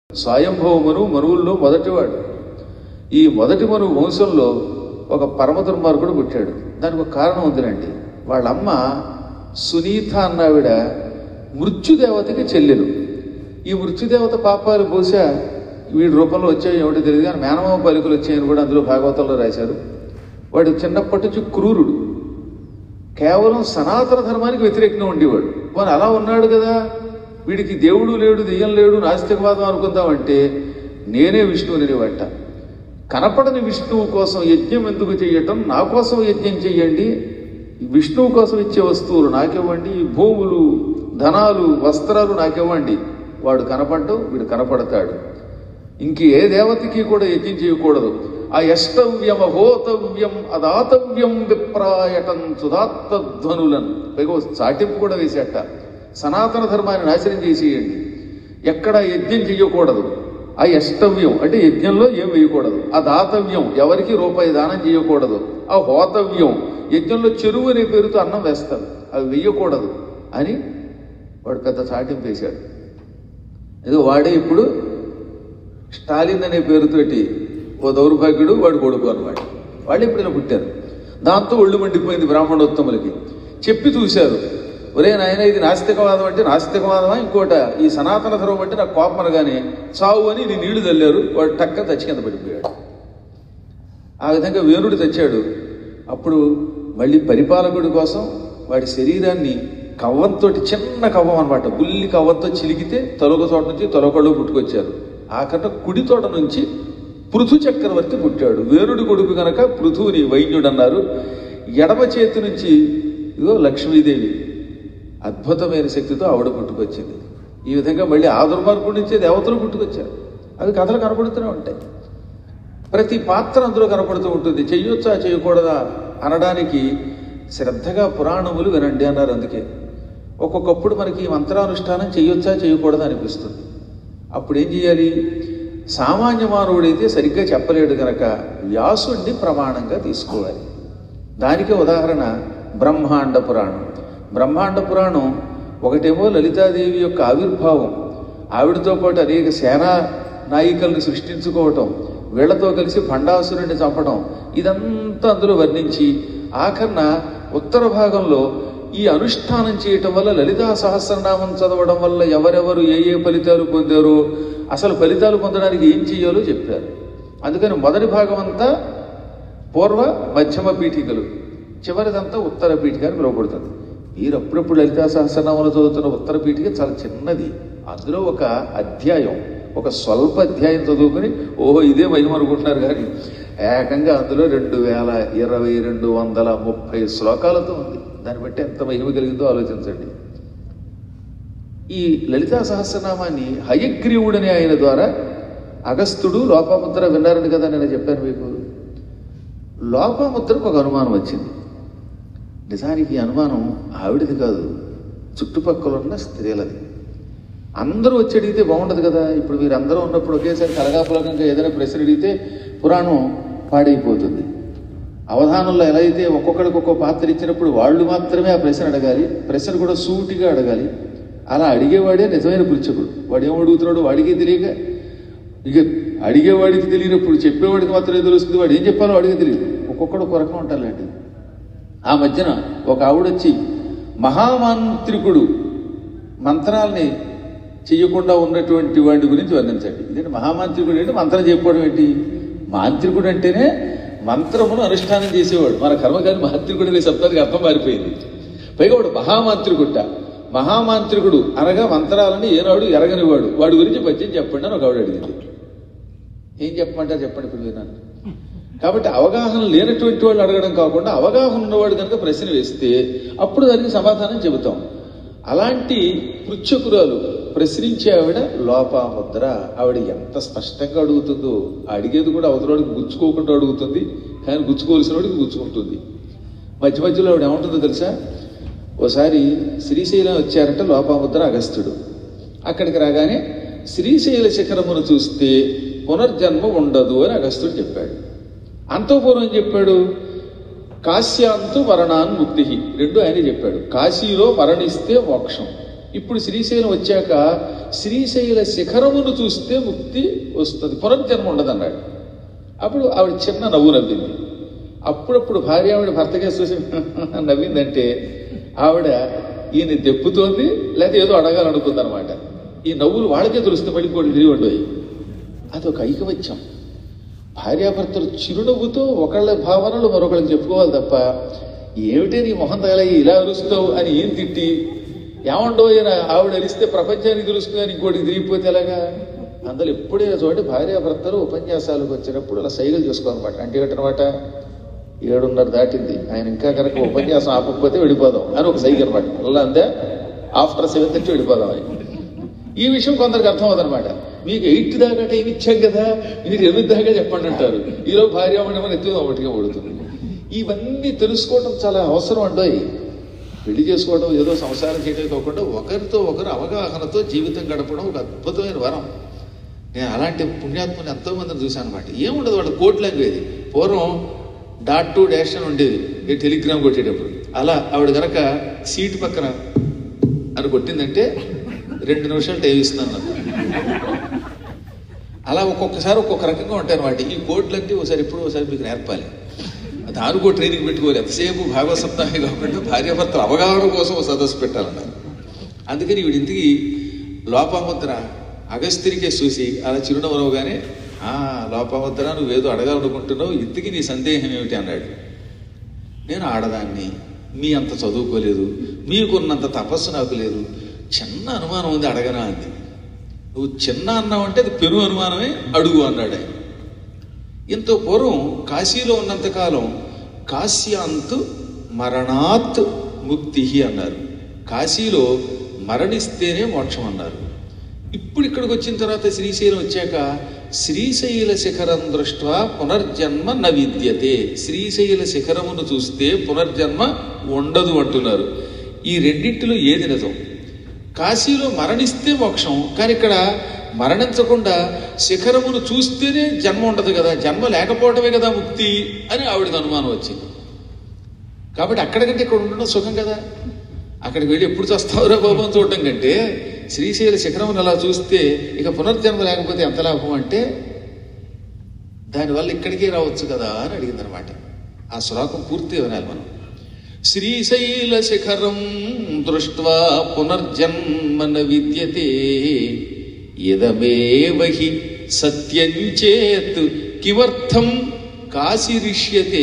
స్వయంభవ మనువు మనువుల్లో మొదటివాడు. ఈ మొదటి మనువు వంశంలో ఒక పరమ దుర్మార్గుడు పుట్టాడు. దానికి ఒక కారణం ఉందిలండి. వాళ్ళమ్మ సునీత అన్నావిడ మృత్యుదేవతకి చెల్లెలు. ఈ మృత్యుదేవత పాపాలు బహుశా వీడి రూపంలో వచ్చాయి ఏమిటో తెలియదు, కానీ మేనమామ పలుకులు వచ్చాయని కూడా అందులో భాగవతంలో రాశారు. వాడు చిన్నప్పటి నుంచి క్రూరుడు, కేవలం సనాతన ధర్మానికి వ్యతిరేకంగా ఉండేవాడు. మరి అలా ఉన్నాడు కదా, వీడికి దేవుడు లేడు, దెయ్యం లేడు, నాస్తికవాదం అనుకుందామంటే నేనే విష్ణువుని వంట. కనపడని విష్ణువు కోసం యజ్ఞం ఎందుకు చెయ్యటం, నా కోసం యజ్ఞం చెయ్యండి, విష్ణువు కోసం ఇచ్చే వస్తువులు నాకివ్వండి, భూములు, ధనాలు, వస్త్రాలు నాకివ్వండి. వాడు కనపడ్డం, వీడు కనపడతాడు. ఇంక ఏ దేవతకి కూడా యజ్ఞం చేయకూడదు. ఆ యష్టవ్యం అహోతవ్యం అదాతవ్యం విప్రాయటం సుధాత్మధ్వనులను పైగా చాటింపు కూడా వేసేట. సనాతన ధర్మాన్ని నాశనం చేసేయండి, ఎక్కడ యజ్ఞం చెయ్యకూడదు. ఆ యష్టవ్యం అంటే యజ్ఞంలో ఏం వేయకూడదు. ఆ దాతవ్యం ఎవరికి రూపాయి దానం చేయకూడదు. ఆ హోతవ్యం యజ్ఞంలో చెరువు అనే పేరుతో అన్నం వేస్తారు, అవి వెయ్యకూడదు అని వాడు పెద్ద చాటింపు వేశాడు. ఏదో వాడే ఇప్పుడు స్టాలిన్ అనే పేరుతోటి ఓ దౌర్భాగ్యుడు వాడు కొడుకు అన్నమాట. వాళ్ళు ఇప్పుడు ఇలా పుట్టారు. దాంతో ఒళ్ళు మండిపోయింది బ్రాహ్మణోత్తములకి. చెప్పి చూశారు, ఒరే నాయన ఇది నాస్తికవాదం అంటే నాస్తికవాదమా, ఇంకోట ఈ సనాతన ధర్మం అంటే నాకు కోపం అనగానే చావు అని నీ నీళ్లు చల్లారు. వాడు టక్క చచ్చి కింద పడిపోయాడు. ఆ విధంగా వేణుడు తెచ్చాడు. అప్పుడు మళ్ళీ పరిపాలకుడి కోసం వాడి శరీరాన్ని కవ్వంతో, చిన్న కవ్వం అనమాట, బుల్లి కవ్వంతో చిలికితే తొలగ తోట నుంచి తొలకళ్ళు పుట్టుకొచ్చారు. ఆఖరణ కుడి తోట నుంచి పృథు చక్రవర్తి పుట్టాడు. వేణుడి కొడుకు కనుక పృథువుని వైద్యుడు అన్నారు. ఎడమ చేతి నుంచి ఇదో లక్ష్మీదేవి అద్భుతమైన శక్తితో ఆవిడ పుట్టుకొచ్చింది. ఈ విధంగా మళ్ళీ ఆ దుర్మార్గుడి నుంచే దేవతలు పుట్టుకొచ్చారు. అవి కథలు కనపడుతూనే ఉంటాయి. ప్రతి పాత్ర అందులో కనపడుతూ ఉంటుంది. చెయ్యొచ్చా చేయకూడదా అనడానికి శ్రద్ధగా పురాణములు వినండి అన్నారు. అందుకే ఒక్కొక్కప్పుడు మనకి మంత్రానుష్ఠానం చెయ్యొచ్చా చేయకూడదా అనిపిస్తుంది. అప్పుడు ఏం చేయాలి? సామాన్య మానవుడైతే సరిగ్గా చెప్పలేడు కనుక వ్యాసుడిని ప్రమాణంగా తీసుకోవాలి. దానికే ఉదాహరణ బ్రహ్మాండ పురాణం. బ్రహ్మాండ పురాణం ఒకటేమో లలితాదేవి యొక్క ఆవిర్భావం, ఆవిడతో పాటు అనేక సేనా నాయికల్ని సృష్టించుకోవటం, వీళ్లతో కలిసి భండాసురుడిని చంపడం, ఇదంతా అందులో వర్ణించి ఆఖరణ ఉత్తర భాగంలో ఈ అనుష్ఠానం చేయటం వల్ల, లలితా సహస్రనామం చదవడం వల్ల ఎవరెవరు ఏ ఏ ఫలితాలు పొందారో, అసలు ఫలితాలు పొందడానికి ఏం చేయాలో చెప్పారు. అందుకని మొదటి భాగం అంతా పూర్వ మధ్యమ పీఠికలు, చివరిదంతా ఉత్తర పీఠిక అని పిలువబడుతుంది. మీరు అప్పుడప్పుడు లలితా సహస్రనామాలు చదువుతున్న ఉత్తర పీఠిక చాలా చిన్నది. అందులో ఒక అధ్యాయం, ఒక స్వల్ప అధ్యాయం చదువుకుని ఓహో ఇదే మహిమ అనుకుంటున్నారు. కానీ ఏకంగా అందులో 2230 శ్లోకాలతో ఉంది. దాన్ని బట్టి ఎంత మహిమ కలిగిందో ఆలోచించండి. ఈ లలితా సహస్రనామాన్ని హయగ్రీవుడనే ఆయన ద్వారా అగస్త్యుడు లోపాముద్ర విన్నారని కదా నేను చెప్పాను మీకు. లోపాముద్రకు ఒక అనుమానం వచ్చింది. నిజానికి ఈ అనుమానం ఆవిడది కాదు, చుట్టుపక్కల ఉన్న స్త్రీలది. అందరూ వచ్చి అడిగితే బాగుండదు కదా. ఇప్పుడు మీరు అందరూ ఉన్నప్పుడు ఒకేసారి కలగాపులకంగా ఏదైనా ప్రశ్న అడిగితే పురాణం పాడైపోతుంది. అవధానంలో ఎలా అయితే ఒక్కొక్కడికి ఒక్కో పాత్ర ఇచ్చినప్పుడు వాళ్ళు మాత్రమే ఆ ప్రశ్న అడగాలి, ప్రశ్న కూడా సూటిగా అడగాలి. అలా అడిగేవాడే నిజమైన పృచ్ఛకుడు. వాడు ఏం అడుగుతున్నాడు వాడికి తెలియక, ఇక అడిగేవాడికి తెలియనప్పుడు చెప్పేవాడికి మాత్రమే తెలుస్తుంది. వాడు ఏం చెప్పాలో వాడికి తెలియదు. ఒక్కొక్కడు ఒక రకం ఉంటారులేండి. ఆ మధ్యన ఒక ఆవిడొచ్చి మహామాంత్రికుడు మంత్రాల్ని చెయ్యకుండా ఉన్నటువంటి వాడి గురించి వర్ణించండి. ఇదేంటి మహామాంత్రికుడు ఏంటి, మంత్రం చెప్పడం ఏంటి? మాంత్రికుడు అంటేనే మంత్రమును అనుష్ఠానం చేసేవాడు. మన కర్మకారి మాంత్రికుడు అనే శబ్దానికి అర్థం మారిపోయింది. పైగా వాడు మహామాంత్రికుట. మహామాంత్రికుడు అనగా మంత్రాలని ఏనాడు ఎరగనివాడు. వాడి గురించి పద్యం చెప్పండి అని ఒక ఆవిడ అడిగింది. ఏం చెప్పమంటారు చెప్పండి ఇప్పుడు విన్నాను. కాబట్టి అవగాహన లేనటువంటి వాళ్ళు అడగడం కాకుండా అవగాహన ఉన్నవాడు కనుక ప్రశ్న వేస్తే అప్పుడు దానికి సమాధానం చెబుతాం. అలాంటి పృచ్ఛకురాలు ప్రశ్నించే ఆవిడ లోపాముద్ర. ఆవిడ ఎంత స్పష్టంగా అడుగుతుందో, అడిగేది కూడా అవతలవాడికి గుచ్చుకోకుండా అడుగుతుంది, కానీ గుచ్చుకోవాల్సిన వాడికి గుచ్చుకుంటుంది. మధ్య మధ్యలో ఆవిడ ఏముంటుందో తెలుసా? ఓసారి శ్రీశైలం వచ్చారంట లోపాముద్ర అగస్త్యుడు. అక్కడికి రాగానే శ్రీశైల శిఖరమును చూస్తే పునర్జన్మ ఉండదు అని అగస్త్యుడు చెప్పాడు. అంతఃపూర్వం చెప్పాడు కాశ్యాంతు మరణాన్ ముక్తి, రెండు ఆయన చెప్పాడు. కాశీలో మరణిస్తే మోక్షం, ఇప్పుడు శ్రీశైలం వచ్చాక శ్రీశైల శిఖరమును చూస్తే ముక్తి వస్తుంది, పునర్జన్మ ఉండదన్నాడు. అప్పుడు ఆవిడ చిన్న నవ్వు నవ్వింది. అప్పుడప్పుడు భార్య ఆవిడ భర్తగా చూసి నవ్విందంటే ఆవిడ ఈయన దెప్పుతోంది, లేకపోతే ఏదో అడగాలనుకుందనమాట. ఈ నవ్వులు వాళ్ళకే తెలుస్తుంది, మళ్ళీ కూడా తిరిగి ఉండవు. అదొక ఐకమత్యం. భార్యాభర్తలు చిరునవ్వుతో ఒకళ్ళ భావనలు మరొకళ్ళకి చెప్పుకోవాలి తప్ప ఏమిటే నీ మొహం తగలయ్యి ఇలా అరుస్తావు అని ఏం తిట్టి ఏమండో అయినా ఆవిడ అరిస్తే ప్రపంచానికి తెలుస్తుంది అని ఇంకోటికి తిరిగిపోతే ఎలాగా? అందులో ఎప్పుడైనా చూడండి భార్యాభర్తలు ఉపన్యాసాలకు వచ్చినప్పుడు అలా సైగలు చేసుకోవాలన్నమాట. అంటే ఏంటనమాట, 7:30 దాటింది, ఆయన ఇంకా కనుక ఉపన్యాసం ఆపకపోతే వెళ్ళిపోదాం అని ఒక సైగ అనమాట. అలా అంతే, ఆఫ్టర్ 7:30 వెళ్ళిపోదాం అని. ఈ విషయం కొందరికి అర్థం అవుతుందన్నమాట. మీకు 8 దాకా టైం ఇచ్చాం కదా, మీరు 8 దాకా చెప్పండి అంటారు. ఈరోజు భార్యామండమని ఎత్తుగా ఒకటిగా పడుతుంది. ఇవన్నీ తెలుసుకోవడం చాలా అవసరం అండి. పెళ్లి చేసుకోవడం ఏదో సంసారం చేయడం కాకుండా ఒకరితో ఒకరు అవగాహనతో జీవితం గడపడం ఒక అద్భుతమైన వరం. నేను అలాంటి పుణ్యాత్మని ఎంతో మందిని చూశాను అనమాట. ఏముండదు వాళ్ళ కోడ్ లాంగ్వేజ్. పూర్వం .2 అని ఉండేది ఈ టెలిగ్రామ్ కొట్టేటప్పుడు. అలా ఆవిడ కనుక సీటు పక్కన అని కొట్టిందంటే 2 నిమిషాలు టైం ఇస్తున్నాను నాకు. అలా ఒక్కొక్కసారి ఒక్కొక్క రకంగా ఉంటాయి అనమాట. ఈ కోడ్లన్నీ ఒకసారి ఎప్పుడు ఒకసారి మీకు నేర్పాలి. దానికో ట్రైనింగ్ పెట్టుకోవాలి. ఎంతసేపు భాగవత సప్తాహే కాకుండా భార్యాభర్తల అవగాహన కోసం ఒక సదస్సు పెట్టాలన్నారు. అందుకని వీడింటికి లోపాముద్ర అగస్త్యునికే చూసి అలా చిరునవ్వగానే, లోపాముద్ర నువ్వేదో అడగాలనుకుంటున్నావు, ఇంటికి నీ సందేహం ఏమిటి అన్నాడు. నేను ఆడదాన్ని, మీ అంత చదువుకోలేదు, మీకున్నంత తపస్సు నాకు లేదు, చిన్న అనుమానం ఉంది అడగనా అంది. నువ్వు చిన్న అన్నావంటే అది పెను అనుమానమే, అడుగు అన్నాడు ఆయన. ఇంత పూర్వం కాశీలో ఉన్నంతకాలం కాశ్యాంత్ మరణాత్ ముక్తి అన్నారు. కాశీలో మరణిస్తేనే మోక్షం అన్నారు. ఇప్పుడు ఇక్కడికి వచ్చిన తర్వాత శ్రీశైలం వచ్చాక శ్రీశైల శిఖరం దృష్ట్వా పునర్జన్మ న విద్యతే, శ్రీశైల శిఖరమును చూస్తే పునర్జన్మ ఉండదు అంటున్నారు. ఈ రెండింటిలో ఏది నిజం? కాశీలో మరణిస్తే మోక్షం, కానీ ఇక్కడ మరణించకుండా శిఖరమును చూస్తేనే జన్మ ఉండదు కదా, జన్మ లేకపోవడమే కదా ముక్తి అని ఆవిడకి అనుమానం వచ్చింది. కాబట్టి అక్కడికంటే ఇక్కడ ఉండడం సుఖం కదా. అక్కడికి వెళ్ళి ఎప్పుడు చస్తావురా బాబు అని చూడటం కంటే శ్రీశైల శిఖరమును అలా చూస్తే ఇక పునర్జన్మ లేకపోతే ఎంత లాభం అంటే దానివల్ల ఇక్కడికే రావచ్చు కదా అని అడిగిందనమాట. ఆ శ్లోకం పూర్తి వినాలి మనం. శ్రీశైల శిఖరం దృష్ట్వా పునర్జన్మ న విద్యతే ఇదమేవహి సత్యం చేత్ కిమర్థం కాశీరిష్యతే.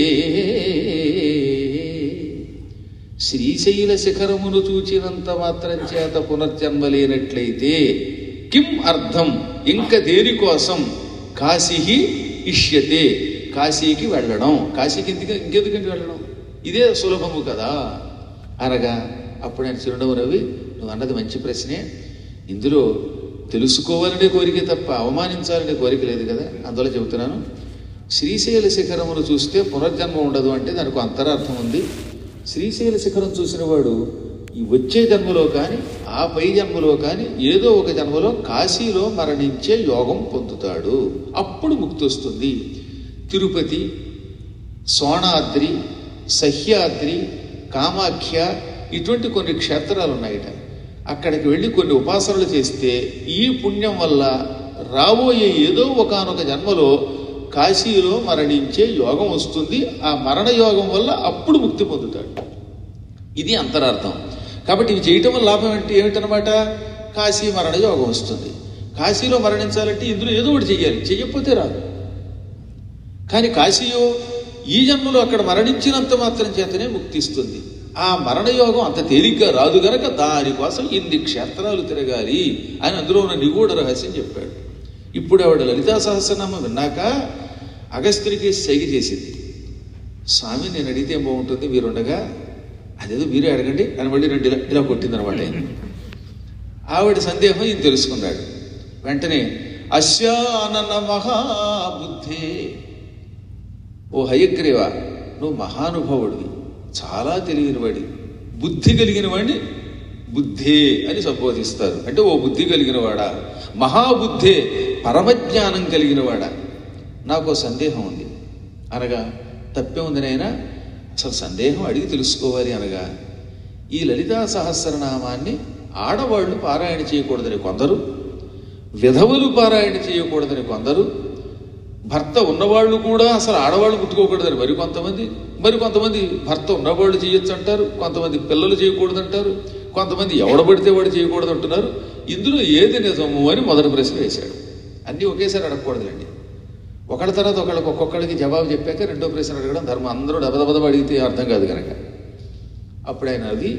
శ్రీశైల శిఖరమును చూచినంత మాత్రం చేత పునర్జన్మ లేనట్లయితే కిం అర్థం, ఇంక దేనికోసం కాశీ ఇష్యతే, కాశీకి వెళ్ళడం, కాశీకి ఇంకెందుకంటే వెళ్ళడం, ఇదే సులభము కదా అనగా అప్పుడు ఆయన చిరునవ్వు నవ్వి, నువ్వు అన్నది మంచి ప్రశ్నే, ఇందులో తెలుసుకోవాలనే కోరిక తప్ప అవమానించాలనే కోరిక లేదు కదా, అందువల్ల చెబుతున్నాను. శ్రీశైల శిఖరమును చూస్తే పునర్జన్మ ఉండదు అంటే దానికి అంతరార్థం ఉంది. శ్రీశైల శిఖరం చూసిన వాడు ఈ వచ్చే జన్మలో కానీ ఆ పై జన్మలో కానీ ఏదో ఒక జన్మలో కాశీలో మరణించే యోగం పొందుతాడు, అప్పుడు ముక్తి వస్తుంది. తిరుపతి, సోణాద్రి, సహ్యాద్రి, కామాఖ్య ఇటువంటి కొన్ని క్షేత్రాలు ఉన్నాయట. అక్కడికి వెళ్ళి కొన్ని ఉపాసనలు చేస్తే ఈ పుణ్యం వల్ల రాబోయే ఏదో ఒకానొక జన్మలో కాశీలో మరణించే యోగం వస్తుంది. ఆ మరణ యోగం వల్ల అప్పుడు ముక్తి పొందుతాడు. ఇది అంతరార్థం. కాబట్టి ఇవి చేయటం వల్ల లాభం అంటే ఏమిటనమాట, కాశీ మరణ యోగం వస్తుంది. కాశీలో మరణించాలంటే ఇందులో ఏదో ఒకటి చెయ్యాలి, చెయ్యకపోతే రాదు. కానీ కాశీయో ఈ జన్మలో అక్కడ మరణించినంత మాత్రం చేతనే ముక్తి ఇస్తుంది. ఆ మరణయోగం అంత తేలిగ్గా రాదు గనక దానికోసం ఇన్ని క్షేత్రాలు తిరగాలి అని అందులో ఉన్న నిగూఢ రహస్యం చెప్పాడు. ఇప్పుడు ఆవిడ లలితా సహస్రనామం విన్నాక అగస్త్యునికి సైగ చేసింది. స్వామి నేను అడిగితే ఏం బాగుంటుంది, మీరుండగా అదేదో మీరే అడగండి అని మళ్ళీ రెండు ఇలా కొట్టిందనమాట. ఆవిడ సందేహం ఈయన తెలుసుకున్నాడు. వెంటనే అశ్వానన మహాబుద్ధే, ఓ హయగ్రీవ నువ్వు మహానుభావుడివి, చాలా తెలియనివాడి, బుద్ధి కలిగిన వాడిని బుద్ధే అని సంబోధిస్తారు. అంటే ఓ బుద్ధి కలిగిన వాడా, మహాబుద్ధే పరమజ్ఞానం కలిగిన వాడా, నాకు సందేహం ఉంది అనగా తప్పే ఉంది నైనా, అసలు సందేహం అడిగి తెలుసుకోవాలి అనగా ఈ లలితా సహస్రనామాన్ని ఆడవాళ్లు పారాయణ చేయకూడదని కొందరు, విధవలు పారాయణ చేయకూడదని కొందరు, భర్త ఉన్నవాళ్ళు కూడా అసలు ఆడవాళ్ళు ముట్టుకోకూడదని మరికొంతమంది భర్త ఉన్నవాళ్ళు చేయొచ్చు అంటారు, కొంతమంది పిల్లలు చేయకూడదు అంటారు, కొంతమంది ఎవడబడితే వాడు చేయకూడదు అంటున్నారు. ఇందులో ఏది నిజము అని మొదటి ప్రశ్న వేశాడు. అన్నీ ఒకేసారి అడగకూడదండి. ఒకళ్ళ తర్వాత ఒక్కొక్కడికి జవాబు చెప్పాక రెండో ప్రశ్న అడగడం ధర్మం. అందరూ దబదబదబ అడిగితే అర్థం కాదు కనుక. అప్పుడైనా అది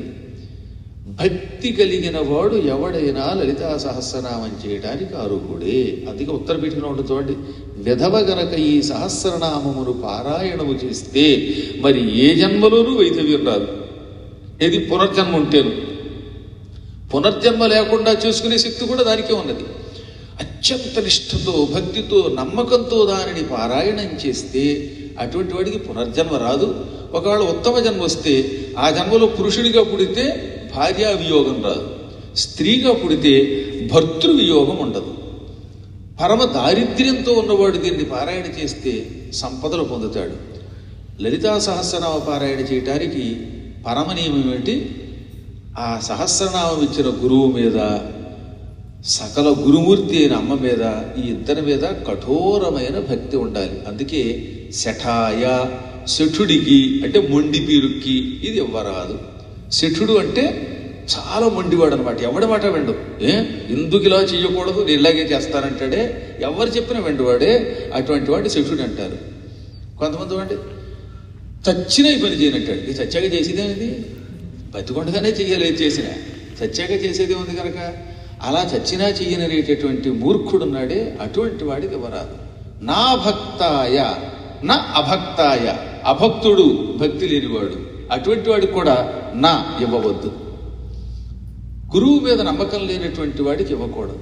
భక్తి కలిగిన వాడు ఎవడైనా లలితా సహస్రనామం చేయడానికి అర్హుడే. అందుకే ఉత్తరపీఠంలో ఉంటుంది చూడండి, విధవ గనక ఈ సహస్రనామమును పారాయణము చేస్తే మరి ఏ జన్మలోనూ వైధవ్యం రాదు. ఏది పునర్జన్మ ఉంటేను. పునర్జన్మ లేకుండా చేసుకునే శక్తి కూడా దానికే ఉన్నది. అత్యంత నిష్ఠతో, భక్తితో, నమ్మకంతో దానిని పారాయణం చేస్తే అటువంటి వాడికి పునర్జన్మ రాదు. ఒకవేళ ఉత్తమ జన్మ వస్తే ఆ జన్మలో పురుషుడిగా పుడితే భార్యా వియోగం రాదు, స్త్రీగా పుడితే భర్తృ వియోగం ఉండదు. పరమ దారిద్ర్యంతో ఉన్నవాడు దీన్ని పారాయణ చేస్తే సంపదలు పొందుతాడు. లలితా సహస్రనామ పారాయణ చేయటానికి పరమ నియమం ఏమిటి? ఆ సహస్రనామం ఇచ్చిన గురువు మీద, సకల గురుమూర్తి అయిన అమ్మ మీద, ఈ ఇద్దరి మీద కఠోరమైన భక్తి ఉండాలి. అందుకే శఠాయ, శఠుడికి అంటే మొండి పీరుక్కి ఇది ఇవ్వరాదు. శఠుడు అంటే చాలా మొండివాడు అనమాట. ఎవడి మాట వెండు. ఎందుకు ఇలా చెయ్యకూడదు, నేను ఇలాగే చేస్తానంటాడే, ఎవరు చెప్పినా వెండువాడే. అటువంటి వాడిని శఠుడు అంటారు. కొంతమంది వాడి చచ్చినా ఈ పని చేయనంటాడు. ఇది చచ్చాక చేసేదేమిది? బతికొండగానే చెయ్యాలి. ఏది చేసినా చచ్చాక చేసేదే ఉంది కనుక అలా చచ్చినా చెయ్యననేటటువంటి మూర్ఖుడున్నాడే, అటువంటి వాడికి ఇవ్వరాదు. నా భక్తాయ నా అభక్తాయ, అభక్తుడు భక్తి లేనివాడు, అటువంటి వాడికి కూడా నా ఇవ్వవద్దు. గురువు మీద నమ్మకం లేనటువంటి వాడికి ఇవ్వకూడదు.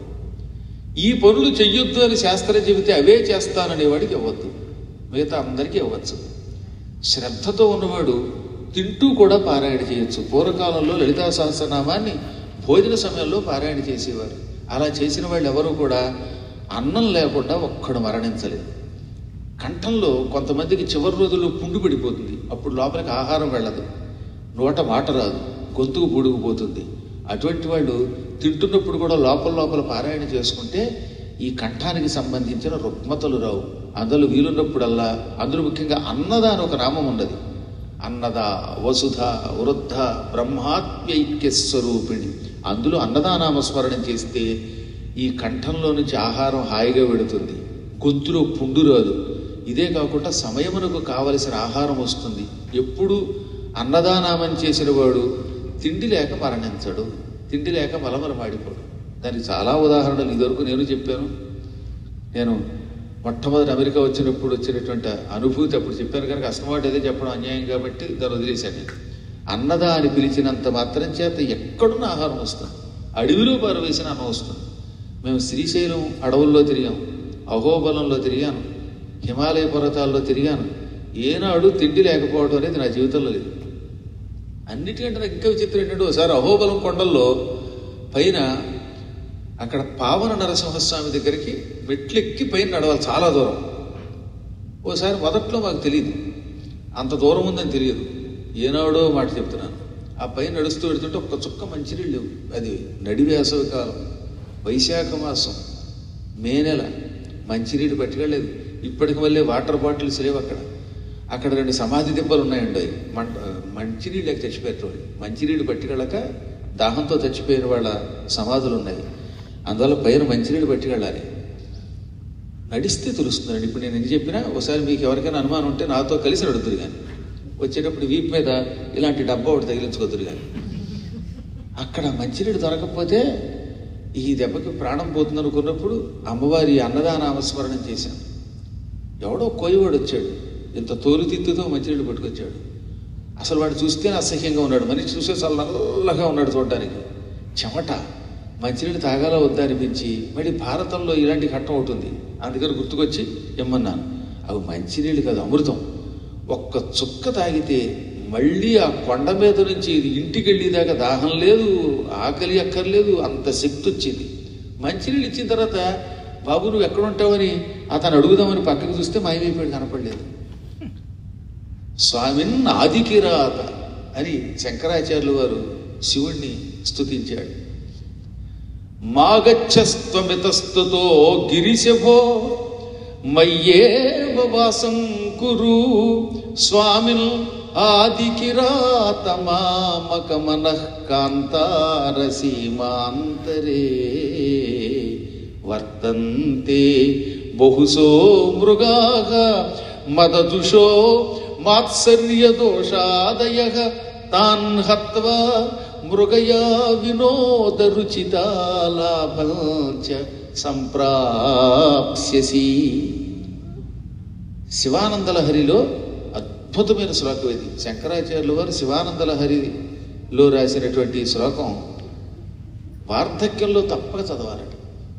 ఈ పనులు చెయ్యొద్దు అని శాస్త్రం చెబితే అవే చేస్తాననే వాడికి ఇవ్వద్దు. మిగతా అందరికీ ఇవ్వచ్చు. శ్రద్ధతో ఉన్నవాడు తింటూ కూడా పారాయణ చేయొచ్చు. పూర్వకాలంలో లలితా సహస్రనామాన్ని భోజన సమయంలో పారాయణ చేసేవారు. అలా చేసిన వాళ్ళు ఎవరు కూడా అన్నం లేకుండా ఒక్కడు మరణించలేదు. కంఠంలో కొంతమందికి చివరి రోజుల్లో పుండు పడిపోతుంది. అప్పుడు లోపలికి ఆహారం వెళ్ళదు, నోట మాట రాదు, గొంతుకు పూడుకుపోతుంది. అటువంటి వాళ్ళు తింటున్నప్పుడు కూడా లోపల పారాయణ చేసుకుంటే ఈ కంఠానికి సంబంధించిన రుగ్మతలు రావు. అందులో వీలున్నప్పుడల్లా, అందులో ముఖ్యంగా అన్నద అని ఒక నామం ఉన్నది. అన్నద, వసుధ, వృద్ధ, బ్రహ్మాత్మైక్య స్వరూపిణి. అందులో అన్నదానామస్మరణం చేస్తే ఈ కంఠంలో నుంచి ఆహారం హాయిగా వెడుతుంది, గొంతులో పుండు రాదు. ఇదే కాకుండా సమయమునకు కావలసిన ఆహారం వస్తుంది. ఎప్పుడు అన్నదానామం చేసిన వాడు తిండి లేక మరణించడు, తిండి లేక మలమలమాడిపోడు. దానికి చాలా ఉదాహరణలు ఇదివరకు నేను చెప్పాను. నేను మొట్టమొదటి అమెరికా వచ్చినప్పుడు వచ్చినటువంటి అనుభూతి అప్పుడు చెప్పాను కనుక అస్తమాట ఏదో చెప్పడం అన్యాయం కాబట్టి దాన్ని వదిలేశాను. నేను అన్నదా అని పిలిచినంత మాత్రం చేత ఎక్కడున్న ఆహారం వస్తుంది. అడవిలో పారవేసిన అన్నం వస్తుంది. మేము శ్రీశైలం అడవుల్లో తిరిగాం, అహోబలంలో తిరిగాను, హిమాలయ పర్వతాల్లో తిరిగాను. ఏనాడు తిండి లేకపోవడం అనేది నా జీవితంలో లేదు. అన్నిటికంటే నాకు ఇంకా విచిత్రం ఏంటంటే, ఒకసారి అహోబలం కొండల్లో పైన అక్కడ పావన నరసింహస్వామి దగ్గరికి మెట్లెక్కి పైన నడవాలి చాలా దూరం. ఓసారి మొదట్లో మాకు తెలియదు, అంత దూరం ఉందని తెలియదు. ఏనాడో మాట చెప్తున్నాను. ఆ పైన నడుస్తూ పెడుతుంటే ఒక్క చుక్క మంచినీళ్ళు. అది నడి వేసవి కాలం, వైశాఖ మాసం, మే నెల. మంచినీళ్ళు పట్టుకెళ్ళలేదు. ఇప్పటికి మళ్ళీ వాటర్ బాటిల్స్ లేవు అక్కడ. అక్కడ 2 సమాధి దెబ్బలు ఉన్నాయండి. మంచినీళ్ళు లేక చచ్చిపోయారు. మంచినీళ్ళు పట్టుకెళ్ళక దాహంతో చచ్చిపోయిన వాళ్ళ సమాధులు ఉన్నాయి. అందువల్ల పైన మంచినీళ్ళు పట్టుకెళ్ళాలి. నడిస్తే తెలుస్తుందండి. ఇప్పుడు నేను ఎన్ని చెప్పినా ఒకసారి మీకు ఎవరికైనా అనుమానం ఉంటే నాతో కలిసి నడుతురు. కానీ వచ్చేటప్పుడు వీపు మీద ఇలాంటి డబ్బా ఒకటి తగిలించుకోతురు. కానీ అక్కడ మంచినీళ్ళు దొరకకపోతే ఈ దెబ్బకి ప్రాణం పోతుంది అనుకున్నప్పుడు అమ్మవారి అన్నదానామస్మరణం చేశాను. ఎవడో కోయివాడు వచ్చాడు, ఇంత తోలుతిత్తుతో మంచినీళ్ళు పట్టుకొచ్చాడు. అసలు వాడు చూస్తేనే అసహ్యంగా ఉన్నాడు. మనిషి చూసే చాలా నల్లగా ఉన్నాడు చూడడానికి. చెమట. మంచినీళ్ళు తాగాలో వద్దా అనిపించి మళ్ళీ భారతంలో ఇలాంటి ఘట్టం అవుతుంది. అందుకని గుర్తుకొచ్చి ఇమ్మన్నాను. అవి మంచినీళ్ళు కాదు, అమృతం. ఒక్క చుక్క తాగితే మళ్ళీ ఆ కొండ మీద నుంచి ఇంటికి వెళ్ళేదాకా దాహం లేదు, ఆకలి అక్కర్లేదు, అంత శక్తి వచ్చింది. మంచినీళ్ళు ఇచ్చిన తర్వాత బాబు నువ్వు ఎక్కడుంటావని అతను అడుగుదామని పక్కకు చూస్తే మాయమైపోయాడు, కనపడలేదు. స్వామిన్ ఆదికిరాత అని శంకరాచార్యులు వారు శివుణ్ణి స్తుతించాడు. మాగచ్చస్త్వమితస్తుతో గిరిశభో మయ్యేవ వాసం కురు స్వామిన్ ఆదికిరాతమామక మనః కాంతార సీమాంతరే వర్తంతే బహుశో మృగాః మదదుషో మాత్సర్యదోషాదయః తాన్ హత్వా మృగయా వినోద రుచితాలాభం చ సంప్రాప్స్యసి. శివానందలహరిలో అద్భుతమైన శ్లోకం ఇది. శంకరాచార్యుల వారు శివానందలహరిలో రాసినటువంటి శ్లోకం వార్ధక్యంలో తప్పక చదవాలట.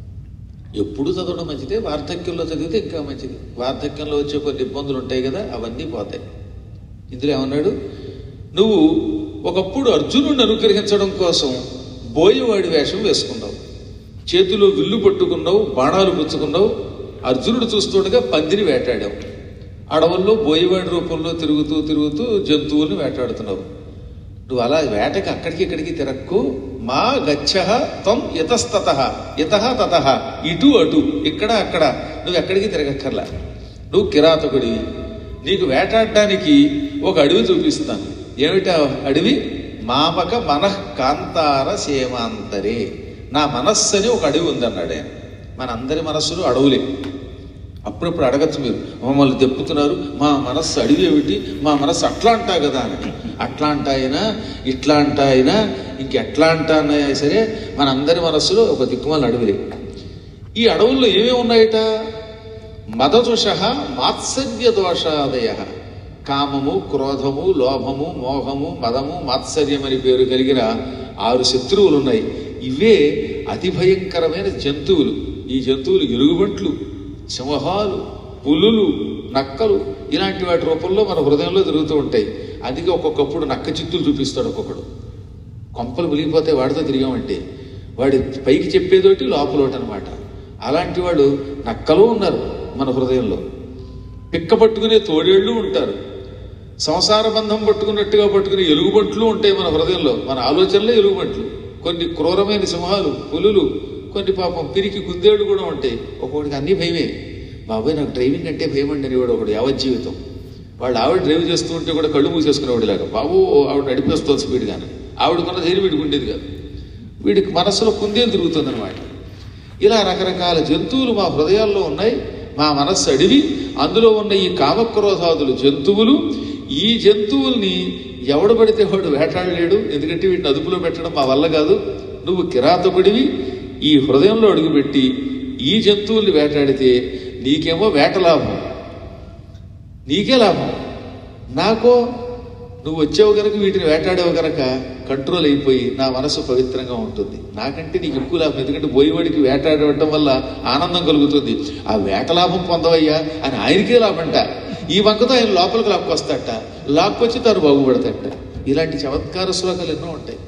ఎప్పుడు చదవడం మంచిదే, వార్ధక్యంలో చదివితే ఇంకా మంచిది. వార్ధక్యంలో వచ్చే కొన్ని ఇబ్బందులు ఉంటాయి కదా, అవన్నీ పోతాయి. ఇందులో ఏమన్నాడు, నువ్వు ఒకప్పుడు అర్జునుడిని అనుగ్రహించడం కోసం బోయవాడి వేషం వేసుకున్నావు, చేతిలో విల్లు పట్టుకున్నావు, బాణాలు పుచ్చుకున్నావు, అర్జునుడు చూస్తుండగా పందిని వేటాడావు, అడవుల్లో బోయవాడి రూపంలో తిరుగుతూ తిరుగుతూ జంతువుల్ని వేటాడుతున్నావు. నువ్వు అలా వేటకి అక్కడికి ఇక్కడికి తిరక్కు. మా గచ్చః త్వం ఇతస్తతః ఇతః తతః, ఇటు అటు ఇక్కడ అక్కడ నువ్వు ఎక్కడికి తిరగక్కర్లా. నువ్వు కిరాతకుడివి. నీకు వేటాడడానికి ఒక అడవి చూపిస్తాను. ఏమిటా అడవి? మామక మనః కాంతార సేమాంతరే. నా మనస్సు అని ఒక అడవి ఉందన్నాడు ఆయన. మనందరి మనస్సులు అడవులే. అప్పుడప్పుడు అడగచ్చు మీరు, మమ్మల్ని తెప్పుతున్నారు, మా మనస్సు అడవి ఏమిటి, మా మనస్సు అట్లా అంటా కదా అని. అట్లా అంటాయినా ఇట్లా అంటాయినా ఇంకెట్లా అంటాయినా సరే మనందరి మనస్సులో ఒక దిక్కుమాల అడవిలే. ఈ అడవుల్లో ఏమేమి ఉన్నాయట? మదదోష మాత్సర్య దోషాదయ. కామము, క్రోధము, లోభము, మోహము, మదము, మాత్సర్యం అని పేరు కలిగిన 6 శత్రువులు ఉన్నాయి. ఇవే అతి భయంకరమైన జంతువులు. ఈ జంతువులు ఎలుగుబంట్లు, సింహాలు, పులులు, నక్కలు ఇలాంటి వాటి రూపంలో మన హృదయంలో తిరుగుతూ ఉంటాయి. అందుకే ఒక్కొక్కప్పుడు నక్క చిత్తులు చూపిస్తాడు ఒక్కొక్కడు. కొంపలు ములిగిపోతే వాడితో తిరిగామంటే వాడి పైకి చెప్పేదోటి లోపలోటి అనమాట. అలాంటి వాడు నక్కలు ఉన్నారు మన హృదయంలో. పిక్క పట్టుకునే తోడేళ్ళు ఉంటారు. సంసార బంధం పట్టుకున్నట్టుగా పట్టుకునే ఎలుగుబంట్లు ఉంటాయి మన హృదయంలో. మన ఆలోచనలే ఎలుగుబంట్లు. కొన్ని క్రూరమైన సింహాలు, పులులు, కొన్ని పాపం పిరికి కుందేళ్ళు కూడా ఉంటాయి. ఒక్కొక్కడికి అన్ని భయమే. బాబాయ్ నాకు డ్రైవింగ్ అంటే భయం అండి అనేవాడు ఒకడు యావజ్జీవితం. వాళ్ళు ఆవిడ డ్రైవ్ చేస్తూ ఉంటే కూడా కళ్ళు మూసేసుకునేవాడిలాగా, బాబు ఆవిడ నడిపేస్తుంది స్పీడ్గానే. ఆవిడకున్న ధైర్యం వీడికి ఉండేది కాదు. వీడికి మనసులో కుందేలు తిరుగుతుంది అనమాట. ఇలా రకరకాల జంతువులు మా హృదయాల్లో ఉన్నాయి. మా మనస్సు అడివి. అందులో ఉన్న ఈ కామక్రోధాదులు జంతువులు. ఈ జంతువుల్ని ఎవడు పడితే వాడు వేటాడలేడు. ఎందుకంటే వీటిని అదుపులో పెట్టడం మా వల్ల కాదు. నువ్వు కిరాతకుడివి. ఈ హృదయంలో అడుగుపెట్టి ఈ జంతువుల్ని వేటాడితే నీకేమో వేట లాభం, నీకే లాభం. నాకో నువ్వు వచ్చావు కనుక వీటిని వేటాడావు కనుక కంట్రోల్ అయిపోయి నా మనసు పవిత్రంగా ఉంటుంది. నాకంటే నీకు ఎక్కువ లాభం. ఎందుకంటే బోయేవాడికి వేటాడటం వల్ల ఆనందం కలుగుతుంది. ఆ వేట లాభం పొందవయ్యా అని ఆయనకే లాభంట. ఈ వంకతో ఆయన లోపలికి లాక్కొస్తాట, లాక్కొచ్చి తాను బాగుపడతాట. ఇలాంటి చమత్కార శ్లోకాలు ఎన్నో ఉంటాయి.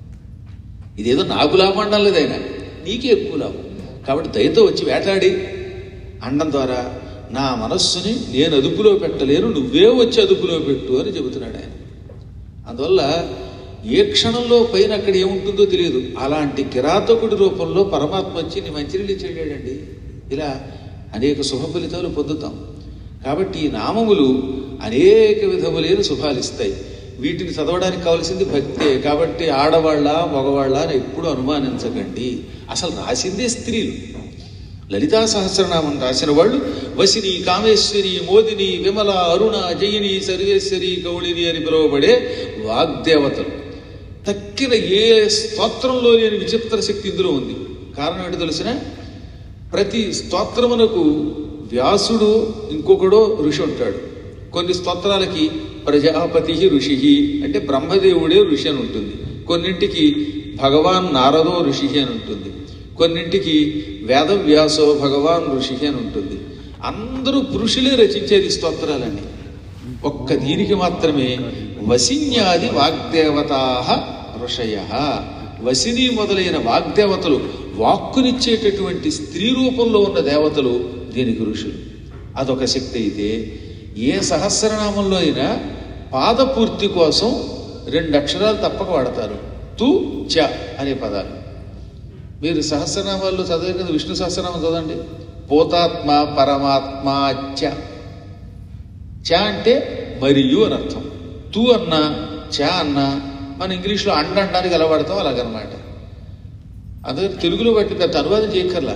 ఇదేదో నాకు లాభం అనడం లేదు, ఆయన నీకే ఎక్కువ లాభం. కాబట్టి దయతో వచ్చి వేటాడి అండం ద్వారా నా మనస్సుని నేను అదుపులో పెట్టలేను, నువ్వే వచ్చి అదుపులో పెట్టు అని చెబుతున్నాడు ఆయన. అందువల్ల ఏ క్షణంలో పైన అక్కడ ఏముంటుందో తెలియదు. అలాంటి కిరాతకుడి రూపంలో పరమాత్మ వచ్చి నీ మంచినీళ్ళు చెయ్యాడండి. ఇలా అనేక శుభ ఫలితాలు పొందుతాం. కాబట్టి ఈ నామములు అనేక విధములైన శుభాలు ఇస్తాయి. వీటిని చదవడానికి కావాల్సింది భక్తే. కాబట్టి ఆడవాళ్ళ మగవాళ్ళ అని ఎప్పుడూ అనుమానించకండి. అసలు రాసిందే స్త్రీలు. లలితా సహస్రనామం రాసిన వాళ్ళు వసిని, కామేశ్వరి, మోదిని, విమల, అరుణ, జయిని, సర్వేశ్వరి, గౌళిని అని పిలువబడే వాగ్దేవతలు. తక్కిన ఏ స్తోత్రంలో లేని విచిత్ర శక్తి ఇందులో ఉంది. కారణం ఏంటో తెలిసిన? ప్రతి స్తోత్రమునకు వ్యాసుడు ఇంకొకడో ఋషి ఉంటాడు. కొన్ని స్తోత్రాలకి ప్రజాపతి ఋషి అంటే బ్రహ్మదేవుడే ఋషి అని ఉంటుంది. కొన్నింటికి భగవాన్ నారదో ఋషి అని ఉంటుంది. కొన్నింటికి వేదవ్యాసో భగవాన్ ఋషి అని ఉంటుంది. అందరూ పురుషులే రచించేది స్తోత్రాలని. ఒక్క దీనికి మాత్రమే వసిన్యాది వాగ్దేవతా ఋషయ. వసిని మొదలైన వాగ్దేవతలు, వాక్కునిచ్చేటటువంటి స్త్రీ రూపంలో ఉన్న దేవతలు దీనికి ఋషులు. అదొక శక్తి. అయితే ఏ సహస్రనామంలో అయినా పాదపూర్తి కోసం 2 అక్షరాలు తప్పక వాడతారు. తు చ అనే పదాలు. మీరు సహస్రనామాల్లో చదివే కదా, విష్ణు సహస్రనామం చదవండి. భూతాత్మ పరమాత్మ చ. చ అంటే మరియు అని అర్థం. తూ అన్న చ అన్న మన ఇంగ్లీష్లో అండడానికి ఎలా వాడతాం అలాగనమాట. అందుకని తెలుగులో బట్టి పెద్ద అనువాదం చేయక్కర్లా.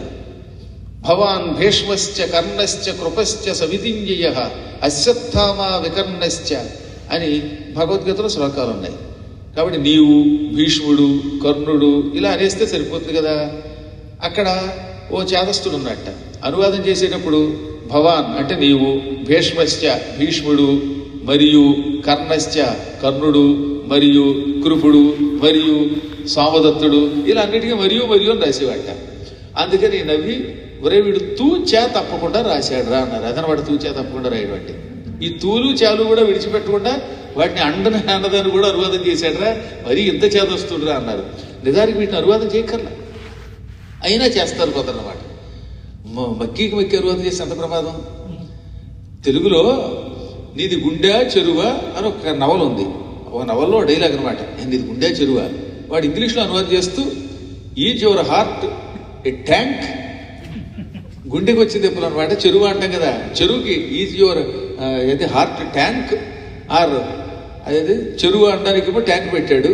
భవాన్ భీష్మశ్చ కర్ణశ్చ కృపశ్చ సవితింజయ అశ్వత్థామ వికర్ణశ్చ అని భగవద్గీతలో శ్లోకాలు ఉన్నాయి. కాబట్టి నీవు, భీష్ముడు, కర్ణుడు ఇలా అనేస్తే సరిపోతుంది కదా. అక్కడ ఓ చేదస్తుడు ఉన్నట్ట. అనువాదం చేసేటప్పుడు భవాన్ అంటే నీవు, భీష్మశ్చ భీష్ముడు, మరియు కర్ణశ్చ కర్ణుడు, మరియు కృపుడు, మరియు సోమదత్తుడు ఇలా అన్నిటికీ మరియు మరియు అని రాసేవాట. అందుకని నవ్వి ఒరే వీడు తూ చే తప్పకుండా రాశాడు రా అన్నారు. అతను వాడు తూ చే తప్పకుండా రాయబట్టి ఈ తూలు చాలు కూడా విడిచిపెట్టకుండా వాటిని అన్నదాన్ని కూడా అనువాదం చేశాడురా, మరీ ఇంత చేదొస్తుడురా అన్నారు. నిజానికి వీటిని అనువాదం చేయక్కర్లా, అయినా చేస్తారు కొందరన్నమాట. మక్కీకి మక్కి అనువాదం చేస్తే ఎంత ప్రమాదం. తెలుగులో నీది గుండె చెరువా అని ఒక నవల ఉంది. ఒక నవల్లో డైలాగ్ అనమాట, నీది గుండె చెరువా. వాడు ఇంగ్లీష్లో అనువాదం చేస్తూ is your heart a tank, గుండెకి వచ్చింది ఎప్పుడు అనమాట. చెరువు అంటాం కదా, చెరువుకి ఈజ్ యువర్ అయితే హార్ట్ ట్యాంక్ ఆర్ అదే చెరువు అనడానికి ట్యాంక్ పెట్టాడు.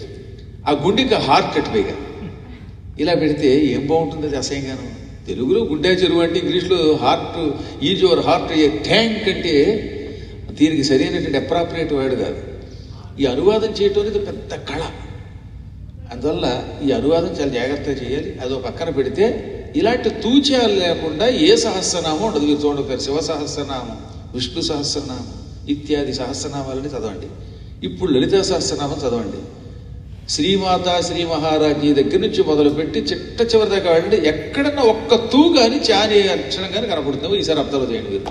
ఆ గుండెకి హార్ట్ అటుపైగా ఇలా పెడితే ఏం బాగుంటుంది అది అసహ్యంగాను. తెలుగులో గుండె చెరువు అంటే ఇంగ్లీష్లో heart is your heart a tank అంటే దీనికి సరైనటువంటి అప్రాప్రియేట్ వర్డ్ కాదు. ఈ అనువాదం చేయటం అనేది పెద్ద కళ. అందువల్ల ఈ అనువాదం చాలా జాగ్రత్తగా చేయాలి. అదో పక్కన పెడితే ఇలాంటి తూచాలు లేకుండా ఏ సహస్రనామం ఉండదు. మీరు చూడండి, శివ సహస్రనామం, విష్ణు సహస్రనామం ఇత్యాది సహస్రనామాలని చదవండి. ఇప్పుడు లలితా సహస్రనామం చదవండి. శ్రీమాత శ్రీ మహారాజ్ఞి దగ్గర నుంచి మొదలుపెట్టి చిట్ట చివరి దాకా వెళ్ళండి. ఎక్కడన్నా ఒక్క తూ కానీ చానే అక్షరం కానీ కనపడుతుందో ఈసారి అర్థం చేయండి. మీరు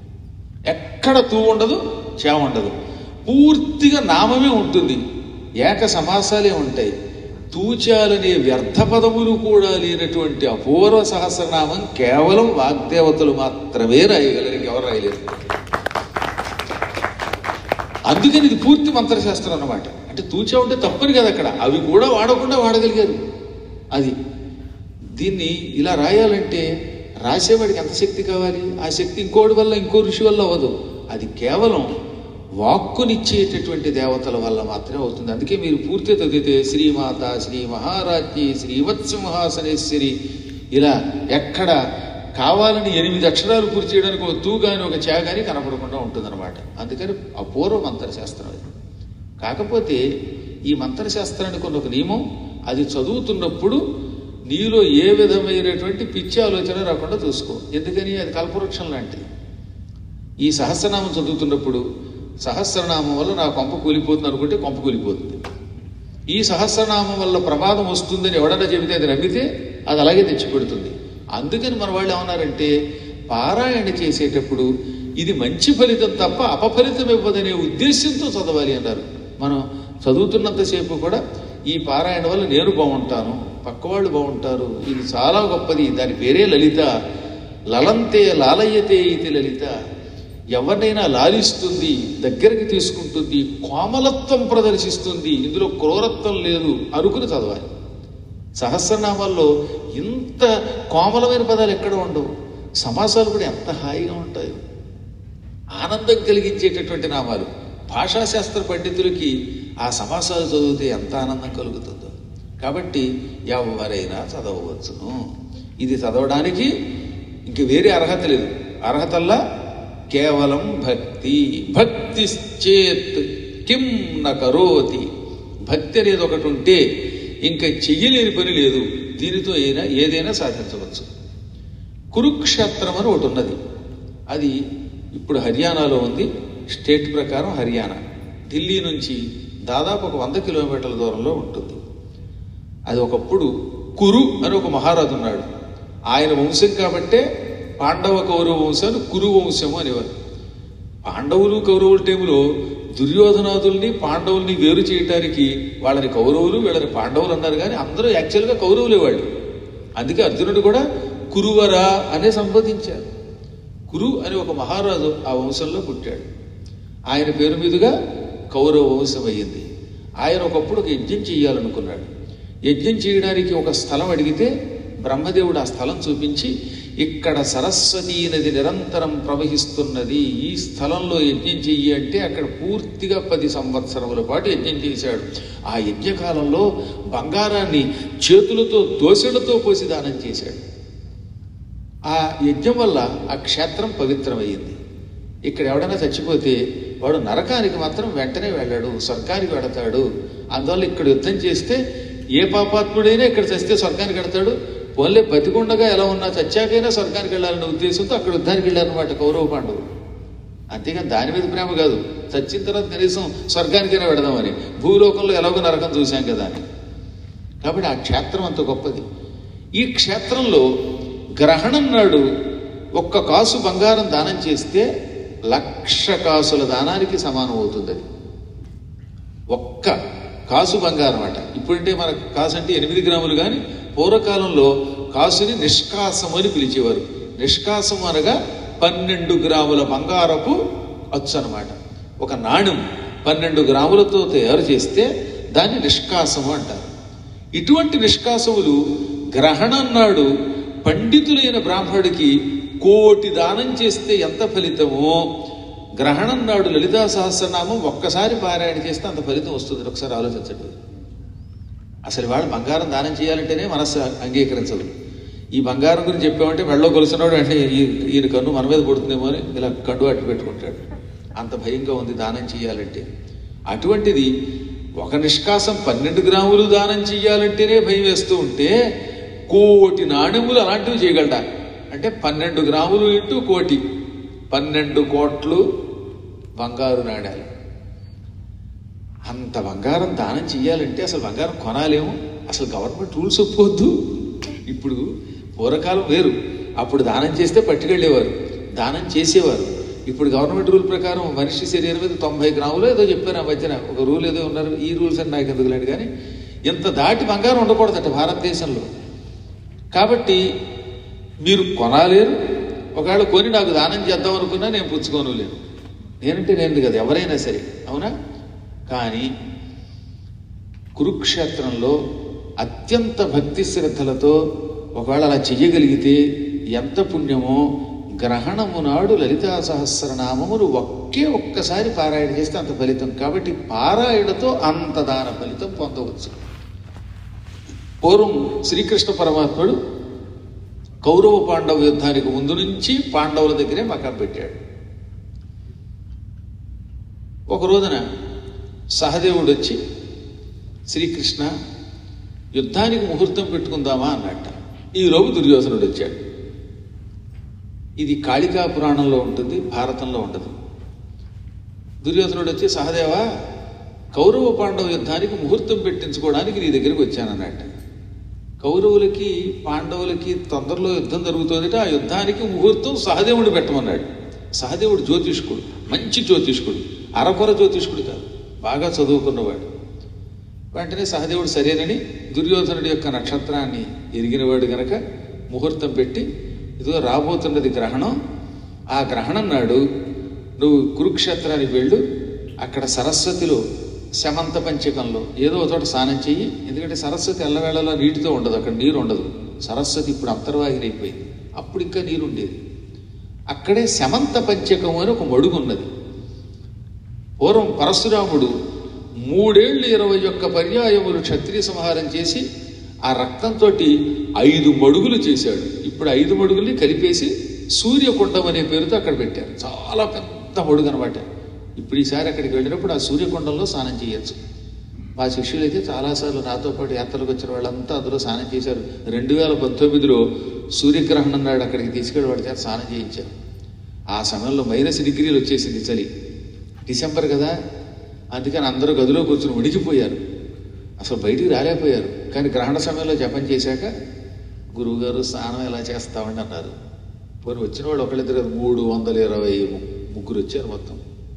ఎక్కడ తూ ఉండదు, చా ఉండదు, పూర్తిగా నామమే ఉంటుంది, ఏక సమాసాలే ఉంటాయి. తూచాలనే వ్యర్థ పదములు కూడా లేనటువంటి అపూర్వ సహస్రనామం కేవలం వాగ్దేవతలు మాత్రమే రాయగలరు, ఇంకెవరు రాయలేరు. అందుకని ఇది పూర్తి మంత్రశాస్త్రం అన్నమాట. అంటే తూచా ఉంటే తప్పని కదా, అక్కడ అవి కూడా వాడకుండా వాడగలిగారు. అది దీన్ని ఇలా రాయాలంటే రాసేవాడికి ఎంత శక్తి కావాలి? ఆ శక్తి ఇంకోటి వల్ల, ఇంకో ఋషి వల్ల అవ్వదు. అది కేవలం వాక్కునిచ్చేటటువంటి దేవతల వల్ల మాత్రమే అవుతుంది. అందుకే మీరు పూర్తి చదివితే శ్రీమాత శ్రీ మహారాజ్ఞి శ్రీవత్సింహాసనేశ్వరి ఇలా ఎక్కడ కావాలని 8 అక్షరాలు పూర్తి చేయడానికి ఒక తూ కానీ ఒక చా కానీ కనపడకుండా ఉంటుందన్నమాట. అందుకని అపూర్వ మంత్రశాస్త్రం అది. కాకపోతే ఈ మంత్రశాస్త్రానికి ఒక నియమం, అది చదువుతున్నప్పుడు నీలో ఏ విధమైనటువంటి పిచ్చి ఆలోచన రాకుండా చూసుకో. ఎందుకని అది కల్పవృక్షం లాంటిది. ఈ సహస్రనామం చదువుతున్నప్పుడు సహస్రనామం వల్ల నా కొంప కూలిపోతుంది అనుకుంటే కొంప కూలిపోతుంది. ఈ సహస్రనామం వల్ల ప్రమాదం వస్తుందని ఎవడన్నా చెబితే అది నమ్మితే అది అలాగే తెచ్చిపెడుతుంది. అందుకని మన వాళ్ళు ఏమన్నారంటే పారాయణ చేసేటప్పుడు ఇది మంచి ఫలితం తప్ప అపఫలితం ఇవ్వదనే ఉద్దేశంతో చదవాలి అన్నారు. మనం చదువుతున్నంతసేపు కూడా ఈ పారాయణ వల్ల నేను బాగుంటాను, పక్కవాళ్ళు బాగుంటారు, ఇది చాలా గొప్పది, దాని పేరే లలిత. లలంతే లాలయ్యతే ఇది లలిత. ఎవరినైనా లాలిస్తుంది, దగ్గరికి తీసుకుంటుంది, కోమలత్వం ప్రదర్శిస్తుంది, ఇందులో క్రూరత్వం లేదు అనుకుని చదవాలి. సహస్రనామాల్లో ఇంత కోమలమైన పదాలు ఎక్కడ ఉండవు. సమాసాలు కూడా ఎంత హాయిగా ఉంటాయో, ఆనందం కలిగించేటటువంటి నామాలు. భాషాశాస్త్ర పండితులకి ఆ సమాసాలు చదివితే ఎంత ఆనందం కలుగుతుందో. కాబట్టి ఎవరైనా చదవవచ్చును. ఇది చదవడానికి ఇంక వేరే అర్హత లేదు. అర్హతల్లా కేవలం భక్తి. భక్తి చేత్ కిం న కరోతి. భక్తి అనేది ఒకటి ఉంటే ఇంకా చెయ్యలేని పని లేదు. దీనితో ఏదైనా సాధించవచ్చు. కురుక్షేత్రం అని ఒకటి ఉన్నది. అది ఇప్పుడు హర్యానాలో ఉంది. స్టేట్ ప్రకారం హర్యానా. ఢిల్లీ నుంచి దాదాపు ఒక 100 కిలోమీటర్ల దూరంలో ఉంటుంది. అది ఒకప్పుడు కురు అని ఒక మహారాజు ఉన్నాడు. ఆయన వంశం కాబట్టే పాండవ కౌరవ వంశాన్ని కురు వంశము అనేవారు. పాండవులు కౌరవుల టైంలో దుర్యోధనాదుల్ని పాండవుల్ని వేరు చేయటానికి వాళ్ళని కౌరవులు వీళ్ళని పాండవులు అన్నారు. కానీ అందరూ యాక్చువల్గా కౌరవులే వాళ్ళు. అందుకే అర్జునుడు కూడా కురువరా అనే సంబోధించారు. కురు అని ఒక మహారాజు ఆ వంశంలో పుట్టాడు. ఆయన పేరు మీదుగా కౌరవ వంశం అయ్యింది. ఆయన ఒకప్పుడు ఒక యజ్ఞం చేయాలనుకున్నాడు. యజ్ఞం చేయడానికి ఒక స్థలం అడిగితే బ్రహ్మదేవుడు ఆ స్థలం చూపించి, ఇక్కడ సరస్వతీ నది నిరంతరం ప్రవహిస్తున్నది, ఈ స్థలంలో యజ్ఞం చెయ్యి అంటే అక్కడ పూర్తిగా 10 సంవత్సరముల పాటు యజ్ఞం చేశాడు. ఆ యజ్ఞకాలంలో బంగారాన్ని చేతులతో దోసెలతో పోసి దానం చేశాడు. ఆ యజ్ఞం వల్ల ఆ క్షేత్రం పవిత్రమయ్యింది. ఇక్కడ ఎవడైనా చచ్చిపోతే వాడు నరకానికి మాత్రం వెంటనే వెళ్ళాడు, స్వర్గానికి వెళతాడు. అందువల్ల ఇక్కడ యుద్ధం చేస్తే ఏ పాపాత్ముడైనా ఇక్కడ చస్తే స్వర్గానికి వెళతాడు. పోన్లే బతికుండగా ఎలా ఉన్నా చచ్చాకైనా స్వర్గానికి వెళ్ళాలనే ఉద్దేశంతో అక్కడ యుద్ధానికి వెళ్ళారనమాట కౌరవ పాండవులు. అంతేగాని దాని మీద ప్రేమ కాదు, చచ్చిన తర్వాత కనీసం స్వర్గానికైనా వెడదామని. భూలోకంలో ఎలాగో నరకం చూశాం కదా అని. కాబట్టి ఆ క్షేత్రం అంత గొప్పది. ఈ క్షేత్రంలో గ్రహణం నాడు 1 కాసు బంగారం దానం చేస్తే 1,00,000 కాసుల దానానికి సమానం అవుతుంది. అది 1 కాసు బంగారం అట. ఇప్పుడంటే మన కాసు అంటే 8 గ్రాములు, కానీ పూర్వకాలంలో కాసుని నిష్కాసం అని పిలిచేవారు. నిష్కాసం అనగా 12 గ్రాముల బంగారపు అచ్చు అనమాట. ఒక నాణ్యం 12 గ్రాములతో తయారు చేస్తే దాన్ని నిష్కాసము అంటారు. ఇటువంటి నిష్కాసములు గ్రహణం నాడు పండితులైన బ్రాహ్మడికి 1,00,00,000 దానం చేస్తే ఎంత ఫలితమో, గ్రహణం నాడు లలితా సహస్రనామం ఒక్కసారి పారాయణ చేస్తే అంత ఫలితం వస్తుంది. ఒకసారి ఆలోచించండి. అసలు వాళ్ళు బంగారం దానం చేయాలంటేనే మనస్సు అంగీకరించదు. ఈ బంగారం గురించి చెప్పామంటే మెళ్ళో కొలుసున్నాడు అంటే ఈయన కన్ను మన మీద కొడుతుందేమో అని ఇలా కన్ను అట్టు పెట్టుకుంటాడు. అంత భయంగా ఉంది దానం చేయాలంటే. అటువంటిది ఒక నిష్కాసం 12 గ్రాములు దానం చేయాలంటేనే భయం వేస్తూ ఉంటే 1,00,00,000 నాణ్యములు అలాంటివి చేయగలడా అంటే 12 గ్రాములు ఇంటూ 1,00,00,000, 12 కోట్లు బంగారు నాణ్యాలు. అంత బంగారం దానం చెయ్యాలంటే అసలు బంగారం కొనాలేమో. అసలు గవర్నమెంట్ రూల్స్ ఒప్పుకోవద్దు. ఇప్పుడు పూర్వకాలం వేరు, అప్పుడు దానం చేస్తే పట్టుకెళ్ళేవారు, దానం చేసేవారు. ఇప్పుడు గవర్నమెంట్ రూల్ ప్రకారం మనిషి శరీరం మీద 90 గ్రాములు ఏదో చెప్పారు. ఆ మధ్యన ఒక రూల్ ఏదో ఉన్నారు. ఈ రూల్స్ అని నాకు ఎందుకు లేదు, కానీ ఇంత దాటి బంగారం ఉండకూడదట భారతదేశంలో. కాబట్టి మీరు కొనాలేరు. ఒకవేళ కొని నాకు దానం చేద్దాం అనుకున్నా నేను పుచ్చుకోను లేను. నేనంటే నేను కదా, ఎవరైనా సరే, అవునా? కానీ కురుక్షేత్రంలో అత్యంత భక్తి శ్రద్ధలతో ఒకవేళ అలా చెయ్యగలిగితే ఎంత పుణ్యమో. గ్రహణము నాడు లలితా సహస్రనామములు ఒక్కసారి పారాయణ చేస్తే అంత ఫలితం. కాబట్టి పారాయణతో అంత దాన ఫలితం పొందవచ్చు. పూర్వం శ్రీకృష్ణ పరమాత్ముడు కౌరవ పాండవ యుద్ధానికి ముందు నుంచి పాండవుల దగ్గరే మకాం పెట్టాడు. ఒక రోజున సహదేవుడు వచ్చి, శ్రీకృష్ణ యుద్ధానికి ముహూర్తం పెట్టుకుందామా అన్నట్ట. ఈలోపు దుర్యోధనుడు వచ్చాడు. ఇది కాళికా పురాణంలో ఉంటుంది, భారతంలో ఉండదు. దుర్యోధనుడు వచ్చి, సహదేవా కౌరవ పాండవ యుద్ధానికి ముహూర్తం పెట్టించుకోవడానికి నీ దగ్గరికి వచ్చానన్నట్ట. కౌరవులకి పాండవులకి తొందరలో యుద్ధం జరుగుతుందట. ఆ యుద్ధానికి ముహూర్తం సహదేవుడు పెట్టమన్నాడు. సహదేవుడు జ్యోతిష్కుడు, మంచి జ్యోతిష్కుడు, అరకొర జ్యోతిష్కుడు కాదు, బాగా చదువుకున్నవాడు. వెంటనే సహదేవుడు సరేనని దుర్యోధనుడి యొక్క నక్షత్రాన్ని ఎరిగినవాడు గనక ముహూర్తం పెట్టి, ఇదిగో రాబోతున్నది గ్రహణం, ఆ గ్రహణం నాడు నువ్వు కురుక్షేత్రానికి వెళ్ళు, అక్కడ సరస్వతిలో శమంత పంచకంలో ఏదో చోట స్నానం చెయ్యి. ఎందుకంటే సరస్వతి ఎల్లవేళలా నీటితో ఉండదు, అక్కడ నీరు ఉండదు. సరస్వతి ఇప్పుడు అంతర్వాహిని అయిపోయింది, అప్పుడు ఇంకా నీరు ఉండేది. అక్కడే శమంత పంచకం అని ఒక మడుగు ఉన్నది. పూర్వం పరశురాముడు 3 ఏళ్ళు 21 పర్యాయములు క్షత్రియ సంహారం చేసి ఆ రక్తంతో 5 మడుగులు చేశాడు. ఇప్పుడు 5 మడుగుల్ని కలిపేసి సూర్యకుండం అనే పేరుతో అక్కడ పెట్టారు. చాలా పెద్ద మడుగు అనమాట. ఇప్పుడు ఈసారి అక్కడికి వెళ్ళినప్పుడు ఆ సూర్యకుండంలో స్నానం చేయొచ్చు. మా శిష్యులు అయితే చాలాసార్లు నాతో పాటు యాత్రలకు వచ్చిన వాళ్ళంతా అందులో స్నానం చేశారు. 2019లో సూర్యగ్రహణం నాడు అక్కడికి తీసుకెళ్ళి వాడి చేత స్నానం చేయించారు. ఆ సమయంలో -డిగ్రీలు వచ్చేసింది, చలి, డిసెంబర్ కదా. అందుకని అందరూ గదిలో కూర్చుని ఉడికిపోయారు, అసలు బయటికి రాలేకపోయారు. కానీ గ్రహణ సమయంలో జపం చేశాక గురువుగారు స్నానం ఎలా చేస్తామని అన్నారు. పోనీ వచ్చిన వాళ్ళు ఒకళ్ళిద్దరు 323 వచ్చారు మొత్తం.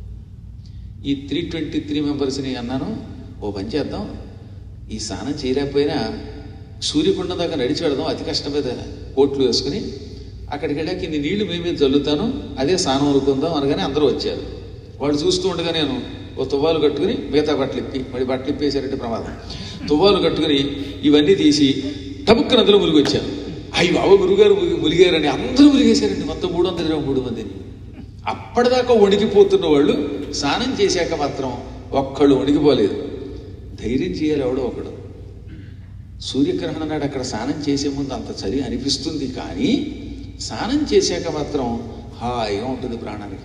ఈ 323 మెంబర్స్ని అన్నాను, ఓ పని చేద్దాం, ఈ స్నానం చేయలేకపోయినా సూర్యకుండం దాకా నడిచి వెళదాం, అతి కష్టం మీద కోట్లు వేసుకుని అక్కడికి వెళ్ళాక ఇన్ని నీళ్లు మేమే చల్లుతాను, అదే స్నానం అనుకుందాం అనగానే అందరూ వచ్చారు. వాళ్ళు చూస్తూ ఉండగా నేను ఓ తువ్వాలు కట్టుకుని మిగతా బట్టలు ఇప్పి, మరి బట్టలు ఇప్పేశారంటే ప్రమాదం. తువ్వాలు కట్టుకుని ఇవన్నీ తీసి టబుక్క నదిలో ములిగి వచ్చాను. అయ్యి బాబు గురుగారు ములిగారని అందరూ ములిగేశారండి, మొత్తం 323 మందిని. అప్పటిదాకా వణికిపోతున్న వాళ్ళు స్నానం చేశాక మాత్రం ఒక్కళ్ళు వణికిపోలేదు. ధైర్యం చేయాలి ఎవడో ఒకడు. సూర్యగ్రహణం నాడు అక్కడ స్నానం చేసే ముందు అంత చలి అనిపిస్తుంది, కానీ స్నానం చేశాక మాత్రం హాయిగా ఉంటుంది ప్రాణానికి.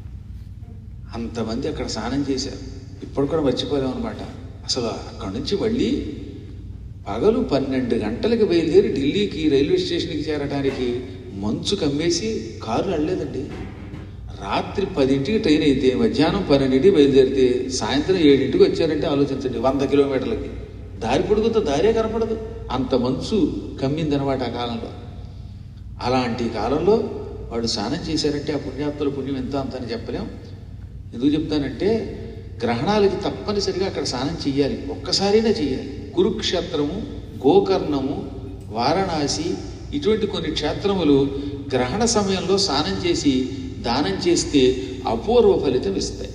అంతమంది అక్కడ స్నానం చేశారు. ఇప్పుడు కూడా మర్చిపోలేమన్నమాట. అసలు అక్కడి నుంచి మళ్ళీ పగలు 12 గంటలకు బయలుదేరి ఢిల్లీకి రైల్వే స్టేషన్కి చేరడానికి మంచు కమ్మేసి కారులు వెళ్ళలేదండి. రాత్రి 10ంటికి ట్రైన్ అయితే మధ్యాహ్నం 12ంటికి బయలుదేరితే సాయంత్రం 7ంటికి వచ్చారంటే ఆలోచించండి. 100 కిలోమీటర్లకి దారి పొడుగుతో దారే కనపడదు, అంత మంచు కమ్మిందనమాట ఆ కాలంలో. అలాంటి కాలంలో వాడు స్నానం చేశారంటే ఆ పుణ్యాత్తుల పుణ్యం ఎంత అంత అని చెప్పలేం. ఎందుకు చెప్తానంటే గ్రహణాలకి తప్పనిసరిగా అక్కడ స్నానం చెయ్యాలి, ఒక్కసారైనా చెయ్యాలి. కురుక్షేత్రము, గోకర్ణము, వారణాసి ఇటువంటి కొన్ని క్షేత్రములు గ్రహణ సమయంలో స్నానం చేసి దానం చేస్తే అపూర్వ ఫలితం ఇస్తాయి.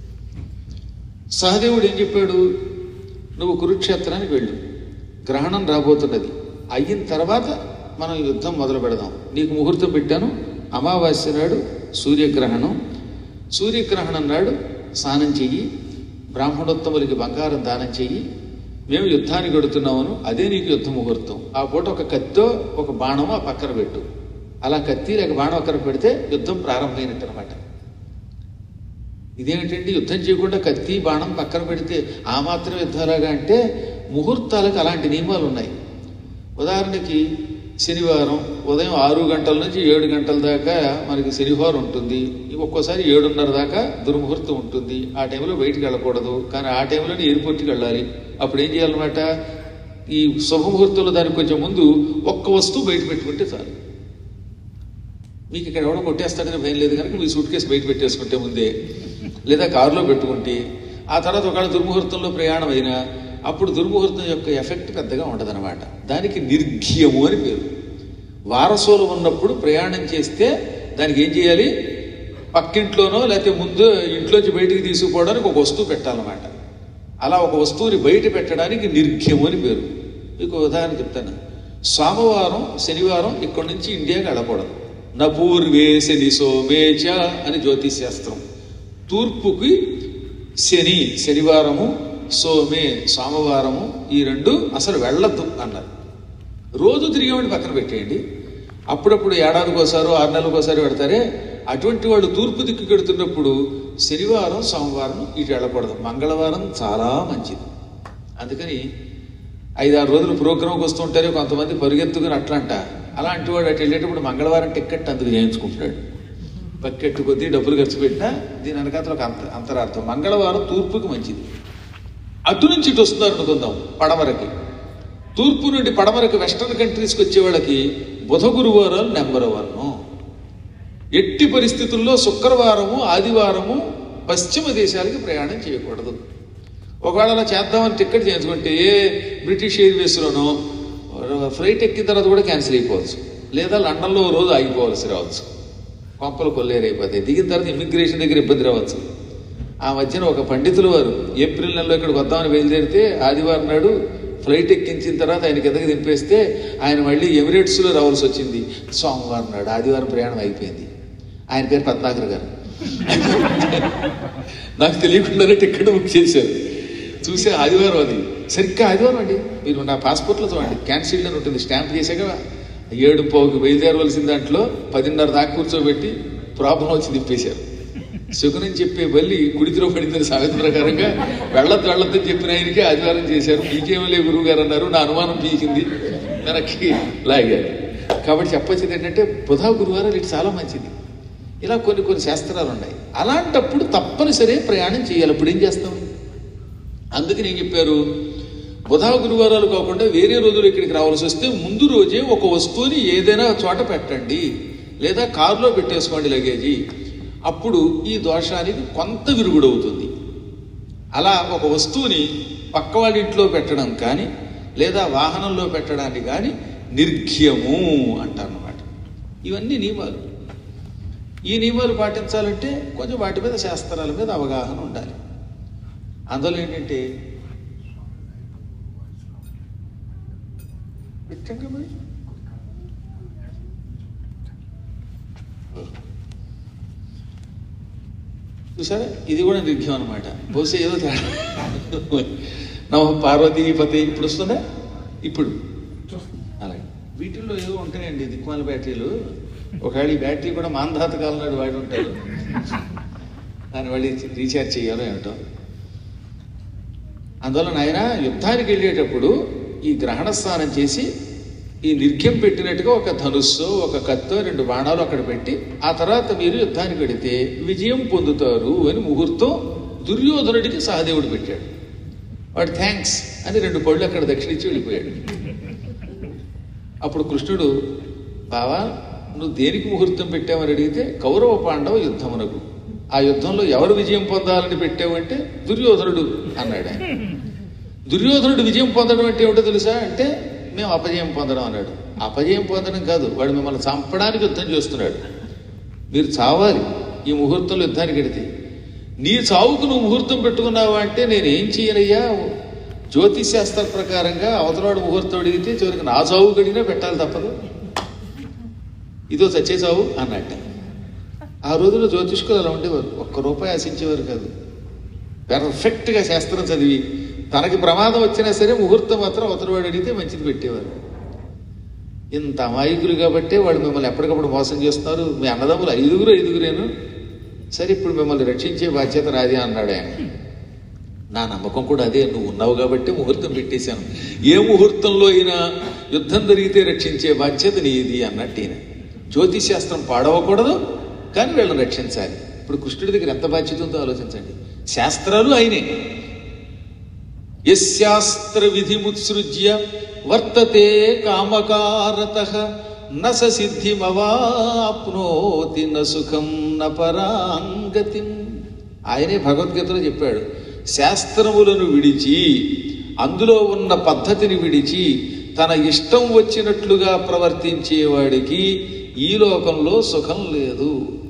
సహదేవుడు ఏం చెప్పాడు? నువ్వు కురుక్షేత్రానికి వెళ్ళు, గ్రహణం రాబోతున్నది, అయిన తర్వాత మనం యుద్ధం మొదలు పెడదాం. నీకు ముహూర్తం పెట్టాను, అమావాస్య నాడు సూర్యగ్రహణం, సూర్యగ్రహణం నాడు స్నానం చెయ్యి, బ్రాహ్మణోత్తములకి బంగారం దానం చెయ్యి, మేము యుద్ధానికి గడుతున్నామను, అదే నీకు యుద్ధ ముహూర్తం. ఆ పూట ఒక కత్తో ఒక బాణము ఆ పక్కన పెట్టు. అలా కత్తి లేక బాణం అక్కడ పెడితే యుద్ధం ప్రారంభమైనట్టు అనమాట. ఇదేమిటండి యుద్ధం చేయకుండా కత్తి బాణం పక్కన పెడితే ఆ మాత్రం యుద్ధాలాగా అంటే ముహూర్తాలకు అలాంటి నియమాలు ఉన్నాయి. ఉదాహరణకి శనివారం ఉదయం 6 గంటల నుంచి 7 గంటల దాకా మనకి శనివారం ఉంటుంది. ఒక్కోసారి 7:30 దాకా దుర్ముహూర్తం ఉంటుంది. ఆ టైంలో బయటికి వెళ్ళకూడదు, కానీ ఆ టైంలోనే ఎయిర్పోర్ట్కి వెళ్ళాలి. అప్పుడు ఏం చేయాలన్నమాట, ఈ శుభముహూర్తంలో దానికి కొంచెం ముందు ఒక్క వస్తువు బయట పెట్టుకుంటే చాలు. మీకు ఇక్కడ ఎవడో కొట్టేస్తాడని భయం లేదు కనుక మీ సూట్ కేసు బయట పెట్టేసుకుంటే ముందే, లేదా కారులో పెట్టుకుంటే, ఆ తర్వాత ఒకవేళ దుర్ముహూర్తంలో ప్రయాణం అయినా అప్పుడు దుర్ముహూర్తం యొక్క ఎఫెక్ట్ పెద్దగా ఉండదన్నమాట. దానికి నిర్ఘ్యము అని పేరు. వారసులు ఉన్నప్పుడు ప్రయాణం చేస్తే దానికి ఏం చేయాలి, పక్కింట్లోనో లేకపోతే ముందు ఇంట్లోంచి బయటికి తీసుకుపోవడానికి ఒక వస్తువు పెట్టాలన్నమాట. అలా ఒక వస్తువుని బయట పెట్టడానికి నిర్ఘ్యము అని పేరు. మీకు ఉదాహరణ చెప్తాను. సోమవారం శనివారం ఇక్కడి నుంచి ఇండియాకి వెళ్ళకూడదు. నపూర్వే శని సోమేచ అని జ్యోతిష్ శాస్త్రం. తూర్పుకి శని శనివారము, సోమే సోమవారము, ఈ 2 అసలు వెళ్ళద్దు అన్నారు. రోజు తిరిగేవాడిని పక్కన పెట్టేయండి. అప్పుడప్పుడు ఏడాదికోసారో 6 నెలలకోసారి పెడతారే, అటువంటి వాళ్ళు తూర్పు దిక్కు పెడుతున్నప్పుడు శనివారం సోమవారం ఇటు వెళ్ళకూడదు. మంగళవారం చాలా మంచిది. అందుకని 5-6 రోజులు ప్రోగ్రాంకి వస్తుంటారే కొంతమంది పరిగెత్తుకుని అట్లంట. అలాంటి వాడు అటు వెళ్ళేటప్పుడు మంగళవారం టికెట్ అందుకు చేయించుకుంటాడు. బకెట్టు కొద్దీ డబ్బులు ఖర్చు పెట్టినా దీని వెనకాతల ఒక అంతరార్థం. మంగళవారం తూర్పుకి మంచిది. అటు నుంచి ఇటు వస్తున్నారు అనుకుందాం పడమరకి. తూర్పు నుండి పడమరకి వెస్టర్న్ కంట్రీస్కి వచ్చే వాళ్ళకి బుధ గురువారాలు నెంబర్ 1. ఎట్టి పరిస్థితుల్లో శుక్రవారము ఆదివారము పశ్చిమ దేశాలకి ప్రయాణం చేయకూడదు. ఒకవేళ అలా చేద్దామని టికెట్ చేయించుకుంటే బ్రిటిష్ ఎయిర్వేస్లోనో ఫ్లైట్ ఎక్కిన తర్వాత కూడా క్యాన్సిల్ అయిపోవచ్చు, లేదా లండన్లో రోజు ఆగిపోవాల్సి రావచ్చు. కొంపలు కొల్లేరైపోతాయి. దిగిన తర్వాత ఇమిగ్రేషన్ దగ్గర ఇబ్బంది రావచ్చు. ఆ మధ్యన ఒక పండితులు వారు ఏప్రిల్ నెలలో ఇక్కడికి వద్దామని బయలుదేరితే ఆదివారం నాడు ఫ్లైట్ ఎక్కించిన తర్వాత ఆయన కిందకి దింపేస్తే ఆయన మళ్ళీ ఎమిరేట్స్లో రావాల్సి వచ్చింది. సోమవారం నాడు ఆదివారం ప్రయాణం అయిపోయింది. ఆయన పేరు పద్మాకర్ గారు. నాకు తెలియకుండానే టికెట్ బుక్ చేశారు. చూసే ఆదివారం అది సరిగ్గా ఆదివారం అండి. మీరు నా పాస్పోర్ట్లో చూడండి, క్యాన్సిల్డ్ అని ఉంటుంది, స్టాంప్ చేశాక 7:15కి బయలుదేరవలసిన దాంట్లో 10:30 దాకా కూర్చోబెట్టి ప్రాబ్లం వచ్చి తిప్పేశారు. శకునం చెప్పే బల్లి కుడితిలో పడిందని సామెత ప్రకారంగా వెళ్ళొద్దని చెప్పిన ఆయనకి ఆదివారం చేశారు. మీకేమలే గురువు గారు అన్నారు. నా అనుమానం పీకింది, వెనక్కి లాగారు. కాబట్టి చెప్పొచ్చేది ఏంటంటే బుధ గురువారాలు ఇటు చాలా మంచిది. ఇలా కొన్ని శాస్త్రాలు ఉన్నాయి. అలాంటప్పుడు తప్పనిసరి ప్రయాణం చేయాలి. అప్పుడు ఏం చేస్తాం? అందుకని ఏం చెప్పారు, బుధ గురువారాలు కాకుండా వేరే రోజులు ఇక్కడికి రావాల్సి వస్తే ముందు రోజే ఒక వస్తువుని ఏదైనా చోట పెట్టండి, లేదా కారులో పెట్టేసుకోండి లగేజీ. అప్పుడు ఈ దోషానికి కొంత విరుగుడవుతుంది. అలా ఒక వస్తువుని పక్క వాళ్ళ ఇంట్లో పెట్టడం కానీ లేదా వాహనంలో పెట్టడాన్ని కానీ నిర్ఘ్యము అంటారన్నమాట. ఇవన్నీ నియమాలు. ఈ నియమాలు పాటించాలంటే కొంచెం వాటి మీద శాస్త్రాల మీద అవగాహన ఉండాలి. అందులో ఏంటంటే చూసారా, ఇది కూడా నిర్ఘ్యం అనమాట. బహుశా ఏదో నమ పార్వతీపతి ఇప్పుడు వస్తుందా? ఇప్పుడు అలాగే వీటిల్లో ఏదో ఉంటాయండి దిక్మాల బ్యాటరీలు. ఒకవేళ ఈ బ్యాటరీ కూడా మాంధాత కాలం నాడు వాడి ఉంటారు, దాన్ని మళ్ళీ రీఛార్జ్ చేయాలో ఏమిటో. అందువల్ల ఆయన యుద్ధానికి వెళ్ళేటప్పుడు ఈ గ్రహణ స్నానం చేసి ఈ నిర్ఘ్యం పెట్టినట్టుగా ఒక ధనుస్సు, ఒక కత్తో, 2 బాణాలు అక్కడ పెట్టి ఆ తర్వాత మీరు యుద్ధానికి వెడితే విజయం పొందుతారు అని ముహూర్తం దుర్యోధనుడికి సహదేవుడు పెట్టాడు. వాడు థ్యాంక్స్ అని 2 పళ్ళు అక్కడ దక్షిణించి వెళ్ళిపోయాడు. అప్పుడు కృష్ణుడు, బావా నువ్వు దేనికి ముహూర్తం పెట్టావని అడిగితే కౌరవ పాండవ యుద్ధమునకు, ఆ యుద్ధంలో ఎవరు విజయం పొందాలని పెట్టావంటే దుర్యోధనుడు అన్నాడు ఆయన. దుర్యోధనుడు విజయం పొందడం అంటే ఏమిటో తెలుసా అంటే మేము అపజయం పొందడం అన్నాడు. అపజయం పొందడం కాదు, వాడు మిమ్మల్ని చంపడానికి యుద్ధం చేస్తున్నాడు. మీరు చావాలి ఈ ముహూర్తంలో యుద్ధానికి వెడితే. నీ చావుకు నువ్వు ముహూర్తం పెట్టుకున్నావా అంటే నేనేం చేయనయ్యా, జ్యోతిష్ శాస్త్ర ప్రకారంగా అవతలవాడు ముహూర్తం అడిగితే చివరికి నా చావు గడిగినా పెట్టాలి తప్పదు, ఇదో చచ్చే చావు అన్నట్ట. ఆ రోజుల్లో జ్యోతిష్కులు అలా ఉండేవారు, ₹1 ఆశించేవారు కాదు. పెర్ఫెక్ట్గా శాస్త్రం చదివి తనకి ప్రమాదం వచ్చినా సరే ముహూర్తం మాత్రం అవతలవాడు అడిగితే మంచిది పెట్టేవారు. ఇంత అమాయకులు కాబట్టే వాడు మిమ్మల్ని ఎప్పటికప్పుడు మోసం చేస్తున్నారు. మీ అన్నదమ్ములు ఐదుగురేను, సరే ఇప్పుడు మిమ్మల్ని రక్షించే బాధ్యత నాది అన్నాడు ఆయన. నా నమ్మకం కూడా అదే, నువ్వు ఉన్నావు కాబట్టి ముహూర్తం పెట్టేశాను. ఏ ముహూర్తంలో అయినా యుద్ధం జరిగితే రక్షించే బాధ్యత నీది అన్నట్టు ఈయన. జ్యోతిష్ శాస్త్రం పాడవకూడదు, కానీ వీళ్ళని రక్షించాలి. ఇప్పుడు కృష్ణుడి దగ్గర ఎంత బాధ్యత ఉందో ఆలోచించండి. శాస్త్రాలు ఆయనే. యస్శాస్త్ర విధిముత్సృజ్య వర్తతే కామకారతః న స సిద్ధిమవాప్నోతి న సుఖం న పరాంగతిం. ఆయనే భగవద్గీతలో చెప్పాడు, శాస్త్రములను విడిచి అందులో ఉన్న పద్ధతిని విడిచి తన ఇష్టం వచ్చినట్లుగా ప్రవర్తించేవాడికి ఈ లోకంలో సుఖం లేదు,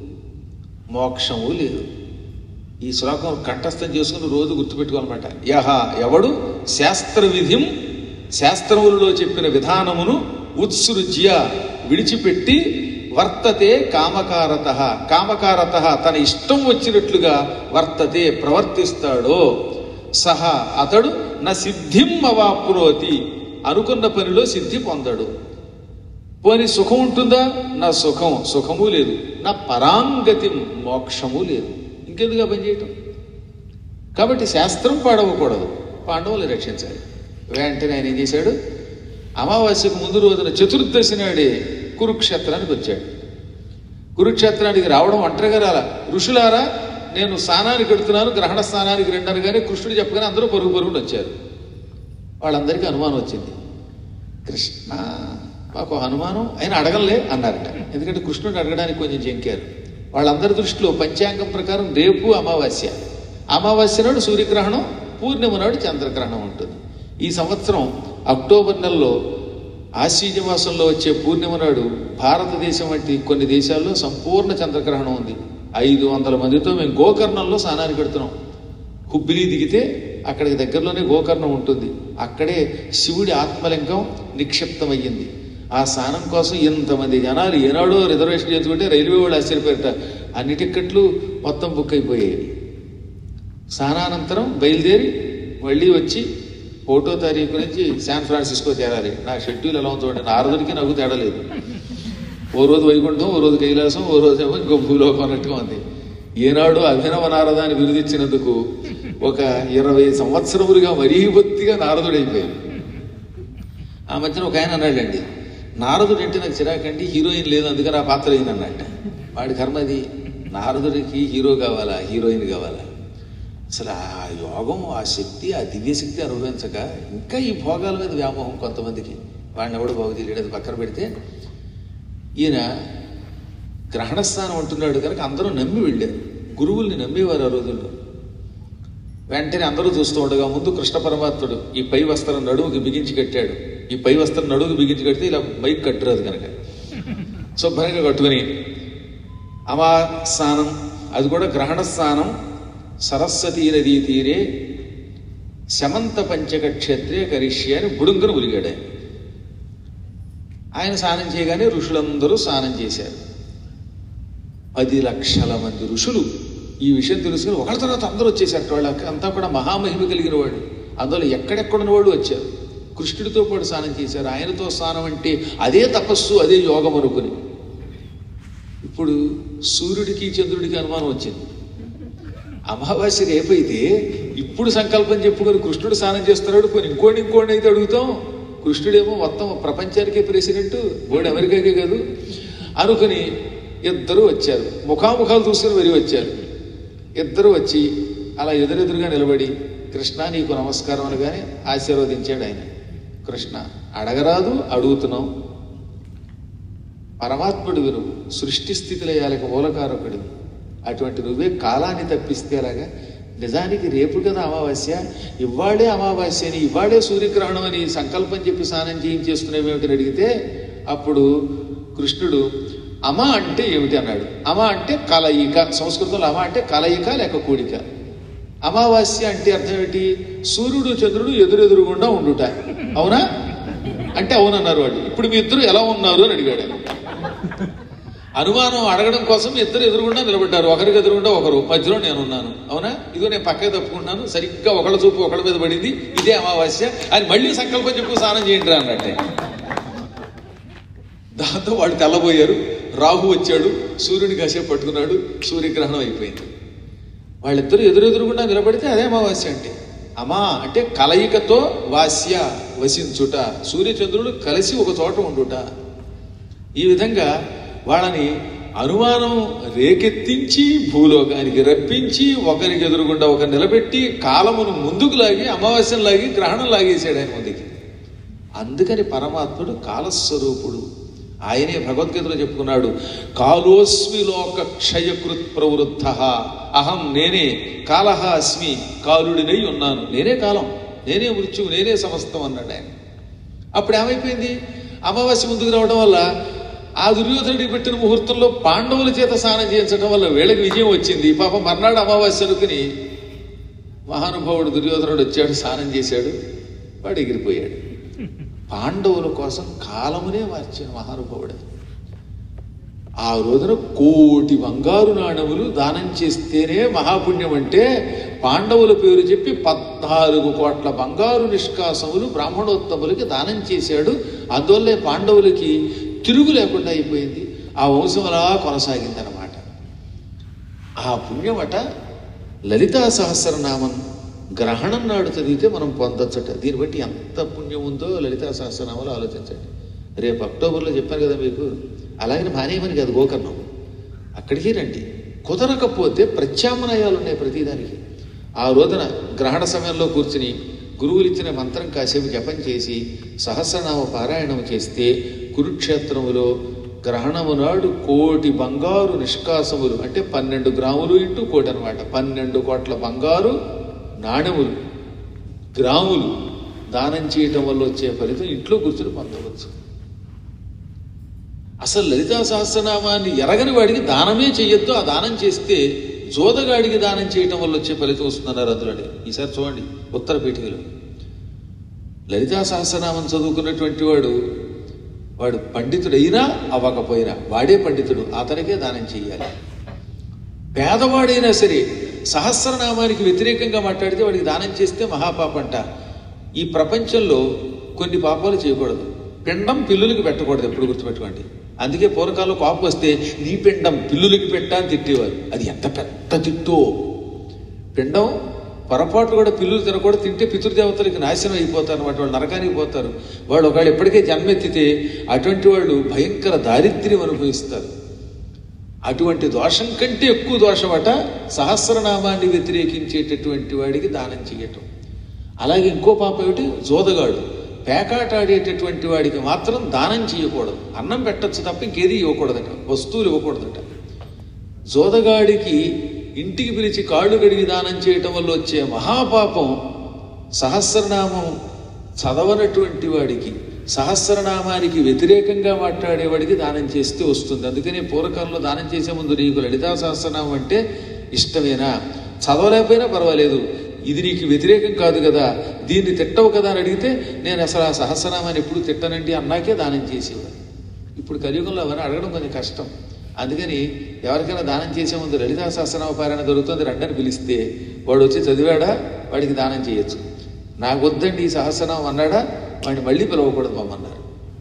మోక్షము లేదు. ఈ శ్లోకం కంఠస్థం చేసుకుని రోజు గుర్తుపెట్టుకోవాలన్నమాట. యహ ఎవడు శాస్త్ర విధిం, శాస్త్రములలో చెప్పిన విధానమును ఉత్సృజ్య విడిచిపెట్టి వర్తతే కామకారతః, కామకారతః తన ఇష్టం వచ్చినట్లుగా వర్తతే ప్రవర్తిస్తాడో సహ అతడు నా సిద్ధిం అవాప్నోతి అనుకున్న పనిలో సిద్ధి పొందడు. పోని సుఖం ఉంటుందా? నా సుఖము లేదు. నా పరాంగతి మోక్షము లేదు. ఇంకెందుగా పనిచేయటం? కాబట్టి శాస్త్రం పాడవకూడదు, పాండవులు రక్షించాలి. వెంటనే ఆయన ఏం చేశాడు, అమావాస్యకు ముందు రోజున చతుర్దశి నాడే కురుక్షేత్రానికి వచ్చాడు. కురుక్షేత్రానికి రావడం ఒంటరిగా రాలా. ఋషులారా నేను స్నానానికి వెడుతున్నాను, గ్రహణ స్నానానికి రెండను కానీ కృష్ణుడు చెప్పగానే అందరూ పరుగుని వచ్చారు. వాళ్ళందరికీ అనుమానం వచ్చింది. కృష్ణ మాకు అనుమానం, ఆయన అడగలే అన్నారట. ఎందుకంటే కృష్ణుడు అడగడానికి కొంచెం జంకారు. వాళ్ళందరి దృష్టిలో పంచాంగం ప్రకారం రేపు అమావాస్య, అమావాస్య నాడు సూర్యగ్రహణం, పూర్ణిమ నాడు చంద్రగ్రహణం ఉంటుంది. ఈ సంవత్సరం అక్టోబర్ నెలలో ఆశ్వీజ మాసంలో వచ్చే పూర్ణిమ నాడు భారతదేశం వంటి కొన్ని దేశాల్లో సంపూర్ణ చంద్రగ్రహణం ఉంది. 500 మందితో మేము గోకర్ణంలో స్నానానికి పెడుతున్నాం. హుబ్బిలి దిగితే అక్కడికి దగ్గరలోనే గోకర్ణం ఉంటుంది. అక్కడే శివుడి ఆత్మలింగం నిక్షిప్తమయ్యింది. ఆ స్నానం కోసం ఇంతమంది జనాలు ఏనాడో రిజర్వేషన్ చేసుకుంటే రైల్వే వాళ్ళు ఆశ్చర్యపోయారట. అన్ని టిక్కెట్లు మొత్తం బుక్ అయిపోయాయి. స్నానానంతరం బయలుదేరి మళ్ళీ వచ్చి 1వ తారీఖు నుంచి శాన్ ఫ్రాన్సిస్కో చేరాలి. నా షెడ్యూల్ ఎలా ఉందో నారదుడికి నాకు తేడా లేదు. ఓ రోజు వైకుంఠం, ఓ రోజు కైలాసం, ఓ రోజు ఏమో ఇంకో భూలోకం అన్నట్టుగా ఉంది. ఏనాడు అభినవ నారదాన్ని బిరుదిచ్చినందుకు ఒక 20 సంవత్సరములుగా మరీ బొత్తిగా నారదుడైపోయాడు. ఆ మధ్యన ఒక ఆయన అన్నాడండి, నారదుడు అంటే నాకు చిరాకండి, హీరోయిన్ లేదు అందుకని ఆ పాత్ర అయింది అన్నట్ట. వాడి కర్మది. నారదుడికి హీరో కావాలా, హీరోయిన్ కావాలా? అసలు ఆ యోగం, ఆ శక్తి, ఆ దివ్యశక్తి అనుభవించక ఇంకా ఈ భోగాల మీద వ్యామోహం కొంతమందికి. వాడిని ఎవడు బాగు తెలియదు. అది పక్కన పెడితే ఈయన గ్రహణస్థానం అంటున్నాడు కనుక అందరూ నమ్మి వెళ్ళారు. గురువుల్ని నమ్మేవారు ఆ రోజుల్లో. వెంటనే అందరూ చూస్తూ ఉండగా ముందు కృష్ణ పరమాత్ముడు ఈ పై వస్త్రం నడువుకి బిగించి కట్టాడు. ఈ పై వస్త్రం నడువుకి బిగించి కడితే ఇలా బైక్ కట్టురాదు కనుక శుభ్రంగా కట్టుకుని అమా స్నానం, అది కూడా గ్రహణ స్నానం సరస్వతీ నదీ తీరే శమంత పంచక క్షేత్రే కరిష్య అని బుడుంగను ఉలిగాడు ఆయన. ఆయన స్నానం చేయగానే ఋషులందరూ స్నానం చేశారు. 10 లక్షల మంది ఋషులు ఈ విషయం తెలుసుకుని ఒకళ్ళ తర్వాత అందరూ వచ్చేసారు. వాళ్ళకి అంతా కూడా మహామహిమ కలిగిన వాడు. అందులో ఎక్కడెక్కడున్న వాళ్ళు వచ్చారు. కృష్ణుడితో పాటు స్నానం చేశారు. ఆయనతో స్నానం అంటే అదే తపస్సు, అదే యోగం అనుకుని. ఇప్పుడు సూర్యుడికి చంద్రుడికి అనుమానం వచ్చింది. అమావాస్య రేపైతే ఇప్పుడు సంకల్పం చెప్పుకొని కృష్ణుడు స్నానం చేస్తున్నాడు, పోనీ ఇంకోటి అయితే అడుగుతాం. కృష్ణుడేమో మొత్తం ప్రపంచానికే ప్రెసిడెంట్, బోర్డు అమెరికాకే కాదు అనుకుని ఇద్దరు వచ్చారు. ముఖాముఖాలు చూసుకుని మరీ వచ్చారు. ఇద్దరు వచ్చి అలా ఎదురెదురుగా నిలబడి కృష్ణ నీకు నమస్కారం అనగానే ఆశీర్వదించాడు ఆయన. కృష్ణ అడగరాదు, అడుగుతున్నాం. పరమాత్ముడు నువ్వు, సృష్టి స్థితి లయాలకు మూలకారకుడు. అటువంటి నువ్వే కాలాన్ని తప్పిస్తే అలాగా. నిజానికి రేపు కదా అమావాస్య, ఇవాళే అమావాస్య అని, ఇవాళే సూర్యగ్రహణం అని సంకల్పం చెప్పి స్నానం చేయించేస్తున్నావేమిటని అడిగితే అప్పుడు కృష్ణుడు అమ అంటే ఏమిటి అన్నాడు. అమ అంటే కలయిక. సంస్కృతంలో అమ అంటే కలయిక లేక కూడిక. అమావాస్య అంటే అర్థం ఏమిటి? సూర్యుడు చంద్రుడు ఎదురెదురుగుండా ఉండుట. అవునా అంటే అవునన్నారు వాళ్ళు. ఇప్పుడు మీ ఇద్దరు ఎలా ఉన్నారు అని అడిగాడు. అనుమానం అడగడం కోసం ఇద్దరు ఎదురుగుండా నిలబడ్డారు. ఒకరికి ఎదురుగుండా ఒకరు, మధ్యలో నేనున్నాను. అవునా? ఇదిగో నేను పక్కకి తప్పుకున్నాను. సరిగ్గా ఒకళ్ళ చూపు ఒకళ్ళ మీద పడింది. ఇదే అమావాస్య అని మళ్ళీ సంకల్పం చెప్పు స్నానం చేయండి రా అన్నట్టే. దాంతో వాళ్ళు తెల్లబోయారు. రాహు వచ్చాడు, సూర్యుని కాసేపు పట్టుకున్నాడు. సూర్యగ్రహణం అయిపోయింది. వాళ్ళిద్దరూ ఎదురెదురుగుండా నిలబడితే అదే అమావాస్య అంటే. అమా అంటే కలయికతో వాస్య వసించుట, సూర్యచంద్రుడు కలిసి ఒక చోట ఉండుట. ఈ విధంగా వాళ్ళని అనుమానం రేకెత్తించి భూలోకానికి రప్పించి ఒకరికి ఎదురుగుండా ఒకరు నిలబెట్టి కాలమును ముందుకు లాగి అమావాస్యం లాగి గ్రహణం లాగేశాడు ఆయన ముందుకి. అందుకని పరమాత్ముడు కాలస్వరూపుడు. ఆయనే భగవద్గీతలో చెప్పుకున్నాడు, కాలోస్మి లోక క్షయకృత్ ప్రవృద్ధ అహం, నేనే కాలహ అస్మి, కాలుడినై ఉన్నాను. నేనే కాలం, నేనే మృత్యువు, నేనే సమస్తం అన్నాడు ఆయన. అప్పుడు ఏమైపోయింది? అమావాస్య ముందుకు రావడం వల్ల ఆ దుర్యోధనుడికి పెట్టిన ముహూర్తంలో పాండవుల చేత స్నానం చేయించడం వల్ల వీళ్ళకి విజయం వచ్చింది. పాపం మర్నాడు అమావాస్య అనుకుని మహానుభావుడు దుర్యోధనుడు వచ్చాడు, స్నానం చేశాడు, వాడు ఎగిరిపోయాడు. పాండవుల కోసం కాలమునే మార్చిన మహానుభావుడు. ఆ రోజున 1,000,000 బంగారు నాణములు దానం చేస్తేనే మహాపుణ్యం అంటే, పాండవుల పేరు చెప్పి 14 కోట్ల బంగారు నిష్కాసములు బ్రాహ్మణోత్తములకి దానం చేశాడు. అందువల్లే పాండవులకి తిరుగు లేకుండా అయిపోయింది. ఆ వంశం అలా కొనసాగిందనమాట. ఆ పుణ్యమట లలితా సహస్రనామం గ్రహణం నాడు చదివితే మనం పొందొచ్చట. దీన్ని బట్టి ఎంత పుణ్యం ఉందో లలితా సహస్రనామాలు ఆలోచించండి. రేపు అక్టోబర్లో చెప్పాను కదా మీకు, అలాగే మానేయమని కాదు గోకర్ణం, అక్కడికి రండి. కుదరకపోతే ప్రత్యామ్నాయాలు ఉన్నాయి ప్రతిదానికి. ఆ రోజున గ్రహణ సమయంలో కూర్చుని గురువులు ఇచ్చిన మంత్రం కాసేపు జపం చేసి సహస్రనామ పారాయణం చేస్తే కురుక్షేత్రములో గ్రహణము నాడు 1,000,000 బంగారు నిష్కాసములు అంటే 12 గ్రాములు ఇంటూ 1,000,000 అనమాట. 12 కోట్ల బంగారు నాణెములు, గ్రాములు దానం చేయటం వల్ల వచ్చే ఫలితం ఇంట్లో కూర్చుని పొందవచ్చు. అసలు లలితా సహస్రనామాన్ని ఎరగని వాడికి దానమే చెయ్యొద్దు. ఆ దానం చేస్తే జోదగాడికి దానం చేయటం వల్ల వచ్చే ఫలితం వస్తున్నారు అందులోనే. ఈసారి చూడండి ఉత్తర పీఠికలో లలితా సహస్రనామం చదువుకున్నటువంటి వాడు పండితుడైనా అవ్వకపోయినా వాడే పండితుడు, అతనికే దానం చెయ్యాలి. పేదవాడైనా సరే సహస్రనామానికి వ్యతిరేకంగా మాట్లాడితే వాడికి దానం చేస్తే మహాపాపంట. ఈ ప్రపంచంలో కొన్ని పాపాలు చేయకూడదు. పిండం పిల్లులకి పెట్టకూడదు, ఎప్పుడు గుర్తుపెట్టుకోండి. అందుకే పూర్వకాలంలో కోపం వస్తే నీ పిండం పిల్లులకి పెట్టా అని తిట్టేవారు. అది ఎంత పెద్ద తిట్టో. పిండం పొరపాటు కూడా పిల్లులు తినకూడదు. తింటే పితృదేవతలకి నాశనం అయిపోతారు అన్నమాట, వాళ్ళు నరకానికి పోతారు. వాళ్ళు ఒకవేళ ఎప్పటికే జన్మెత్తితే అటువంటి వాళ్ళు భయంకర దారిద్ర్యం అనుభవిస్తారు. అటువంటి దోషం కంటే ఎక్కువ దోషమట సహస్రనామాన్ని వ్యతిరేకించేటటువంటి వాడికి దానం చేయటం. అలాగే ఇంకో పాపం ఏమిటి? జోదగాడు, పేకాట ఆడేటటువంటి వాడికి మాత్రం దానం చేయకూడదు. అన్నం పెట్టచ్చు తప్ప ఇంకేది ఇవ్వకూడదట, వస్తువులు ఇవ్వకూడదట. జోదగాడికి ఇంటికి పిలిచి కాళ్ళు కడిగి దానం చేయటం వల్ల వచ్చే మహాపాపం సహస్రనామం చదవనటువంటి వాడికి, సహస్రనామానికి వ్యతిరేకంగా మాట్లాడేవాడికి దానం చేస్తే వస్తుంది. అందుకని పూర్వకాలంలో దానం చేసే ముందు నీకు లలితా సహస్రనామం అంటే ఇష్టమేనా, చదవలేకపోయినా పర్వాలేదు, ఇది నీకు వ్యతిరేకం కాదు కదా, దీన్ని తిట్టవు కదా అని అడిగితే నేను అసలు ఆ సహస్రనామాన్ని ఎప్పుడు తిట్టనండి అన్నాకే దానం చేసేవాడు. ఇప్పుడు కలియుగంలో అవన్నీ అడగడం కొంచెం కష్టం. అందుకని ఎవరికైనా దానం చేసే ముందు లలితా సహస్రనామ పారాయణ దొరుకుతుంది రండని పిలిస్తే వాడు వచ్చి చదివాడా వాడికి దానం చేయొచ్చు. నాకు వద్దండి ఈ సహస్రనామం అన్నాడా వాడిని మళ్ళీ పిలవకూడదు మమ్మన్నారు.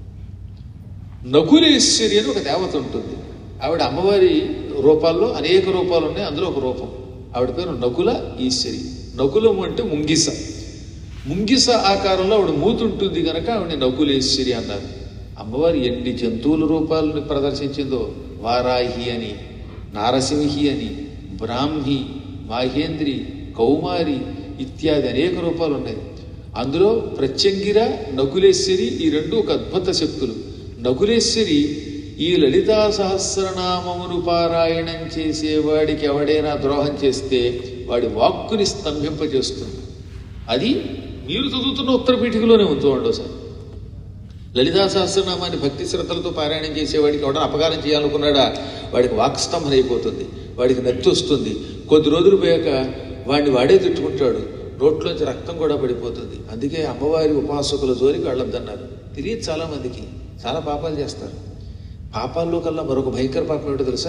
నకులేశ్వరి అని ఒక దేవత ఉంటుంది. ఆవిడ అమ్మవారి రూపాల్లో అనేక రూపాలు ఉన్నాయి, అందులో ఒక రూపం. ఆవిడ పేరు నకుల ఈశ్వరి. నకులము అంటే ముంగిస. ముంగిస ఆకారంలో ఆవిడ మూతుంటుంది కనుక ఆవిడ నకులేశ్వరి అన్నారు. అమ్మవారు ఎన్ని జంతువుల రూపాలను ప్రదర్శించిందో, వారాహి అని, నారసింహి అని, బ్రాహ్మి, మాహేంద్రి, కౌమారి ఇత్యాది అనేక రూపాలు ఉన్నాయి. అందులో ప్రత్యంగిర, నకులేశ్వరి ఈ రెండు ఒక అద్భుత శక్తులు. నకులేశ్వరి ఈ లలితా సహస్రనామమును పారాయణం చేసేవాడికి ఎవడైనా ద్రోహం చేస్తే వాడి వాక్కుని స్తంభింపజేస్తుంది. అది మీరు చదువుతున్న ఉత్తరపీఠికలోనే ఉంచుకోండి సార్. లలితా సహస్రనామాన్ని భక్తి శ్రద్ధలతో పారాయణం చేసేవాడికి ఎవడన్నా అపకారం చేయాలనుకున్నాడా వాడికి వాక్స్తంభన అయిపోతుంది, వాడికి నత్తి వస్తుంది. కొద్ది రోజులు పోయాక వాడిని వాడే తిట్టుకుంటాడు, నోట్లోంచి రక్తం కూడా పడిపోతుంది. అందుకే అమ్మవారి ఉపాసకుల జోలికి వెళ్ళొద్దన్నారు. తెలియదు చాలా మందికి, చాలా పాపాలు చేస్తారు. పాపాల్లో కల్లా మరొక భయంకర పాపం ఏమిటో తెలుసా?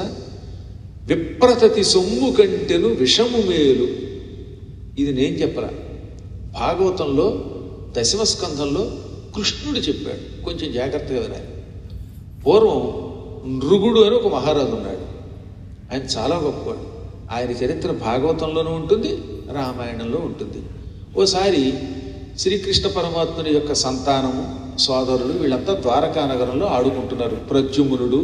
విప్రతతి సొమ్ము కంటెను విషము మేలు. ఇది నేను చెప్పరా, భాగవతంలో దశమస్కంధంలో కృష్ణుడు చెప్పాడు. కొంచెం జాగ్రత్తగా వినాలి. పూర్వం నృగుడు అని ఒక మహారాజు ఉన్నాడు. ఆయన చాలా గొప్పవాడు. ఆయన చరిత్ర భాగవతంలోనూ ఉంటుంది, రామాయణంలో ఉంటుంది. ఓసారి శ్రీకృష్ణ పరమాత్ముని యొక్క సంతానము, సోదరులు వీళ్ళంతా ద్వారకా నగరంలో ఆడుకుంటున్నారు. ప్రద్యుమ్నుడు,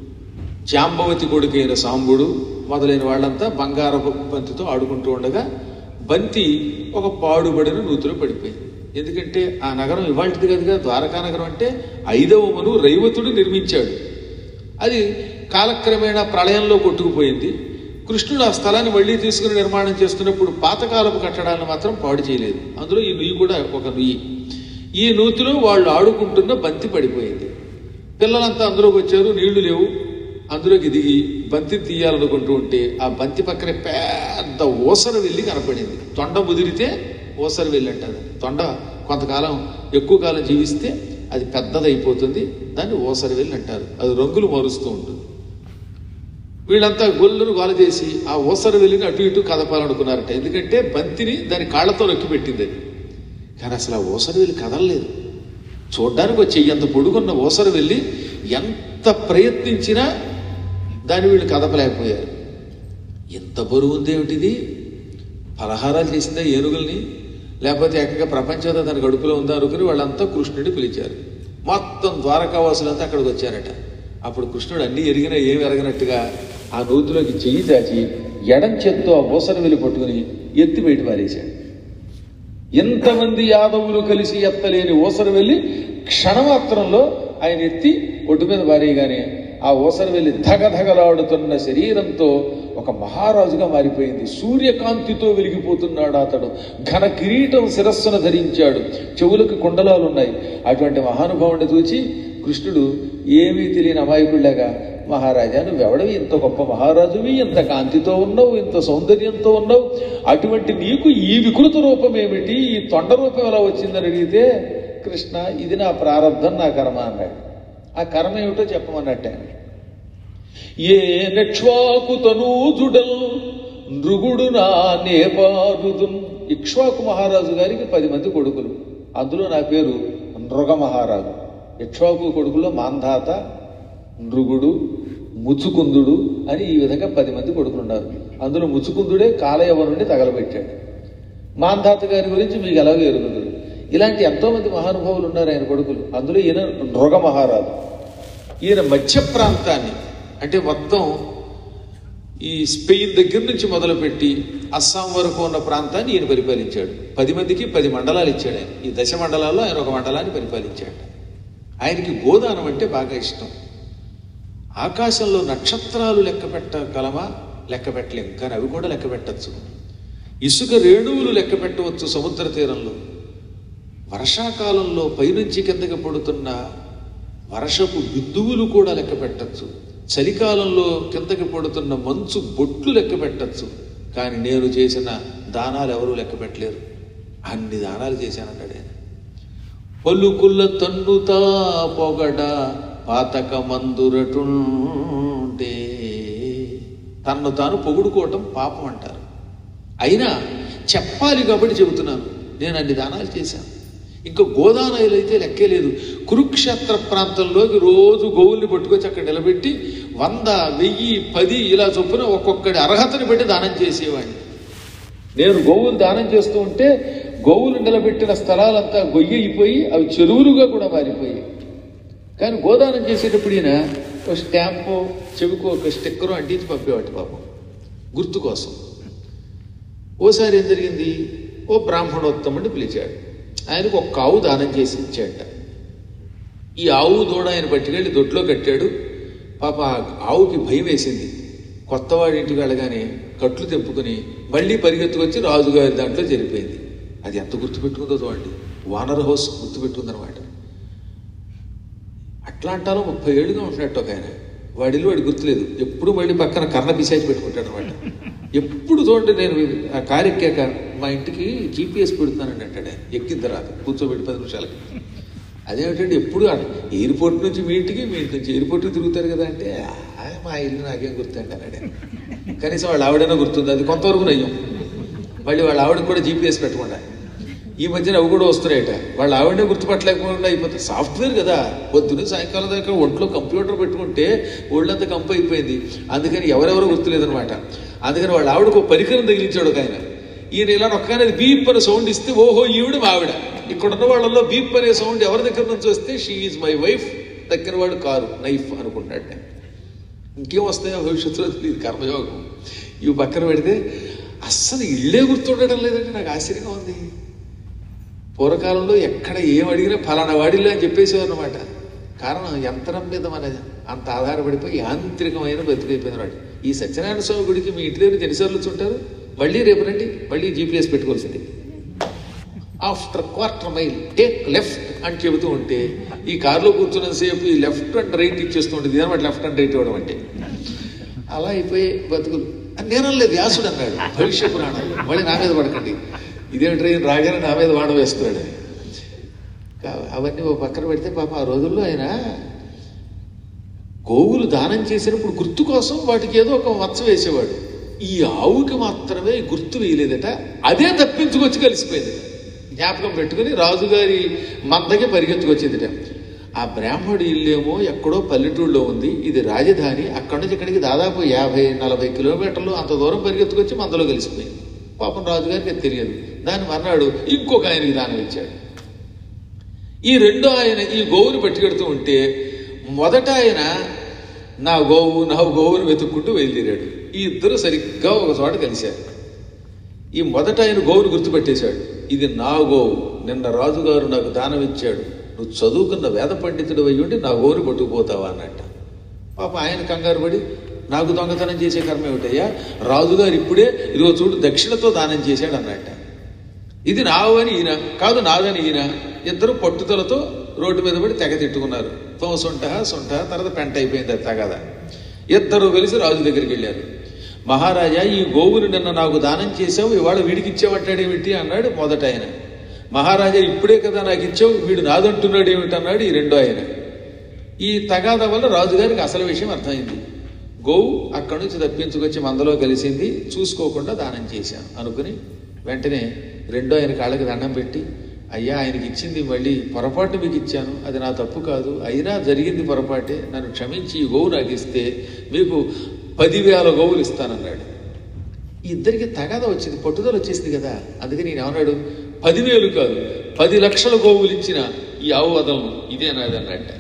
జాంబవతి కొడుకైన సాంబుడు మొదలైన వాళ్ళంతా బంగారపు బంతితో ఆడుకుంటూ ఉండగా బంతి ఒక పాడుబడిన నూతిలో పడిపోయింది. ఎందుకంటే ఆ నగరం ఇవాళది కనుక ద్వారకా నగరం అంటే 5వ మను రైవతుడు నిర్మించాడు. అది కాలక్రమేణా ప్రళయంలో కొట్టుకుపోయింది. కృష్ణుడు ఆ స్థలాన్ని మళ్ళీ తీసుకుని నిర్మాణం చేస్తున్నప్పుడు పాతకాలపు కట్టడాలను మాత్రం పాడు చేయలేదు. అందులో ఈ నుయ్యి కూడా ఒక నుయ్యి. ఈ నూతిలో వాళ్ళు ఆడుకుంటున్న బంతి పడిపోయింది. పిల్లలంతా అందులోకి వచ్చారు, నీళ్లు లేవు. అందులోకి దిగి బంతి తీయాలనుకుంటూ ఉంటే ఆ బంతి పక్కనే పెద్ద ఓసర వెళ్ళి కనపడింది. తొండ ముదిరితే ఓసర వెళ్ళి అంటారు. తొండ కొంతకాలం ఎక్కువ కాలం జీవిస్తే అది పెద్దదైపోతుంది, దాన్ని ఓసర వెళ్ళి అంటారు. అది రంగులు మారుస్తూ ఉంటుంది. వీళ్ళంతా గొల్లును గోల చేసి ఆ ఓసర వెళ్ళిని అటు ఇటు కదపాలనుకున్నారట. ఎందుకంటే బంతిని దాని కాళ్లతో నొక్కి పెట్టింది అది. కానీ అసలు ఆ ఓసర వెళ్ళి కదలలేదు. చూడ్డానికి వచ్చి ఎంత పొడుగున్న ఓసర వెళ్ళి ఎంత ప్రయత్నించినా దాన్ని వీళ్ళు కదపలేకపోయారు. ఎంత బరువు ఉందేమిటిది? పలహారాలు చేసిందా ఏనుగుల్ని, లేకపోతే ఏకంగా ప్రపంచంతో తన గడుపులో ఉందా అనుకుని వాళ్ళంతా కృష్ణుడిని పిలిచారు. మొత్తం ద్వారకావాసులంతా అక్కడికి వచ్చారట. అప్పుడు కృష్ణుడు అన్నీ ఎరిగినా ఏమి ఎరగనట్టుగా ఆ నూతిలోకి చెయ్యి చాచి ఎడం చేత్తో ఆ ఓసర వెళ్ళి పట్టుకుని ఎత్తి బయట పారేశాడు. ఎంతమంది యాదవులు కలిసి ఎత్తలేని ఓసర వెళ్ళి క్షణమాత్రంలో ఆయన ఎత్తి ఒడ్డు మీద పారేయగానే ఆ ఓసర వెళ్ళి ధగధగలాడుతున్న శరీరంతో ఒక మహారాజుగా మారిపోయింది. సూర్యకాంతితో వెలిగిపోతున్నాడు అతడు. ఘన కిరీటం శిరస్సును ధరించాడు, చెవులకు కుండలాలు ఉన్నాయి. అటువంటి మహానుభావుని చూచి కృష్ణుడు ఏమీ తెలియని అమాయకుడిలాగా, మహారాజా నువ్వెవడవి, ఇంత గొప్ప మహారాజువి, ఇంత కాంతితో ఉన్నావు, ఇంత సౌందర్యంతో ఉన్నావు, అటువంటి నీకు ఈ వికృత రూపం ఏమిటి, ఈ తొండ రూపం ఎలా వచ్చిందని అడిగితే, కృష్ణ ఇది నా ప్రారంధం, నా కర్మ అన్నాడు. ఆ కర్మ ఏమిటో చెప్పమన్నట్టే. ఏ నక్ష్వాకు తనూజుడల్ నృగుడు నా నేపారుదున్. ఇక్ష్వాకు మహారాజు గారికి 10 మంది కొడుకులు, అందులో నా పేరు నృగ మహారాజు. ఇక్ష్వాకు కొడుకుల్లో మాంధాత, నృగుడు, ముచ్చుకుందుడు అని ఈ విధంగా 10 మంది కొడుకులు ఉన్నారు. అందులో ముచ్చుకుందుడే కాలయవనుడిని తగలబెట్టాడు. మాంధాత గారి గురించి మీకు ఎలాగో ఎరుగుదురు. ఇలాంటి ఎంతో మంది మహానుభావులు ఉన్నారు ఆయన కొడుకులు. అందులో ఈయన నృగ మహారాజు. ఈయన మధ్య ప్రాంతాన్ని అంటే మొత్తం ఈ స్పెయిన్ దగ్గర నుంచి మొదలుపెట్టి అస్సాం వరకు ఉన్న ప్రాంతాన్ని ఈయన పరిపాలించాడు. 10 మందికి 10 మండలాలు ఇచ్చాడు ఆయన. ఈ 10 మండలాల్లో ఆయన ఒక మండలాన్ని పరిపాలించాడు. ఆయనకి గోదానం అంటే బాగా ఇష్టం. ఆకాశంలో నక్షత్రాలు లెక్క పెట్టగలమా? లెక్క పెట్టలేం, కానీ అవి కూడా లెక్క పెట్టచ్చు. ఇసుక రేణువులు లెక్క పెట్టవచ్చు సముద్ర తీరంలో. వర్షాకాలంలో పైనుంచి కిందకి పడుతున్న వర్షపు బిందువులు కూడా లెక్క పెట్టచ్చు. చలికాలంలో కిందకి పడుతున్న మంచు బొట్లు లెక్క పెట్టచ్చు. కానీ నేను చేసిన దానాలు ఎవరూ లెక్క పెట్టలేరు, అన్ని దానాలు చేశానన్నాడు ఆయన. పలుకుల తన్నుతా పొగడ పాతక మందురటుంటే, తన్ను తాను పొగుడుకోవటం పాపం అంటారు. అయినా చెప్పాలి కాబట్టి చెబుతున్నాను, నేను అన్ని దానాలు చేశాను. ఇంకా గోదానాలు అయితే లెక్కే లేదు. కురుక్షేత్ర ప్రాంతంలోకి రోజు గోవుల్ని పట్టుకొచ్చి అక్కడ నిలబెట్టి 100, 1000, 10 ఇలా చొప్పున ఒక్కొక్కడి అర్హతని పెట్టి దానం చేసేవాడిని. నేను గోవులు దానం చేస్తూ ఉంటే గోవులు నిలబెట్టిన స్థలాలంతా గొయ్యి అయిపోయి అవి చెరువులుగా కూడా మారిపోయాయి. కానీ గోదానం చేసేటప్పుడు ఈయన ఒక స్టాంపు, చెవికో ఒక స్టిక్కరు అంటించి పంపేవాటి పాపం, గుర్తు కోసం. ఓసారి ఏం జరిగింది, ఓ బ్రాహ్మణోత్తముడిని పిలిచాడు. ఆయనకు ఒక ఆవు దానం చేసి ఇచ్చాట. ఈ ఆవు దూడ ఆయన పట్టుకెళ్ళి దొడ్లో కట్టాడు. పాప ఆవుకి భయం వేసింది. కొత్తవాడి ఇంటికి వెళ్ళగానే కట్లు తెంపుకుని మళ్ళీ పరిగెత్తుకొచ్చి రాజుగారి దాంట్లో జరిపోయింది. అది ఎంత గుర్తుపెట్టుకుందో చూడండి, వానర్ హౌస్ గుర్తుపెట్టుకుందనమాట. అట్లాంటాలో 30 ఏళ్ళుగా ఉంటున్నట్టు ఒక ఆయన, వాడిలో వాడి గుర్తులేదు. ఎప్పుడు మళ్ళీ పక్కన కర్ణ పిశాచి పెట్టుకుంటాడు అనమాట. ఎప్పుడు చూడండి, నేను ఆ కారు ఎక్కాక మా ఇంటికి GPS పెడుతున్నానండి అంటాడు. ఎక్కిన తర్వాత కూర్చోబెట్టి 10 నిమిషాలకి. అదేమిటండి ఎప్పుడు ఎయిర్పోర్ట్ నుంచి మీ ఇంటికి, మీ ఇంటి నుంచి ఎయిర్పోర్ట్కి తిరుగుతారు కదా అంటే, మా ఇల్లు నాకేం గుర్తండి అన్నాడు. కనీసం వాళ్ళ ఆవిడైనా గుర్తుంది, అది కొంతవరకు నయ్యం. మళ్ళీ వాళ్ళ ఆవిడకి కూడా GPS పెట్టకుండా. ఈ మధ్యన అవి కూడా వస్తున్నాయట. వాళ్ళ ఆవిడనే గుర్తుపట్టలేకుండా అయిపోతుంది. సాఫ్ట్వేర్ కదా, పొద్దున్న సాయంకాలం దాకా ఒంట్లో కంప్యూటర్ పెట్టుకుంటే ఒళ్ళంతా కంపు అయిపోయింది. అందుకని ఎవరెవరో గుర్తులేదనమాట. అందుకని వాళ్ళ ఆవిడకు ఒక పరికరం తగిలించాడు ఒక ఆయన. ఈయన ఇలా నొక్కగానే బీప్ అనే సౌండ్ ఇస్తే, ఓహో ఈవిడ మా ఆవిడ. ఇక్కడ ఉన్న వాళ్ళల్లో బీప్ అనే సౌండ్ ఎవరి దగ్గర నుంచి వస్తే షీ ఈజ్ మై వైఫ్, దగ్గర వాడు కారు నైఫ్ అనుకుంటాడు. ఇంకేం వస్తాయో భవిష్యత్తులో తెలియదు, కర్మయోగం. ఇవి పక్కన పెడితే అస్సలు ఇళ్ళే గుర్తుండటం లేదంటే నాకు ఆశ్చర్యంగా ఉంది. పూర్వకాలంలో ఎక్కడ ఏం అడిగినా ఫలానా వాడిల్లో అని చెప్పేసేవారు అనమాట. కారణం యంత్రం మీద మన అంత ఆధారపడిపోయి యాంత్రికమైన బతికైపోయిన వాడు. ఈ సత్యనారాయణ స్వామి గుడికి మీ ఇంటి దగ్గర ఎన్నిసార్లు వచ్చుంటారు? మళ్ళీ రేపు రండి, మళ్ళీ GPS పెట్టుకోవాల్సింది. ఆఫ్టర్ 1/4 మైల్ టేక్ లెఫ్ట్ అని చెబుతూ ఉంటే ఈ కారులో కూర్చున్నంతసేపు ఈ లెఫ్ట్ అండ్ రైట్ ఇచ్చేస్తూ ఉంటుంది. ఇదనమాట లెఫ్ట్ అండ్ రైట్ ఇవ్వడం అంటే. అలా అయిపోయి బతుకులు. నేనలేదు, వ్యాసుడు అన్నాడు భవిష్య పురాణాలు. మళ్ళీ నా మీద పడకండి, ఇదేమిటి రాగానే నా మీద వాడ వేస్తున్నాడు. అవన్నీ ఓ పక్కన పెడితే పాప ఆ రోజుల్లో ఆయన గోవులు దానం చేసినప్పుడు గుర్తు కోసం వాటికి ఏదో ఒక మచ్చ వేసేవాడు. ఈ ఆవుకి మాత్రమే గుర్తు వేయలేదట. అదే తప్పించుకొచ్చి కలిసిపోయింది. జ్ఞాపకం పెట్టుకుని రాజుగారి మందకి పరిగెత్తుకొచ్చిందిట. ఆ బ్రాహ్మడి ఇల్లేమో ఎక్కడో పల్లెటూళ్ళలో ఉంది, ఇది రాజధాని. అక్కడి నుంచి ఇక్కడికి దాదాపు 50-40 కిలోమీటర్లు అంత దూరం పరిగెత్తుకొచ్చి మందలో కలిసిపోయింది. పాపం రాజుగారికి అది తెలియదు. దాని మర్నాడు ఇంకొక ఆయనకి దానం ఇచ్చాడు. ఈ రెండో ఆయన ఈ గోవుని పట్టుకెడుతూ ఉంటే మొదట ఆయన నా గోవుని వెతుక్కుంటూ బయలుదేరాడు. ఈ ఇద్దరు సరిగ్గా ఒక చోట కలిశారు. ఈ మొదట ఆయన గోవుని గుర్తుపెట్టేశాడు. ఇది నా గోవు, నిన్న రాజుగారు నాకు దానం ఇచ్చాడు, నువ్వు చదువుకున్న వేద పండితుడు అయ్యి ఉండి నా గోవుని పట్టుకుపోతావా అన్నట్ట. పాప ఆయన కంగారు పడి, నాకు దొంగతనం చేసే కర్మ ఏమిటయ్యా, రాజుగారు ఇప్పుడే ఇదిగో చూడు దక్షిణతో దానం చేశాడు అన్నట్ట. ఇది నావని ఈయన, కాదు నాదని ఈయన. ఇద్దరు పట్టుదలతో రోడ్డు మీద పడి తెగ తిట్టుకున్నారు. సొంట తర్వాత పెంట అయిపోయింది అది తగదా. ఇద్దరు కలిసి రాజు దగ్గరికి వెళ్ళారు. మహారాజా, ఈ గోవుని నిన్న నాకు దానం చేశావు, ఇవాళ వీడికి ఇచ్చావంటాడేమిటి అన్నాడు మొదట ఆయన. మహారాజా, ఇప్పుడే కదా నాకు ఇచ్చావు, వీడు నాదంటున్నాడు ఏమిటి అన్నాడు ఈ రెండో ఆయన. ఈ తగాదా వల్ల రాజుగారికి అసలు విషయం అర్థమైంది. గోవు అక్కడి నుంచి తప్పించుకొచ్చి మందలో కలిసింది, చూసుకోకుండా దానం చేశాను అనుకుని వెంటనే రెండో ఆయన కాళ్ళకి దండం పెట్టి, అయ్యా ఆయనకి ఇచ్చింది మళ్ళీ పొరపాటు మీకు ఇచ్చాను, అది నా తప్పు కాదు, అయినా జరిగింది పొరపాటే, నన్ను క్షమించి ఈ గోవు నాకు ఇస్తే మీకు 10,000 గోవులు ఇస్తానన్నాడు. ఈ ఇద్దరికి తగాదా వచ్చింది, పట్టుదల వచ్చేసింది కదా. అందుకని నేను ఏమన్నాడు, 10,000 కాదు 10 లక్షల గోవులు ఇచ్చిన ఈ ఆవు వదలను, ఇదే నాది అన్నట్ట.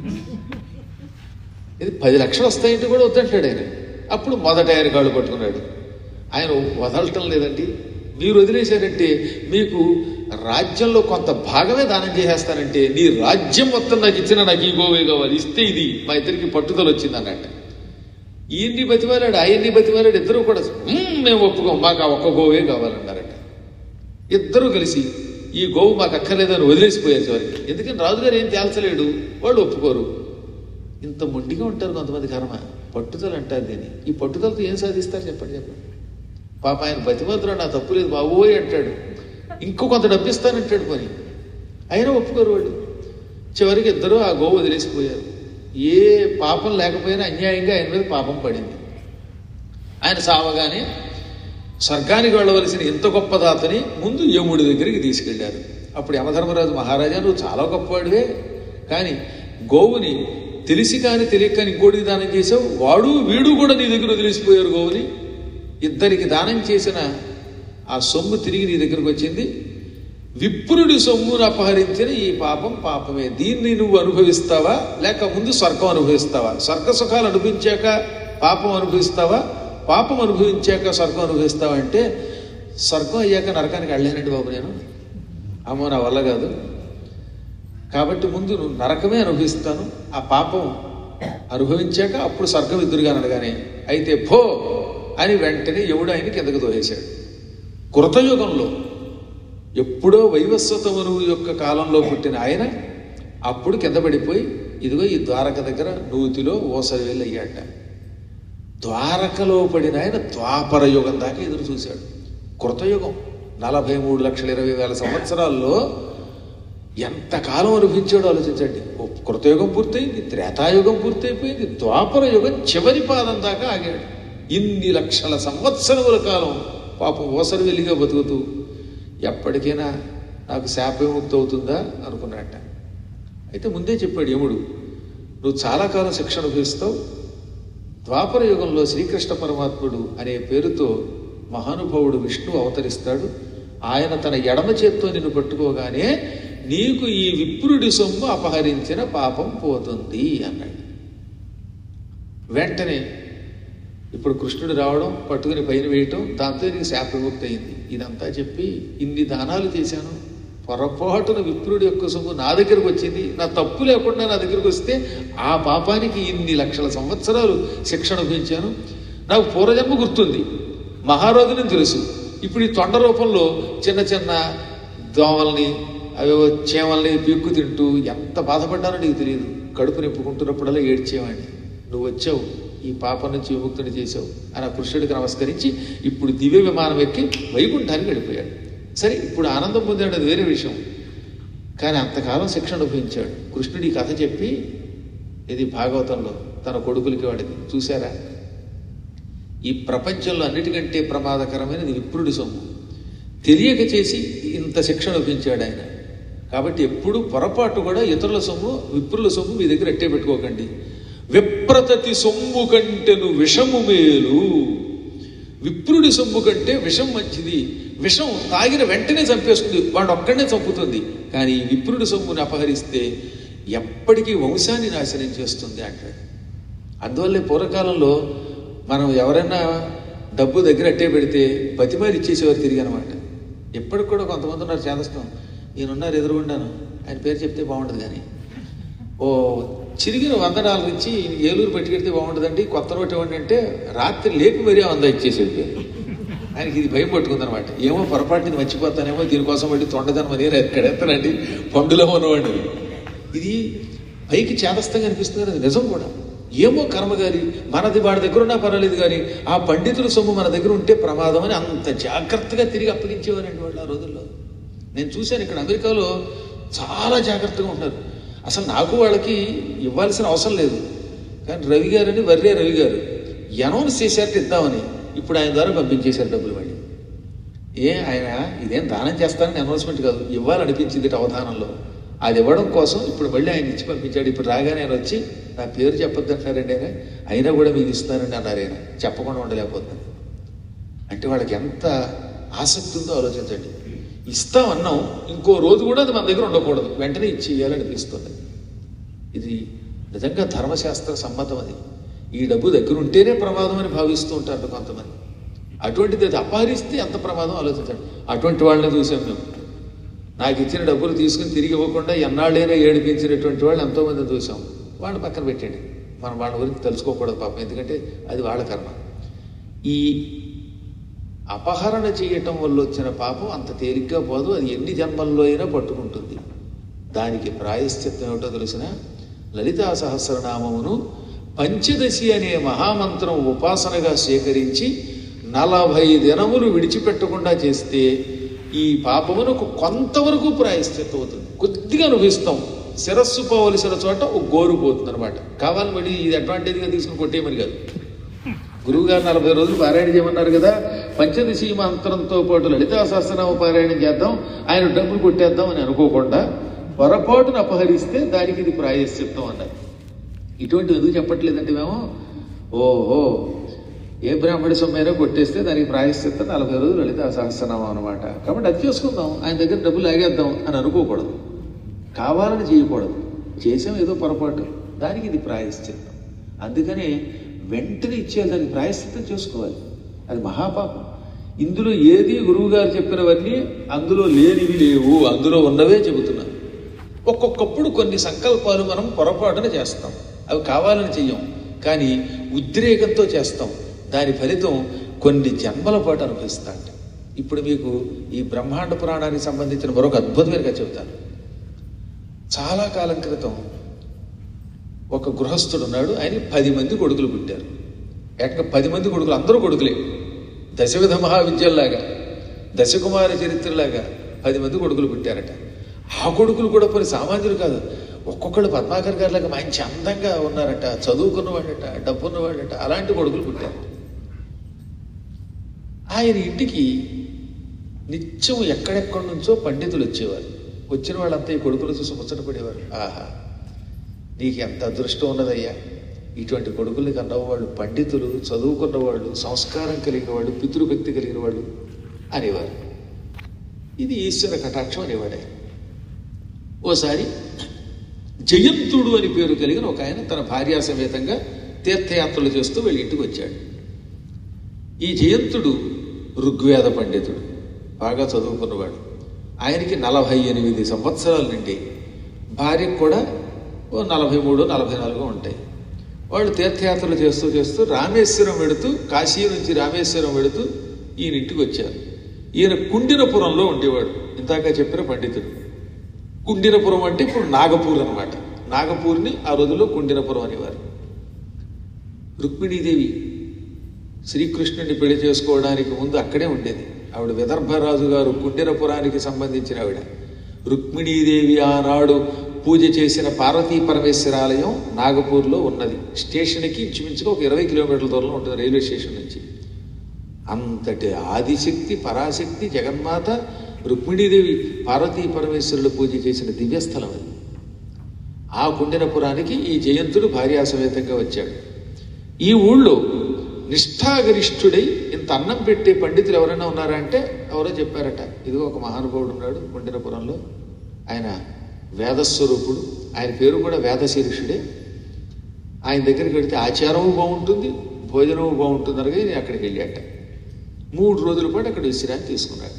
ఇది 10 లక్షలు వస్తాయంటే కూడా వద్దంటాడు ఆయన. అప్పుడు మొదట ఆయన కాళ్ళు పట్టుకున్నాడు. ఆయన వదలటం లేదండి, మీరు వదిలేశారంటే మీకు రాజ్యంలో కొంత భాగమే దానం చేసేస్తానంటే నీ రాజ్యం మొత్తం నాకు ఇచ్చిన నాకు ఈ గోవే కావాలి, ఇస్తే ఇది. మా ఇద్దరికి పట్టుదల వచ్చింది అన్నట్టు. ఈయన్ని బతిమాలాడు, ఆయన్ని బతిమాలాడు. ఇద్దరు కూడా మేము ఒప్పుకోం, మాకు ఆ ఒక్క గోవే కావాలన్నారట. ఇద్దరూ కలిసి ఈ గోవు మాకు అక్కర్లేదని వదిలేసిపోయారు చివరికి. ఎందుకని రాజుగారు ఏం తేల్చలేడు, వాళ్ళు ఒప్పుకోరు. ఇంత మొండిగా ఉంటారు కొంతమంది కర్మ. పట్టుదల అంటారు దీన్ని. ఈ పట్టుదలతో ఏం సాధిస్తారు చెప్పండి. పాప ఆయన బతిమంతుడు, నా తప్పు లేదు బాబోయ్ అంటాడు. ఇంకో కొంత డబ్బిస్తానంటాడు పని. అయినా ఒప్పుకోరు వాళ్ళు. చివరికి ఇద్దరు ఆ గోవు వదిలేసిపోయారు. ఏ పాపం లేకపోయినా అన్యాయంగా ఆయన మీద పాపం పడింది. ఆయన సావగానే స్వర్గానికి వెళ్ళవలసిన ఇంత గొప్ప దాతని ముందు యముడి దగ్గరికి తీసుకెళ్లారు. అప్పుడు యమధర్మరాజు, మహారాజా నువ్వు చాలా గొప్పవాడివే, కానీ గోవుని తెలిసి కానీ తెలియక కానీ ఇంకోటికి దానం చేసావు, వాడు వీడు కూడా నీ దగ్గర వదిలేసిపోయారు గోవుని. ఇద్దరికి దానం చేసిన ఆ సొమ్ము తిరిగి నీ దగ్గరకు వచ్చింది. విప్రుడి సొమ్మును అపహరించిన ఈ పాపం పాపమే. దీన్ని నువ్వు అనుభవిస్తావా, లేక ముందు స్వర్గం అనుభవిస్తావా? స్వర్గ సుఖాలు అనుభవించాక పాపం అనుభవిస్తావా, పాపం అనుభవించాక స్వర్గం అనుభవిస్తావా అంటే, స్వర్గం అయ్యాక నరకానికి వెళ్ళలేనండి బాబు నేను, అమ్మో నా వల్ల కాదు, కాబట్టి ముందు నువ్వు నరకమే అనుభవిస్తాను, ఆ పాపం అనుభవించాక అప్పుడు స్వర్గం ఎదురుగా అనగానే, అయితే భో అని వెంటనే యముడు ఆయన కిందకు తోసేశాడు. కృతయుగంలో ఎప్పుడో వైవస్వతమనువు యొక్క కాలంలో పుట్టిన ఆయన అప్పుడు కింద పడిపోయి ఇదిగో ఈ ద్వారక దగ్గర నూతిలో ఓసరి వెళ్ళి అయ్యాట. ద్వారకలో పడిన ఆయన ద్వాపర యుగం దాకా ఎదురు చూశాడు. కృతయుగం 43,20,000 సంవత్సరాల్లో ఎంతకాలం అనుభవించాడో ఆలోచించండి. కృతయుగం పూర్తయింది, త్రేతాయుగం పూర్తయిపోయింది, ద్వాపర యుగం చివరి పాదం దాకా ఆగాడు. ఇన్ని లక్షల సంవత్సరముల కాలం పాపం ఓసరి వెళ్ళిగా బతుకుతూ ఎప్పటికైనా నాకు శాప విముక్తి అవుతుందా అనుకున్నట్ట. అయితే ముందే చెప్పాడు యముడు, నువ్వు చాలా కాలం శిక్ష అనుభవిస్తావు. ద్వాపర యుగంలో శ్రీకృష్ణ పరమాత్ముడు అనే పేరుతో మహానుభావుడు విష్ణువు అవతరిస్తాడు. ఆయన తన ఎడమ చేత్తో నిన్ను పట్టుకోగానే నీకు ఈ విప్రుడి సొమ్ము అపహరించిన పాపం పోతుంది అన్నాడు. వెంటనే ఇప్పుడు కృష్ణుడు రావడం, పట్టుకుని పైన వేయటం, దాంతో నీకు శాప విముక్తి అయింది. ఇదంతా చెప్పి ఇన్ని దానాలు చేశాను, పొరపాటున విప్రుడి యొక్క సొమ్ము నా దగ్గరకు వచ్చింది, నా తప్పు లేకుండా నా దగ్గరకు వస్తే ఆ పాపానికి ఇన్ని లక్షల సంవత్సరాలు శిక్ష అనుభవించాను. నాకు పూర్వజన్మ గుర్తుంది, మహారాజుని తెలుసు. ఇప్పుడు ఈ తొండ రూపంలో చిన్న చిన్న దోమల్ని అవేవో చీమల్ని పీక్కు తింటూ ఎంత బాధపడ్డానో నీకు తెలియదు. కడుపు నింపుకుంటున్నప్పుడల్లా ఏడ్చేవాడిని. నువ్వు వచ్చావు, ఈ పాపం నుంచి విముక్తుని చేశావు అని ఆ కృష్ణుడికి నమస్కరించి ఇప్పుడు దివ్య విమానం ఎక్కి వైకుంఠానికి వెళ్ళిపోయాడు. సరే, ఇప్పుడు ఆనందం పొందాడు, అది వేరే విషయం. కానీ అంతకాలం శిక్షణ అనుభవించాడు. కృష్ణుడు ఈ కథ చెప్పి ఇది భాగవతంలో తన కొడుకులకి వాడికి, చూశారా ఈ ప్రపంచంలో అన్నిటికంటే ప్రమాదకరమైనది విప్రుడి సొమ్ము, తెలియక చేసి ఇంత శిక్షణ అనుభవించాడు ఆయన. కాబట్టి ఎప్పుడు పొరపాటు కూడా ఇతరుల సొమ్ము, విప్రుల సొమ్ము మీ దగ్గర ఎట్టే పెట్టుకోకండి. విప్రతతి సొమ్ము కంటెను విషము మేలు. విప్రుడి సొమ్ము కంటే విషం మంచిది. విషం తాగిన వెంటనే చంపేస్తుంది, వాడు ఒక్కడనే చంపుతుంది. కానీ ఈ విప్రుడి సొమ్ముని అపహరిస్తే ఎప్పటికీ వంశాన్ని నాశనం చేస్తుంది అంటాడు. అందువల్లే పూర్వకాలంలో మనం ఎవరైనా డబ్బు దగ్గర అట్టే పెడితే బతిమారి ఇచ్చేసేవారు తిరిగి అనమాట. ఎప్పటికి కూడా కొంతమంది ఉన్నారు చేదస్తాం, ఈయనున్నారు ఎదురుగుండాను, ఆయన పేరు చెప్తే బాగుంటుంది, కానీ ఓ చిరిగిన $100 ఇచ్చి ఏలూరు పెట్టుకెడితే బాగుంటుందండి, కొత్త నోటు ఇవ్వండి అంటే రాత్రి లేపి మరీ 100 ఇచ్చేసేది పేరు. ఆయనకి ఇది భయం పట్టుకుందనమాట. ఏమో పొరపాటుని మర్చిపోతానేమో, దీనికోసం మళ్ళీ తొండదనం అని ఎక్కడెత్తనండి పండులో ఉన్నవాడిని. ఇది పైకి చేదస్తంగా అనిపిస్తుంది, అది నిజం కూడా. ఏమో కర్మగారి మనది వాడి దగ్గర ఉన్నా పర్వాలేదు, కానీ ఆ పండితుల సొమ్ము మన దగ్గర ఉంటే ప్రమాదం అని అంత జాగ్రత్తగా తిరిగి అప్పగించేవారండి వాళ్ళు ఆ రోజుల్లో. నేను చూశాను, ఇక్కడ అమెరికాలో చాలా జాగ్రత్తగా ఉంటారు. అసలు నాకు వాళ్ళకి ఇవ్వాల్సిన అవసరం లేదు, కానీ రవి గారని వర్రే రవి గారు అనౌన్స్ చేశారు ఇద్దామని, ఇప్పుడు ఆయన ద్వారా పంపించేశారు డబ్బులు వాడి. ఆయన ఇదేం దానం చేస్తానని అనౌన్స్మెంట్ కాదు, ఇవ్వాలనిపించింది అవధానంలో. అది ఇవ్వడం కోసం ఇప్పుడు మళ్ళీ ఆయన ఇచ్చి పంపించాడు. ఇప్పుడు రాగానే ఆయన వచ్చి నా పేరు చెప్పొద్దు అంటారండి, ఆయన అయినా కూడా మీకు ఇస్తానండి అన్నారు. ఆయన చెప్పకుండా ఉండలేకపోతున్నాను అంటే వాళ్ళకి ఎంత ఆసక్తి ఉందో ఆలోచించండి. ఇస్తామన్నాం, ఇంకో రోజు కూడా అది మన దగ్గర ఉండకూడదు, వెంటనే ఇచ్చేయాలనిపిస్తుంది. ఇది నిజంగా ధర్మశాస్త్ర సమ్మతం. అది ఈ డబ్బు దగ్గర ఉంటేనే ప్రమాదం అని భావిస్తూ ఉంటారు కొంతమంది. అటువంటిది అది అపహరిస్తే ఎంత ప్రమాదం ఆలోచించండి. అటువంటి వాళ్ళని చూసాం మేము. నాకు ఇచ్చిన డబ్బులు తీసుకుని తిరిగి ఇవ్వకుండా ఎన్నాళ్ళైనా ఏడిపించినటువంటి వాళ్ళు ఎంతోమంది చూసాం. వాళ్ళని పక్కన పెట్టండి, మనం వాళ్ళ గురించి తెలుసుకోకూడదు పాపం, ఎందుకంటే అది వాళ్ళ కర్మ. ఈ అపహరణ చేయటం వల్ల వచ్చిన పాపం అంత తేలిగ్గా పోదు, అది ఎన్ని జన్మల్లో అయినా పట్టుకుంటుంది. దానికి ప్రాయశ్చిత్తం ఏమిటో తెలిసిన, లలితా సహస్రనామమును పంచదశి అనే మహామంత్రం ఉపాసనగా స్వీకరించి 40 దినములు విడిచిపెట్టకుండా చేస్తే ఈ పాపమునకు కొంతవరకు ప్రాయశ్చిత్తం అవుతుంది. కొద్దిగా అనుభవిస్తాం. శిరస్సు పోవలసిన చోట ఒక గోరు పోతుంది అనమాట. కావాలి మళ్ళీ ఇది అడ్వాంటేజ్గా తీసుకుని కొట్టేయమని కాదు. గురువుగారు 40 రోజులు పారాయణ చేయమన్నారు కదా, పంచదశి మంత్రంతో పాటు లలితా సహస్రనామ పారాయణం చేద్దాం, ఆయన డబ్బులు కొట్టేద్దాం అని అనుకోకుండా పొరపాటును అపహరిస్తే దానికి ఇది ప్రాయశ్చిత్తం అన్నారు. ఇటువంటివి ఎందుకు చెప్పట్లేదంటే మేము ఓహో ఏ బ్రాహ్మణ సొమ్మైనా కొట్టేస్తే దానికి ప్రాయశ్చిత్తం 40 రోజులు లలితా సహస్రనామం అనమాట. కాబట్టి అది చేసుకుందాం, ఆయన దగ్గర డబ్బులు లాగేద్దాం అని అనుకోకూడదు, కావాలని చేయకూడదు. చేసాం ఏదో పొరపాటు, దానికి ఇది ప్రాయశ్చిత్తం. అందుకనే వెంటనే ఇచ్చేయాలి, దానికి ప్రాయశ్చిత్తం చేసుకోవాలి. అది మహాపాపం. ఇందులో ఏది గురువు గారు చెప్పినవన్నీ అందులో లేనివి లేవు, అందులో ఉన్నవే చెబుతున్నారు. ఒక్కొక్కప్పుడు కొన్ని సంకల్పాలు మనం పొరపాటున చేస్తాం, అవి కావాలని చెయ్యం, కానీ ఉద్రేకంతో చేస్తాం. దాని ఫలితం కొన్ని జన్మల పాటు అనుభవిస్తాం. ఇప్పుడు మీకు ఈ బ్రహ్మాండ పురాణానికి సంబంధించిన మరొక అద్భుతమైన కథ చెబుతాను. చాలా కాలం క్రితం ఒక గృహస్థుడు ఉన్నాడు. ఆయన 10 మంది కొడుకులు పుట్టారు. ఏకంగా 10 మంది కొడుకులు, అందరూ కొడుకులే. దశవిధ మహావిద్యల్లాగా, దశకుమార చరిత్రలాగా 10 మంది కొడుకులు పుట్టారట. ఆ కొడుకులు కూడా కొన్ని సామాన్యులు కాదు. ఒక్కొక్కడు పద్మాకర్ గారిలాగా మంచి అందంగా ఉన్నారట, చదువుకున్నవాడట, డబ్బున్నవాడట. అలాంటి కొడుకులు పుట్టారు. ఆయన ఇంటికి నిత్యం ఎక్కడెక్కడి నుంచో పండితులు వచ్చేవారు. వచ్చిన వాళ్ళంతా ఈ కొడుకులు చూసి ముచ్చటపడేవారు. ఆహా, నీకు ఎంత అదృష్టం ఉన్నదయ్యా, ఇటువంటి కొడుకుల్ని కన్నవాళ్ళు పండితులు, చదువుకున్నవాళ్ళు, సంస్కారం కలిగిన వాళ్ళు, పితృభక్తి కలిగిన వాళ్ళు అనేవారు. ఇది ఈశ్వర కటాక్షం అనేవాడే. ఓసారి జయంతుడు అని పేరు కలిగిన ఒక ఆయన తన భార్యా సమేతంగా తీర్థయాత్రలు చేస్తూ వీళ్ళ ఇంటికి వచ్చాడు. ఈ జయంతుడు ఋగ్వేద పండితుడు, బాగా చదువుకున్నవాడు. ఆయనకి 48 సంవత్సరాల నుండి, భార్యకు కూడా 43, 44 ఉంటాయి. వాళ్ళు తీర్థయాత్రలు చేస్తూ చేస్తూ రామేశ్వరం వెడుతూ, కాశీ నుంచి రామేశ్వరం వెడుతూ ఈయన ఇంటికి వచ్చారు. ఈయన కుండినపురంలో ఉండేవాడు, ఇందాక చెప్పిన పండితుడు. కుండినపురం అంటే ఇప్పుడు నాగపూర్ అనమాట. నాగపూర్ని ఆ రోజుల్లో కుండినపురం అనేవారు. రుక్మిణీదేవి శ్రీకృష్ణుడిని పెళ్లి చేసుకోవడానికి ముందు అక్కడే ఉండేది. ఆవిడ విదర్భరాజు గారు కుండినపురానికి సంబంధించిన ఆవిడ. రుక్మిణీదేవి ఆనాడు పూజ చేసిన పార్వతీ పరమేశ్వర ఆలయం నాగపూర్లో ఉన్నది. స్టేషన్కి ఇంచుమించుగా ఒక 20 కిలోమీటర్ల దూరంలో ఉంటుంది, రైల్వే స్టేషన్ నుంచి. అంతటి ఆదిశక్తి, పరాశక్తి, జగన్మాత రుక్మిణీదేవి పార్వతీ పరమేశ్వరుడు పూజ చేసిన దివ్యస్థలం అది. ఆ కుండినపురానికి ఈ జయంతుడు భార్యాసమేతంగా వచ్చాడు. ఈ ఊళ్ళో నిష్ఠాగరిష్ఠుడై ఇంత అన్నం పెట్టే పండితులు ఎవరైనా ఉన్నారా అంటే ఎవరో చెప్పారట. ఇదిగో ఒక మహానుభావుడు ఉన్నాడు కుండినపురంలో, ఆయన వేదస్వరూపుడు, ఆయన పేరు కూడా వేదశీర్షుడే. ఆయన దగ్గరికి వెళితే ఆచారము బాగుంటుంది, భోజనము బాగుంటుంది అనగా నేను అక్కడికి వెళ్ళాట. 3 రోజుల పాటు అక్కడ విశ్రాంతి తీసుకున్నాడు.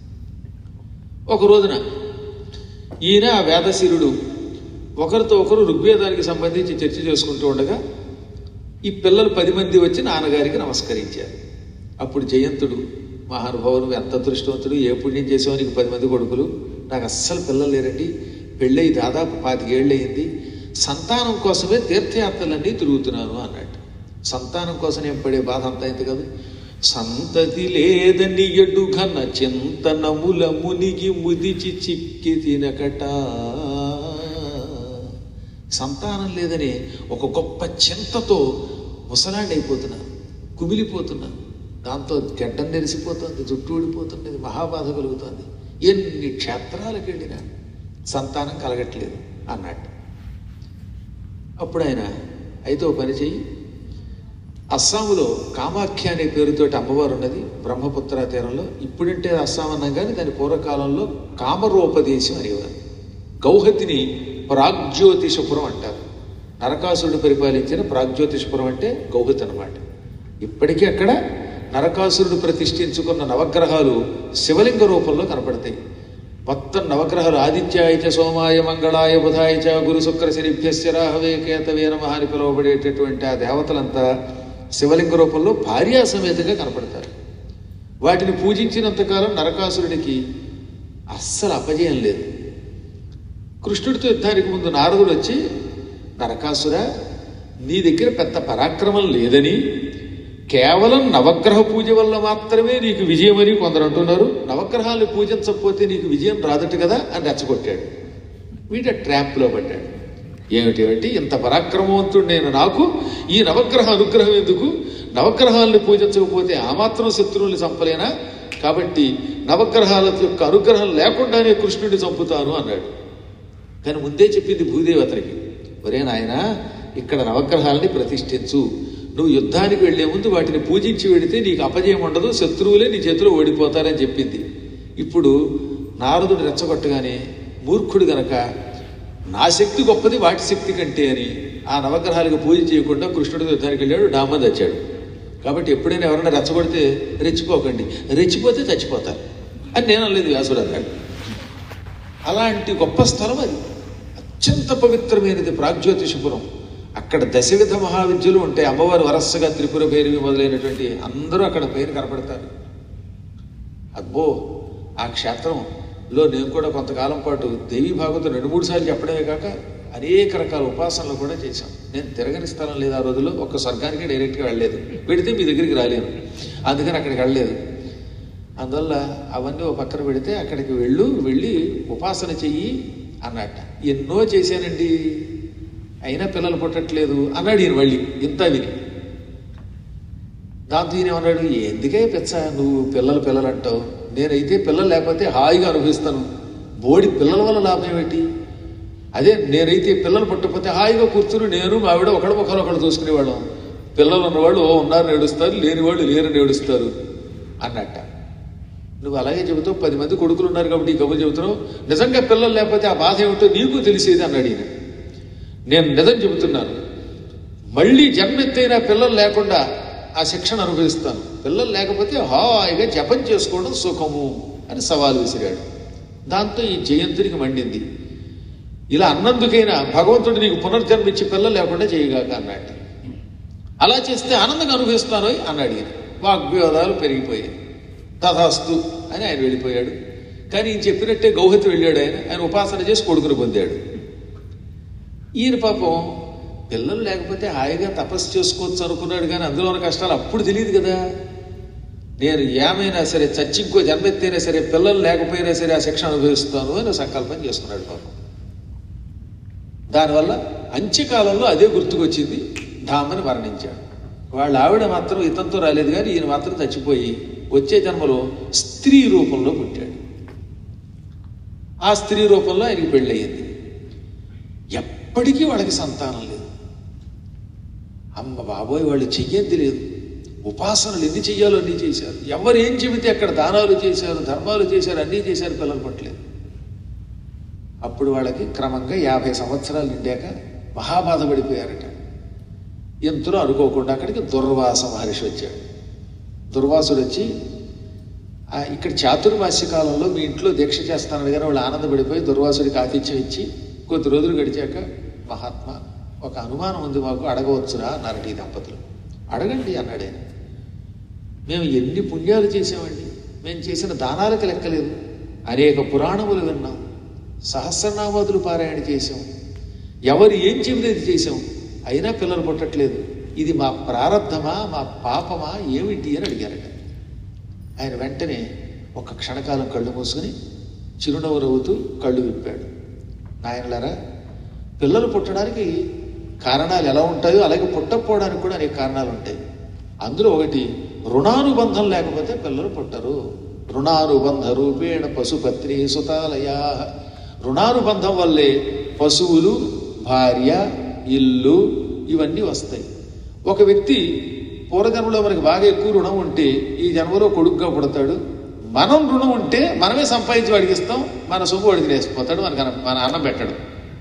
ఒక రోజున ఈయన ఆ వేదశీరుడు ఒకరితో ఒకరు ఋగ్వేదానికి సంబంధించి చర్చ చేసుకుంటూ ఉండగా ఈ పిల్లలు 10 మంది వచ్చి నాన్నగారికి నమస్కరించారు. అప్పుడు జయంతుడు, మహానుభావులు ఎంత అదృష్టవంతుడు, ఏ పుణ్యం చేసావు, నీకు 10 మంది కొడుకులు, నాకు అస్సలు పిల్లలు లేరండి, పెళ్ళయి దాదాపు 25 ఏళ్ళు అయింది, సంతానం కోసమే తీర్థయాత్రలన్నీ తిరుగుతున్నాను అన్నట్టు. సంతానం కోసం నేను పడే బాధ అంతా ఇంత కాదు. సంతతి లేదని ఎడుఘన చింతనముల మునిగి ముదిచి చిక్కి తినకట. సంతానం లేదని ఒక గొప్ప చింతతో ముసలాండైపోతున్నాను, కుమిలిపోతున్నాను, దాంతో గడ్డం నెరిసిపోతుంది, జుట్టు ఊడిపోతుంది, మహాబాధ కలుగుతుంది, ఎన్ని క్షేత్రాలకు వెళ్ళినా సంతానం కలగట్లేదు అన్నట్టు. అప్పుడు ఆయన అయితే ఓ పని చెయ్యి, అస్సాములో కామాఖ్య అనే పేరుతోటి అమ్మవారు ఉన్నది బ్రహ్మపుత్ర తీరంలో. ఇప్పుడంటే అస్సాం అన్నాం కానీ దాని పూర్వకాలంలో కామరూపదేశం అనేవారు. గౌహతిని ప్రాగ్జ్యోతిషపురం అంటారు. నరకాసురుడు పరిపాలించిన ప్రాగ్జ్యోతిషపురం అంటే గౌహతి అనమాట. ఇప్పటికీ అక్కడ నరకాసురుడు ప్రతిష్ఠించుకున్న నవగ్రహాలు శివలింగ రూపంలో కనపడతాయి. మొత్తం నవగ్రహాలు ఆదిత్యాయ సోమాయ మంగళాయ బుధాయ గురు శుక్ర శనిభ్యస్య రాహవే కేతవే నమః అని పిలువబడేటటువంటి ఆ దేవతలంతా శివలింగ రూపంలో భార్యా సమేతంగా కనపడతారు. వాటిని పూజించినంతకాలం నరకాసురుడికి అస్సలు అపజయం లేదు. కృష్ణుడితో యుద్ధానికి ముందు నారదుడు వచ్చి, నరకాసుర, నీ దగ్గర పెద్ద పరాక్రమం లేదని కేవలం నవగ్రహ పూజ వల్ల మాత్రమే నీకు విజయం అని కొందరు అంటున్నారు. నవగ్రహాలను పూజించకపోతే నీకు విజయం రాదట కదా అని రెచ్చగొట్టాడు. వీట ట్రాప్లో పడ్డాడు. ఏమిటి ఇంత పరాక్రమవంతుడు నేను, నాకు ఈ నవగ్రహ అనుగ్రహం ఎందుకు? నవగ్రహాలను పూజించకపోతే ఆ మాత్రం శత్రువుల్ని చంపలేనా? కాబట్టి నవగ్రహాల యొక్క అనుగ్రహం లేకుండానే కృష్ణుడిని చంపుతాను అన్నాడు. కానీ ముందే చెప్పింది భూదేవి అతనికి, ఒరే నాయనా, ఇక్కడ నవగ్రహాలని ప్రతిష్ఠించు. నువ్వు యుద్ధానికి వెళ్లే ముందు వాటిని పూజించి వెడితే నీకు అపజయం ఉండదు, శత్రువులే నీ చేతిలో ఓడిపోతారని చెప్పింది. ఇప్పుడు నారదుడు రెచ్చగొట్టగానే మూర్ఖుడు గనక నా శక్తి గొప్పది వాటి శక్తి కంటే అని ఆ నవగ్రహాలకు పూజ చేయకుండా కృష్ణుడికి యుద్ధానికి వెళ్ళాడు. డామ తెచ్చాడు. కాబట్టి ఎప్పుడైనా ఎవరైనా రెచ్చగొడితే రెచ్చిపోకండి, రెచ్చిపోతే చచ్చిపోతారు అని నేను అనలేదు, వ్యాసుడు అన్నాడు. అలాంటి గొప్ప స్థలం అది, అత్యంత పవిత్రమైనది ప్రాగ్జ్యోతిషపురం. అక్కడ దశవిధ మహావిద్యలు ఉంటాయి. అమ్మవారు వరసగా త్రిపుర భైరవి మొదలైనటువంటి అందరూ అక్కడ పైన కనపడతారు. అబ్బో, ఆ క్షేత్రంలో నేను కూడా కొంతకాలం పాటు దేవీ భాగవతం 2-3 సార్లు చెప్పడమే కాక అనేక రకాల ఉపాసనలు కూడా చేశాం. నేను తిరగని స్థలం లేదు ఆ రోజుల్లో. ఒక్క స్వర్గానికి డైరెక్ట్గా వెళ్ళలేదు, పెడితే మీ దగ్గరికి రాలేను, అందుకని అక్కడికి వెళ్ళలేదు. అందువల్ల అవన్నీ ఒక పక్కన పెడితే అక్కడికి వెళ్ళి ఉపాసన చెయ్యి అన్నట్ట. ఎన్నో చేశానండి, అయినా పిల్లలు పుట్టట్లేదు అన్నాడు ఈయన మళ్ళీ ఇంత విని. దాంతో ఈయన ఏమన్నాడు, ఎందుకే పెచ్చ నువ్వు పిల్లలు అంటావు, నేనైతే పిల్లలు లేకపోతే హాయిగా అనుభవిస్తాను, బోడి పిల్లల వల్ల లాభం ఏమిటి? అదే నేనైతే పిల్లలు పుట్టకపోతే హాయిగా కూర్చుని నేను మా ఆవిడ ఒకళ్ళ ముఖాలు ఒకళ్ళు చూసుకునేవాళ్ళం. పిల్లలు ఉన్నవాళ్ళు ఉన్నారని ఏడుస్తారు, లేని వాళ్ళు లేరని ఏడుస్తారు అన్నట్ట. నువ్వు అలాగే చెబుతావు, 10 మంది కొడుకులు ఉన్నారు కాబట్టి ఈ కబుర్లు చెబుతున్నావు, నిజంగా పిల్లలు లేకపోతే ఆ బాధ ఏమిటో నీకు తెలిసేది అన్నాడు ఈయన. నేను నిజం చెబుతున్నాను, మళ్ళీ జన్మెత్తైనా పిల్లలు లేకుండా ఆ శిక్షణ అనుభవిస్తాను, పిల్లలు లేకపోతే హాయిగా జపం చేసుకోవడం సుఖము అని సవాలు విసిరాడు. దాంతో ఈ జయంతునికి మండింది. ఇలా అన్నందుకైనా భగవంతుడు నీకు పునర్జన్మించి పిల్లలు లేకుండా చేయగాక అన్నట్టు. అలా చేస్తే ఆనందంగా అనుభవిస్తాను అన్నాడు ఈయన. వాగ్వివాదాలు పెరిగిపోయాయి. తథాస్తు అని ఆయన వెళ్ళిపోయాడు. కానీ ఈయన చెప్పినట్టే గౌహతి వెళ్ళాడు. ఆయన ఉపాసన చేసి కొడుకును పొందాడు. ఈయన పాపం పిల్లలు లేకపోతే హాయిగా తపస్సు చేసుకోవచ్చు అనుకున్నాడు. కానీ అందులో ఉన్న కష్టాలు అప్పుడు తెలియదు కదా. నేను ఏమైనా సరే చచ్చి ఇంకో జన్మెత్తైనా సరే పిల్లలు లేకపోయినా సరే ఆ శిక్షణ అనుభవిస్తాను అని సంకల్పం చేసుకున్నాడు పాపం. దానివల్ల అంత్యకాలంలో అదే గుర్తుకొచ్చింది, ధామని మరణించాడు. వాళ్ళ ఆవిడ మాత్రం ఇతంతో రాలేదు, కానీ ఈయన మాత్రం చచ్చిపోయి వచ్చే జన్మలో స్త్రీ రూపంలో పుట్టాడు. ఆ స్త్రీ రూపంలో ఆయనకి పెళ్ళయింది. ఎప్పటికీ వాళ్ళకి సంతానం లేదు. అమ్మ బాబోయ్, వాళ్ళు చెయ్యేది లేదు. ఉపాసనలు ఎన్ని చెయ్యాలో అన్నీ చేశారు. ఎవరు ఏం చెబితే అక్కడ దానాలు చేశారు, ధర్మాలు చేశారు, అన్నీ చేశారు, పిల్లలు పట్టలేదు. అప్పుడు వాళ్ళకి క్రమంగా 50 సంవత్సరాలు నిండాక మహాబాధపడిపోయారట. ఎంతలో అనుకోకుండా అక్కడికి దుర్వాస మహర్షి వచ్చాడు. దుర్వాసుడు వచ్చి, ఇక్కడ చాతుర్మాస్య కాలంలో మీ ఇంట్లో దీక్ష చేస్తానని కానీ వాళ్ళు ఆనందపడిపోయి దుర్వాసుడికి ఆతిథ్యం ఇచ్చి కొద్ది రోజులు గడిచాక, మహాత్మా ఒక అనుమానం ఉంది మాకు, అడగవచ్చురా అన్నారట ఈ దంపతులు. అడగండి అన్నాడు ఆయన. మేము ఎన్ని పుణ్యాలు చేసామండి, మేము చేసిన దానాలకు లెక్కలేదు, అనేక పురాణములు విన్నాం, సహస్రనామాదులు పారాయణ చేశాం, ఎవరు ఏం చెబితే చేశాం, అయినా పిల్లలు పుట్టట్లేదు. ఇది మా ప్రారంధమా, మా పాపమా, ఏమిటి అని అడిగారట. ఆయన వెంటనే ఒక క్షణకాలం కళ్ళు మూసుకుని చిరునవ్వు నవ్వుతూ కళ్ళు విప్పాడు. నాయనలారా, పిల్లలు పుట్టడానికి కారణాలు ఎలా ఉంటాయో అలాగే పుట్టకపోవడానికి కూడా అనేక కారణాలు ఉంటాయి. అందులో ఒకటి రుణానుబంధం లేకపోతే పిల్లలు పుట్టరు. రుణానుబంధ రూపేణ పశుపత్ని సుతాలయా. రుణానుబంధం వల్లే పశువులు, భార్య, ఇల్లు ఇవన్నీ వస్తాయి. ఒక వ్యక్తి పూర్వజన్మలో మనకి బాగా ఎక్కువ రుణం ఉంటే ఈ జన్మలో కొడుకుగా పుడతాడు. మనం రుణం ఉంటే మనమే సంపాదించి వాడికి ఇస్తాం, మన సొమ్ము వాడికి వేసిపోతాడు, మన అన్నం పెట్టడం.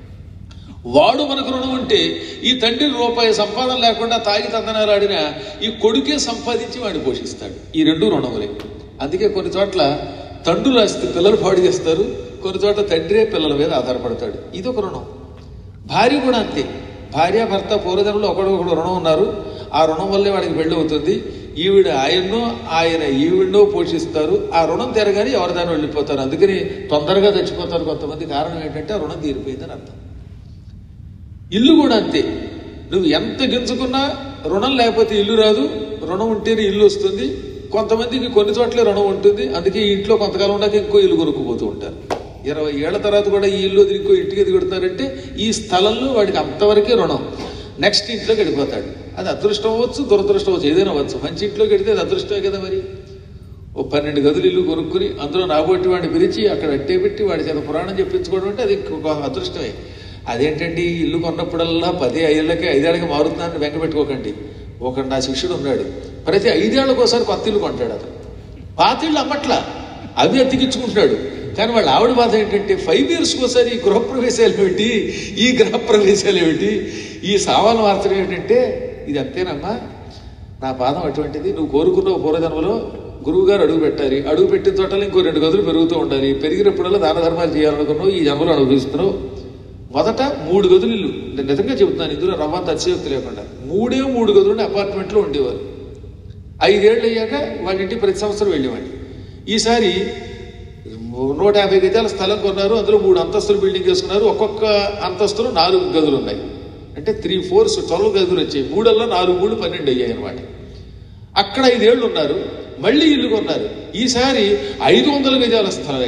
వాడు మనకు రుణం ఉంటే ఈ తండ్రి రూపాయి సంపాదన లేకుండా తాగి తందనాలు ఆడినా ఈ కొడుకే సంపాదించి వాడిని పోషిస్తాడు. ఈ 2 రుణములే. అందుకే కొన్ని చోట్ల తండ్రులు వస్తే పిల్లలు పాడు చేస్తారు, కొన్ని చోట్ల తండ్రే పిల్లల మీద ఆధారపడతాడు. ఇదొక రుణం. భార్య కూడా అంతే. భార్య భర్త పూర్వజన్మలో ఒకడొకడు రుణం ఉన్నారు. ఆ రుణం వల్లే వాడికి పెళ్ళి అవుతుంది. ఈవిడ ఆయన్నో, ఆయన ఈవిడనో పోషిస్తారు. ఆ రుణం తీరగానే ఎవరిదాన్ని వెళ్ళిపోతారు. అందుకని తొందరగా చచ్చిపోతారు కొంతమంది. కారణం ఏంటంటే ఆ రుణం తీరిపోయిందని అర్థం. ఇల్లు కూడా అంతే. నువ్వు ఎంత గింజుకున్నా రుణం లేకపోతే ఇల్లు రాదు, రుణం ఉంటేనే ఇల్లు వస్తుంది, కొంతమందికి కొన్ని చోట్లే రుణం ఉంటుంది, అందుకే ఈ ఇంట్లో కొంతకాలం ఉన్నాక ఇంకో ఇల్లు కొనుక్కుపోతూ ఉంటారు. 20 ఏళ్ల తర్వాత కూడా ఈ ఇల్లు వదిలి ఇంకో ఇంటికి ఎదుగుతారంటే ఈ స్థలంలో వాడికి అంతవరకే రుణం. నెక్స్ట్ ఇంట్లోకి వెళ్ళిపోతాడు. అది అదృష్టం అవ్వచ్చు, దురదృష్టం అవ్వచ్చు, ఏదైనా అవ్వచ్చు. మంచి ఇంట్లోకి వెడితే అది అదృష్టమే కదా. మరి ఓ 12 గదులు ఇల్లు కొనుక్కుని అందులో నాబోటి వాడిని పిలిచి అక్కడ అట్టే పెట్టి వాడి చేత పురాణం చెప్పించుకోవడం అంటే అది ఒక అదృష్టమే. అదేంటండి ఇల్లు కొన్నప్పుడల్లా 10 ఏళ్ళకి 5 ఏళ్ళకి మారుతుందని వెంక పెట్టుకోకండి. ఒకడు నా శిష్యుడు ఉన్నాడు, ప్రతి 5 ఏళ్ళకోసారి కొత్త ఇల్లు కొంటాడు. అతను పాత ఇళ్ళు అమ్మట్లా, అవి అతికించుకుంటున్నాడు. కానీ వాళ్ళ ఆవిడ బాధ ఏంటంటే 5 ఇయర్స్కి ఒకసారి ఈ గృహప్రవేశాలు ఏమిటి, ఈ గృహప్రవేశాలు ఏమిటి, ఈ సామాన్లు మార్చడం ఏమిటంటే ఇది అంతేనమ్మా, నా పాదం అటువంటిది. నువ్వు కోరుకున్న పూర్వజన్మలో గురువు గారు అడుగు పెట్టాలి, అడుగు పెట్టిన చోటలో ఇంకో 2 గదులు పెరుగుతూ ఉండాలి, పెరిగినప్పుడల్లా దాన ధర్మాలు చేయాలనుకున్నావు, ఈ జన్మలో అనుభవిస్తున్నావు. మొదట 3 గదులు ఇల్లు, నేను నిజంగా చెబుతున్నాను, ఇందులో రవ్వంత అతిశయోక్తి లేకుండా 3 గదులు అపార్ట్మెంట్లో ఉండేవారు. 5 ఏళ్ళు అయ్యాక వాళ్ళ ఇంటికి ప్రతి సంవత్సరం వెళ్ళేవాడిని. ఈసారి 150 గజాల స్థలం కొన్నారు, అందులో 3 అంతస్తులు బిల్డింగ్ వేసుకున్నారు. ఒక్కొక్క అంతస్తులో 4 గదులు ఉన్నాయి. అంటే 3 4 12 గదులు వచ్చాయి. 3 4 3 12 అయ్యాయి అనమాట. అక్కడ 5 ఏళ్ళు ఉన్నారు, మళ్ళీ ఇల్లు కొన్నారు. ఈసారి 500 గజాల స్థలం.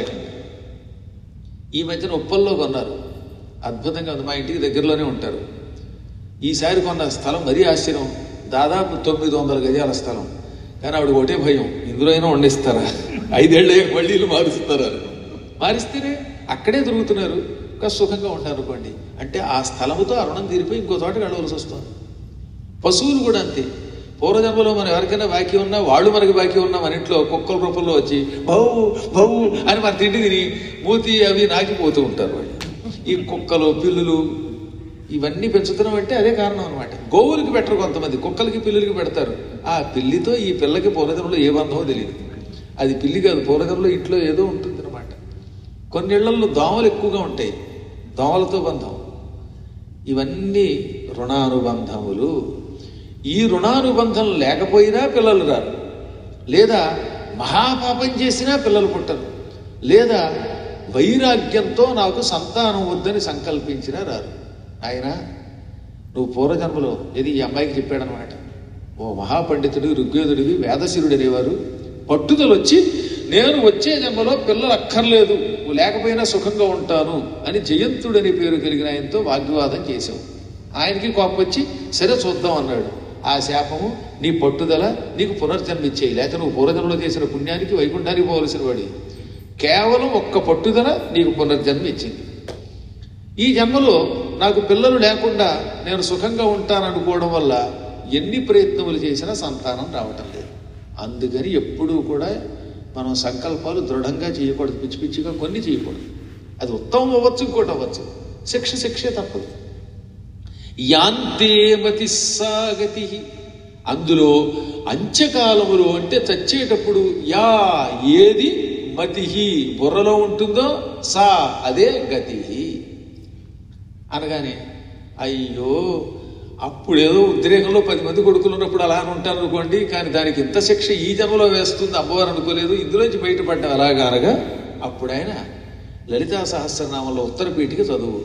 ఈ మధ్యన ఉప్పల్లో కొన్నారు, అద్భుతంగా ఉంది, మా ఇంటికి దగ్గరలోనే ఉంటారు. ఈసారి కొన్న స్థలం మరీ ఆశ్చర్యం, దాదాపు 900 గజాల స్థలం. కానీ ఆవిడ ఒకటే భయం, ఇందులో అయినా వండిస్తారా, 5 ఏళ్ళు మళ్ళీ ఇల్లు మారుస్తారా. మారిస్తేనే అక్కడే దొరుకుతున్నారు, ఇంకా సుఖంగా ఉంటారు అనుకోండి. అంటే ఆ స్థలముతో ఆ రుణం తీరిపోయి ఇంకో చోటకి వెళ్ళవలసి వస్తుంది. పశువులు కూడా అంతే. పూర్వజన్మలో మనం ఎవరికైనా బాకీ ఉన్నా, వాళ్ళు మనకి బాకీ ఉన్నా, మన ఇంట్లో కుక్కల రూపంలో వచ్చి బహు బహు అని మన తిండి తిని మూతి అవి నాకిపోతూ ఉంటారు వాళ్ళు. ఈ కుక్కలు పిల్లులు ఇవన్నీ పెంచుతున్నాం అంటే అదే కారణం అనమాట. గోవులకి పెట్టరు కొంతమంది, కుక్కలకి పిల్లులకి పెడతారు. ఆ పిల్లితో ఈ పిల్లకి పూర్వజన్మలో ఏ బంధమో తెలియదు. అది పిల్లి కాదు, పూర్వజన్మలో ఇంట్లో ఏదో ఉంటుంది అనమాట. కొన్ని ఇళ్లలో దోమలు ఎక్కువగా ఉంటాయి, దోమలతో బంధం. ఇవన్నీ రుణానుబంధములు. ఈ రుణానుబంధం లేకపోయినా పిల్లలు రారు, లేదా మహాపాపం చేసినా పిల్లలు పుట్టరు, లేదా వైరాగ్యంతో నాకు సంతానం వద్దని సంకల్పించినా రారు. ఆయన నువ్వు పూర్వజన్మలో ఇది ఈ అమ్మాయికి చెప్పాడనమాట. ఓ మహాపండితుడు ఋగ్వేదుడివి వేదశిరుడు అనేవారు పట్టుదల వచ్చి నేను వచ్చే జన్మలో పిల్లలు అక్కర్లేదు, లేకపోయినా సుఖంగా ఉంటాను అని జయంతుడు అనే పేరు కలిగిన ఆయనతో వాగ్వివాదం చేశావు. ఆయనకి కోపం వచ్చి సరే చూద్దాం అన్నాడు. ఆ శాపము నీ పట్టుదల నీకు పునర్జన్మ ఇచ్చేయి, లేకపోతే నువ్వు పూర్వజన్మలో చేసిన పుణ్యానికి వైకుంఠానికి పోవలసిన వాడి. కేవలం ఒక్క పట్టుదల నీకు పునర్జన్మ ఇచ్చింది. ఈ జన్మలో నాకు పిల్లలు లేకుండా నేను సుఖంగా ఉంటాననుకోవడం వల్ల ఎన్ని ప్రయత్నములు చేసినా సంతానం రావటం లేదు. అందుకని ఎప్పుడూ కూడా మనం సంకల్పాలు దృఢంగా చేయకూడదు, పిచ్చి పిచ్చిగా కొన్ని చేయకూడదు. అది ఉత్తమం అవ్వచ్చు, ఇంకోటి అవ్వచ్చు, శిక్షే తప్పదు. యాంతే మతి సాగతి, అందులో అంత్యకాలములో అంటే చచ్చేటప్పుడు యా ఏది మతిహి బుర్రలో ఉంటుందో సా అదే గతి అనగానే అయ్యో అప్పుడేదో ఉద్రేకంలో 10 మంది కొడుకులు ఉన్నప్పుడు అలా ఉంటారు అనుకోండి, కానీ దానికి ఇంత శిక్ష ఈ జన్మలో వేస్తుంది అమ్మవారు అనుకోలేదు, ఇందులోంచి బయటపడ్డా అలాగా అనగా అప్పుడు ఆయన లలితా సహస్రనామంలో ఉత్తరపీఠిక చదువు.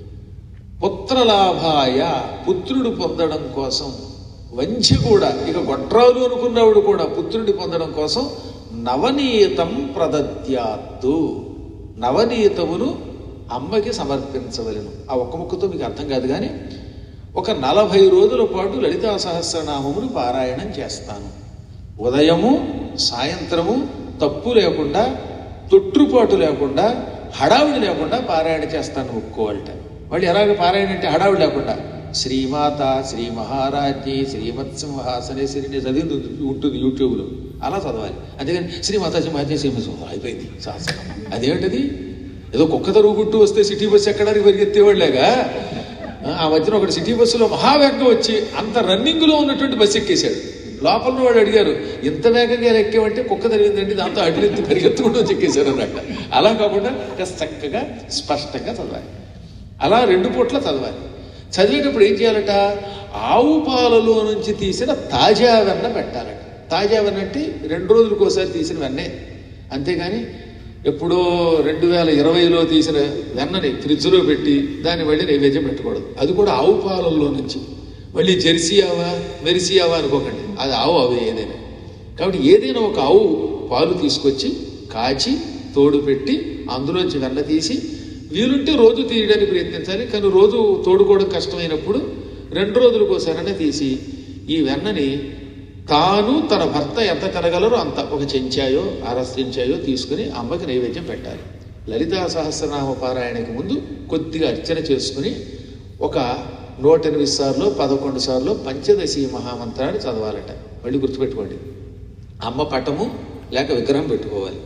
పుత్రలాభాయ, పుత్రుడు పొందడం కోసం, వంధ్య కూడా ఇక గొట్రాలు అనుకున్నవాడు కూడా పుత్రుడి పొందడం కోసం నవనీతం ప్రదద్యాత్తు, నవనీతమును అమ్మకి సమర్పించవలను. ఆ ఒక్క ముక్కతో మీకు అర్థం కాదు, కానీ ఒక 40 రోజుల పాటు లలితా సహస్రనామమును పారాయణం చేస్తాను. ఉదయము సాయంత్రము తప్పు లేకుండా, తొట్టుపాటు లేకుండా, హడావిడి లేకుండా పారాయణ చేస్తాను ఒప్పుకోవాలట. వాళ్ళు ఎలాగ పారాయణ అంటే హడావిడి లేకుండా శ్రీమాత శ్రీ మహారాజ్ఞి శ్రీమత్సింహాసనేశ్వరిని చదివి ఉంటుంది యూట్యూబ్లో, అలా చదవాలి. అంతేగాని శ్రీమాత సింహాజ్ఞి శ్రీమత్సింహ అయిపోయింది సహస్రం. అదేమిటది, ఏదో కుక్క తరుగుకుంటూ వస్తే సిటీ బస్సు ఎక్కడానికి పరిగెత్తేవాళ్ళేగా. ఆ మధ్యన ఒకటి సిటీ బస్సులో మహావేగంగా వచ్చి అంత రన్నింగ్లో ఉన్నటువంటి బస్సు ఎక్కేశాడు. లోపల వాడు అడిగారు, ఇంత వేగంగా ఎక్కేవంటే కుక్క జరిగిందండి, దాంతో అడిగెత్తి పరిగెత్తుకుంటూ ఎక్కేశారు అన్నట్టు. అలా కాకుండా చక్కగా స్పష్టంగా చదవాలి. అలా 2 పూట్ల చదవాలి. చదివేటప్పుడు ఏం చేయాలట, ఆవు పాలలో నుంచి తీసిన తాజా వెన్న పెట్టాలట. తాజా వెన్న అంటే 2 రోజులకు ఒకసారి తీసిన వెన్నే, అంతేగాని ఎప్పుడో 2020లో తీసిన వెన్నని ఫ్రిడ్జ్లో పెట్టి దాన్ని మళ్ళీ నైవేద్యం పెట్టకూడదు. అది కూడా ఆవు పాలల్లో నుంచి. మళ్ళీ జెర్సీ ఆవా మెరిసీ ఆవా అనుకోకండి, అది ఆవు అవే ఏదైనా. కాబట్టి ఏదైనా ఒక ఆవు పాలు తీసుకొచ్చి కాచి తోడు పెట్టి అందులోంచి వెన్న తీసి వీలుంటే రోజు తీయడానికి ప్రయత్నించాలి. కానీ రోజు తోడుకోవడం కష్టమైనప్పుడు 2 రోజులకోసారైనా తీసి ఈ వెన్నని తాను తన భర్త ఎంత తినగలరో అంత ఒక చెంచాయో చెంచాయో తీసుకుని అమ్మకి నైవేద్యం పెట్టాలి. లలితా సహస్రనామ పారాయణకి ముందు కొద్దిగా అర్చన చేసుకుని ఒక 108 సార్లు 11 సార్లు పంచదశి మహామంత్రాన్ని చదవాలట. మళ్ళీ గుర్తుపెట్టుకోండి, అమ్మ పటము లేక విగ్రహం పెట్టుకోవాలి.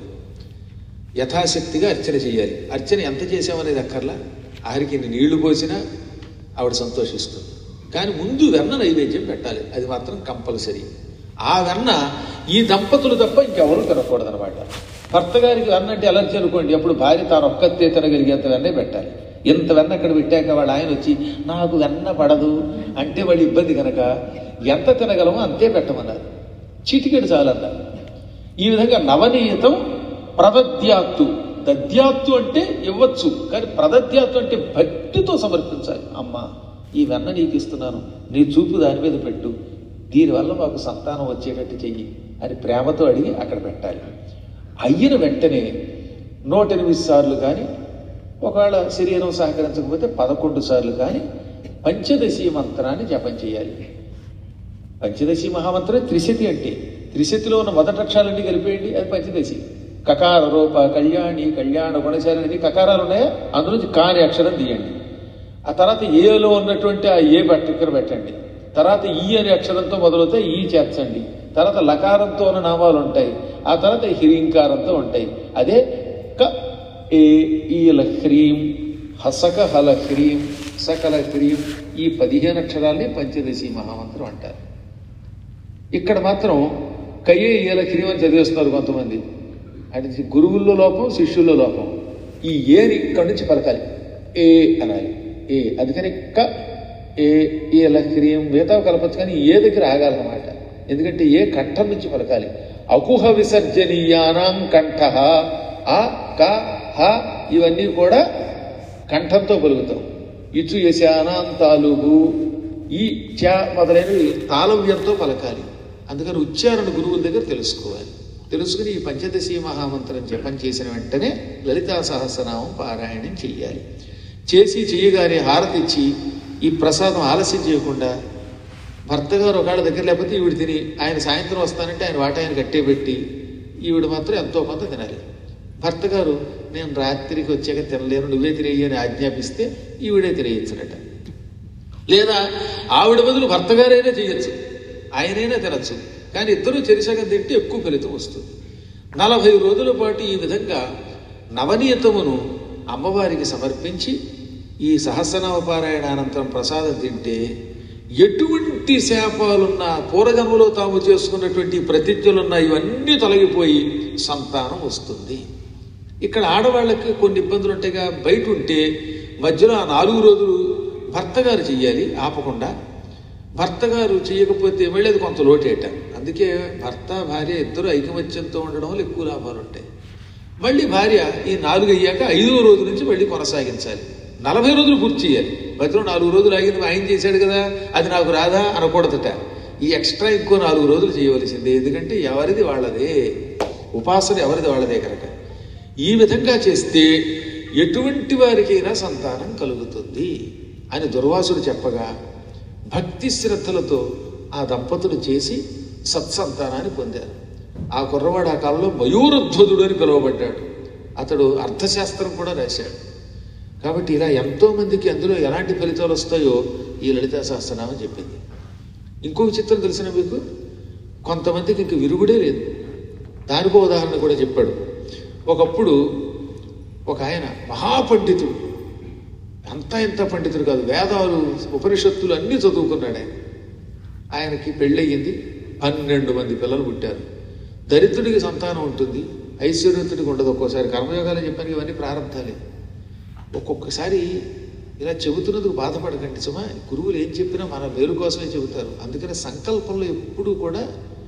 యథాశక్తిగా అర్చన చేయాలి. అర్చన ఎంత చేసామనేది అక్కర్లా, ఆఖరికి నీళ్లు పోసినా ఆవిడ సంతోషిస్తుంది. కానీ ముందు వెన్న నైవేద్యం పెట్టాలి, అది మాత్రం కంపల్సరీ. ఆ వెన్న ఈ దంపతులు తప్ప ఇంకెవరూ తినకూడదు అనమాట. భర్త గారికి వెన్న అంటే అలర్జీ అనుకోండి, అప్పుడు భార్య తాను ఒక్కతే తినగలిగేంత వెన్నే పెట్టాలి. ఇంత వెన్న అక్కడ పెట్టాక వాళ్ళ ఆయన వచ్చి నాకు వెన్న పడదు అంటే వాళ్ళు ఇబ్బంది కనుక ఎంత తినగలమో అంతే పెట్టమన్నారు. చిటికెడు చాలన్నారు. ఈ విధంగా నవనీతం ప్రదద్యాత్తు, దద్యాత్తు అంటే ఇవ్వచ్చు, కానీ ప్రదద్యాత్తు అంటే భక్తితో సమర్పించాలి. అమ్మ ఈ వెన్న నీకు ఇస్తున్నాను, నీ చూపు దాని మీద పెట్టు, దీనివల్ల మాకు సంతానం వచ్చేటట్టు చెయ్యి అని ప్రేమతో అడిగి అక్కడ పెట్టాలి. అయిన వెంటనే 108 సార్లు కానీ, ఒకవేళ శరీరం సహకరించకపోతే 11 సార్లు కానీ పంచదశి మంత్రాన్ని జపం చేయాలి. పంచదశి మహామంత్రం త్రిశతి అంటే త్రిశతిలో ఉన్న మొదటి అక్షరాలన్నీ కలిపేయండి, అది పంచదశి. కకార రూప కళ్యాణి కళ్యాణ గుణశాలిని కకారాలు ఉన్నాయా, అందులోంచి కాని అక్షరం తీయండి. ఆ తర్వాత ఏలో ఉన్నటువంటి ఆ ఏ ఇక్కడ పెట్టండి. తర్వాత ఈ అనే అక్షరంతో మొదలవుతాయి, ఈ చేర్చండి. తర్వాత లకారంతో ఉన్న నామాలు ఉంటాయి, ఆ తర్వాత హ్రీంకారంతో ఉంటాయి. అదే క ఏ ఈల హ్రీం హసక హల హ్రీం సకల హ్రీం, ఈ 15 అక్షరాల్ని పంచదశి మహామంత్రం అంటారు. ఇక్కడ మాత్రం కయ్యే ఈల హ్రీం అని చదివేస్తున్నారు కొంతమంది. అంటే గురువుల్లో లోపం, శిష్యుల్లో లోపం. ఈ ఏని ఇక్కడి నుంచి పలకాలి, ఏ అనాలి, ఏ. అందుకని క ఏ ఈల హ్రీం మిగతా కలపచ్చు, కానీ ఏ దగ్గర ఆగాలన్నమాట. ఎందుకంటే ఏ కంఠం నుంచి పలకాలి. అకుహ విసర్జనీయానాం కంఠ, ఆ క హ ఇవన్నీ కూడా కంఠంతో పలుకుతాం. ఇచు యశానాంతాలుగు ఈ చ మొదలైనవి తాళవ్యంతో పలకాలి. అందుకని ఉచ్చారణ గురువుల దగ్గర తెలుసుకోవాలి. తెలుసుకుని ఈ పంచదశి మహామంత్రం జపం చేసిన వెంటనే లలితా సహస్రనామం పారాయణం చెయ్యాలి. చేసి చెయ్యగానే హారతిచ్చి ఈ ప్రసాదం ఆలస్యం చేయకుండా భర్త గారు ఒకవేళ దగ్గర లేకపోతే ఈవిడ తిని, ఆయన సాయంత్రం వస్తానంటే ఆయన వాట ఆయన కట్టే పెట్టి ఈవిడ మాత్రం ఎంతో కొంత తినాలి. భర్త గారు నేను రాత్రికి వచ్చాక తినలేను, నువ్వే తినేయి అని ఆజ్ఞాపిస్తే ఈవిడే తినేయచ్చునట. లేదా ఆవిడ బదులు భర్త గారైనా చేయొచ్చు, ఆయనైనా తినచ్చు. కానీ ఇద్దరూ చెరిసగం తింటే ఎక్కువ ఫలితం వస్తుంది. 40 రోజుల పాటు ఈ విధంగా నవనీతమును అమ్మవారికి సమర్పించి ఈ సహస్రనామ పారాయణానంతరం ప్రసాదం తింటే ఎటువంటి శాపాలున్నా, పూర్వజన్మలో తాము చేసుకున్నటువంటి ప్రతిజ్ఞలున్నా ఇవన్నీ తొలగిపోయి సంతానం వస్తుంది. ఇక్కడ ఆడవాళ్ళకి కొన్ని ఇబ్బందులు ఉంటాయిగా. బయట ఉంటే మధ్యలో ఆ 4 రోజులు భర్త గారు చెయ్యాలి ఆపకుండా. భర్త గారు చేయకపోతే మళ్ళీ అది కొంత లోటేట. అందుకే భర్త భార్య ఇద్దరు ఐకమత్యంతో ఉండడం వల్ల ఎక్కువ లాభాలు ఉంటాయి. మళ్ళీ భార్య ఈ 4 అయ్యాక 5వ రోజు నుంచి మళ్ళీ కొనసాగించాలి. 40 రోజులు పూర్తి చేయాలి. మధ్యలో 4 రోజులు ఆగింది, ఆయన చేశాడు కదా అది నాకు రాదా అనకూడదట. ఈ ఎక్స్ట్రా ఇంకో 4 రోజులు చేయవలసిందే. ఎందుకంటే ఎవరిది వాళ్ళదే, ఉపాసన ఎవరిది వాళ్ళదే కనుక. ఈ విధంగా చేస్తే ఎటువంటి వారికైనా సంతానం కలుగుతుంది అని దుర్వాసుడు చెప్పగా భక్తి శ్రద్ధలతో ఆ దంపతులు చేసి సత్సంతానాన్ని పొందారు. ఆ కుర్రవాడు ఆ కాలంలో మయూరధ్వజుడు అని పిలువబడ్డాడు. అతడు అర్థశాస్త్రం కూడా రాశాడు. కాబట్టి ఇలా ఎంతో మందికి అందులో ఎలాంటి ఫలితాలు వస్తాయో ఈ లలితా సహస్రనామం చెప్పింది. ఇంకొక చిత్రం తెలిసిన మీకు, కొంతమందికి ఇంక విరుగుడే లేదు. దానికో ఉదాహరణ కూడా చెప్పాడు. ఒకప్పుడు ఒక ఆయన మహాపండితుడు, అంతా ఇంత పండితుడు కాదు, వేదాలు ఉపనిషత్తులు అన్నీ చదువుకున్నాడు ఆయన. ఆయనకి పెళ్ళయింది, 12 మంది పిల్లలు పుట్టారు. దరిద్రుడికి సంతానం ఉంటుంది, ఐశ్వర్యవంతుడికి ఉండదు. ఒక్కోసారి కర్మయోగాలు చెప్పాను, ఇవన్నీ ప్రారంభాలే. ఒక్కొక్కసారి ఇలా చెబుతున్నందుకు బాధపడకండి సుమా. గురువులు ఏం చెప్పినా మన మేలు కోసమే చెబుతారు. అందుకని సంకల్పంలో ఎప్పుడూ కూడా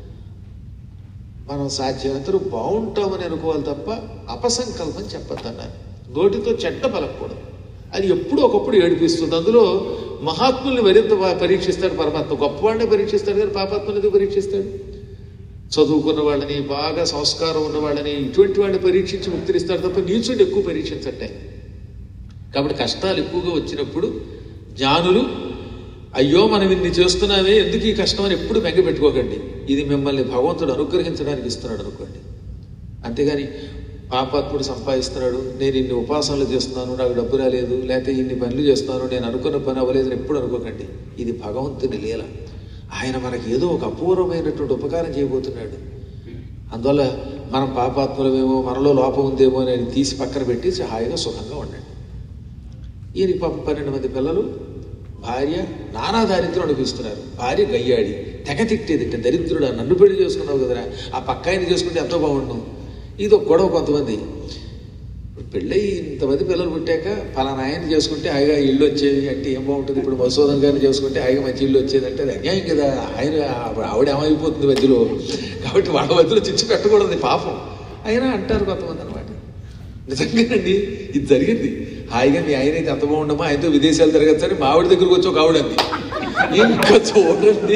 మనం సాధ్యమంతరూ బాగుంటామని అనుకోవాలి తప్ప అపసంకల్పం చెప్పద్దన్నారు. నోటితో చెడ్డ పలకూడదు. అది ఎప్పుడూ ఒకప్పుడు ఏడిపిస్తుంది. అందులో మహాత్ముల్ని మరింత పరీక్షిస్తాడు పరమాత్మ. గొప్పవాడిని పరీక్షిస్తాడు కానీ పాపాత్మని ఎందుకు పరీక్షిస్తాడు? చదువుకున్న వాళ్ళని, బాగా సంస్కారం ఉన్న వాళ్ళని, ఇటువంటి వాళ్ళని పరీక్షించి ముక్తినిస్తాడు తప్ప నీచుడిని ఎక్కువ పరీక్షించట్టే. కాబట్టి కష్టాలు ఎక్కువగా వచ్చినప్పుడు జ్ఞానులు అయ్యో మనం ఇన్ని చేస్తున్నామే, ఎందుకు ఈ కష్టం అని ఎప్పుడు బెంగ పెట్టుకోకండి. ఇది మిమ్మల్ని భగవంతుడు అనుగ్రహించడానికి ఇస్తున్నాడు అనుకోండి. అంతేగాని పాపాత్ముడు సంపాదిస్తున్నాడు, నేను ఇన్ని ఉపాసనలు చేస్తున్నాను, నాకు డబ్బు రాలేదు, లేకపోతే ఇన్ని పనులు చేస్తున్నాను, నేను అనుకున్న పని అవ్వలేదని ఎప్పుడు అనుకోకండి. ఇది భగవంతుని లీల. ఆయన మనకి ఏదో ఒక అపూర్వమైనటువంటి ఉపకారం చేయబోతున్నాడు. అందువల్ల మనం పాపాత్ములమేమో, మనలో లోపం ఉందేమో అని ఆయన తీసి పక్కన పెట్టి హాయిగా సుఖంగా ఉండండి. ఈయనకి పాపం 12 మంది పిల్లలు, భార్య నానా దారిద్ర్యం అనిపిస్తున్నారు. భార్య గయ్యాడి, తెగ తిట్టేది, దరిద్రుడా నన్ను పెళ్లి చేసుకున్నావు కదరా, ఆ పక్క ఆయన చేసుకుంటే ఎంతో బాగుండు. ఇది ఒక గొడవ. కొంతమంది పెళ్ళయి ఇంతమంది పిల్లలు పుట్టాక పలానా ఆయన చేసుకుంటే హాయిగా ఇల్లు వచ్చేది అంటే ఏం బాగుంటుంది. ఇప్పుడు మధుసూదన్ గారిని చేసుకుంటే హాయిగా మంచి ఇల్లు వచ్చేది అంటే అది అన్యాయం కదా. ఆయన ఆవిడ ఏమైపోతుంది మధ్యలో. కాబట్టి వాళ్ళ మధ్యలో చిచ్చు పెట్టకూడదు పాపం. అయినా అంటారు కొంతమంది అనమాట. నిజంగానండి ఇది జరిగింది. హాయిగా మీ ఆయన అయితే అంత బాగుండమా, ఆయనతో విదేశాలు తిరగచ్చు అని మా ఆవిడ దగ్గరకు వచ్చి ఒక ఆవిడంది. ఇంకా చూడండి,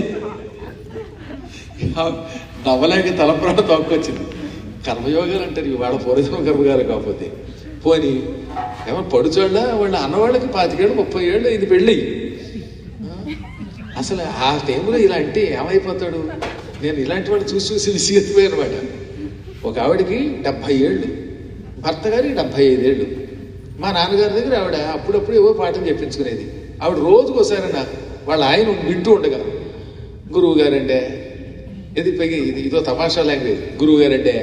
నవ్వలేక తలప్రాణ తోక్కొచ్చింది. కర్మయోగాలు అంటారు ఇవాళ పూర్వజన్మ కర్మగారు కాకపోతే. పోని ఏమన్నా పడుచోళ్ళ వాళ్ళ అన్నవాళ్ళకి 25 ఏళ్ళు 30 ఏళ్ళు ఇది పెళ్ళి. అసలు ఆ టైంలో ఇలా అంటే ఏమైపోతాడు? నేను ఇలాంటి వాడు చూసి చూసి విసిగెత్తిపోయాను అనమాట. ఒక ఆవిడికి 70 ఏళ్ళు, భర్త గారికి 75 ఏళ్ళు. మా నాన్నగారి దగ్గర ఆవిడ అప్పుడప్పుడు ఏవో పాఠం చెప్పించుకునేది. ఆవిడ రోజుకోసారైనా వాళ్ళ ఆయన వింటూ ఉండగా గురువు గారంటే ఇదో తమాషా లాంగ్వేజ్. గురువు గారంటే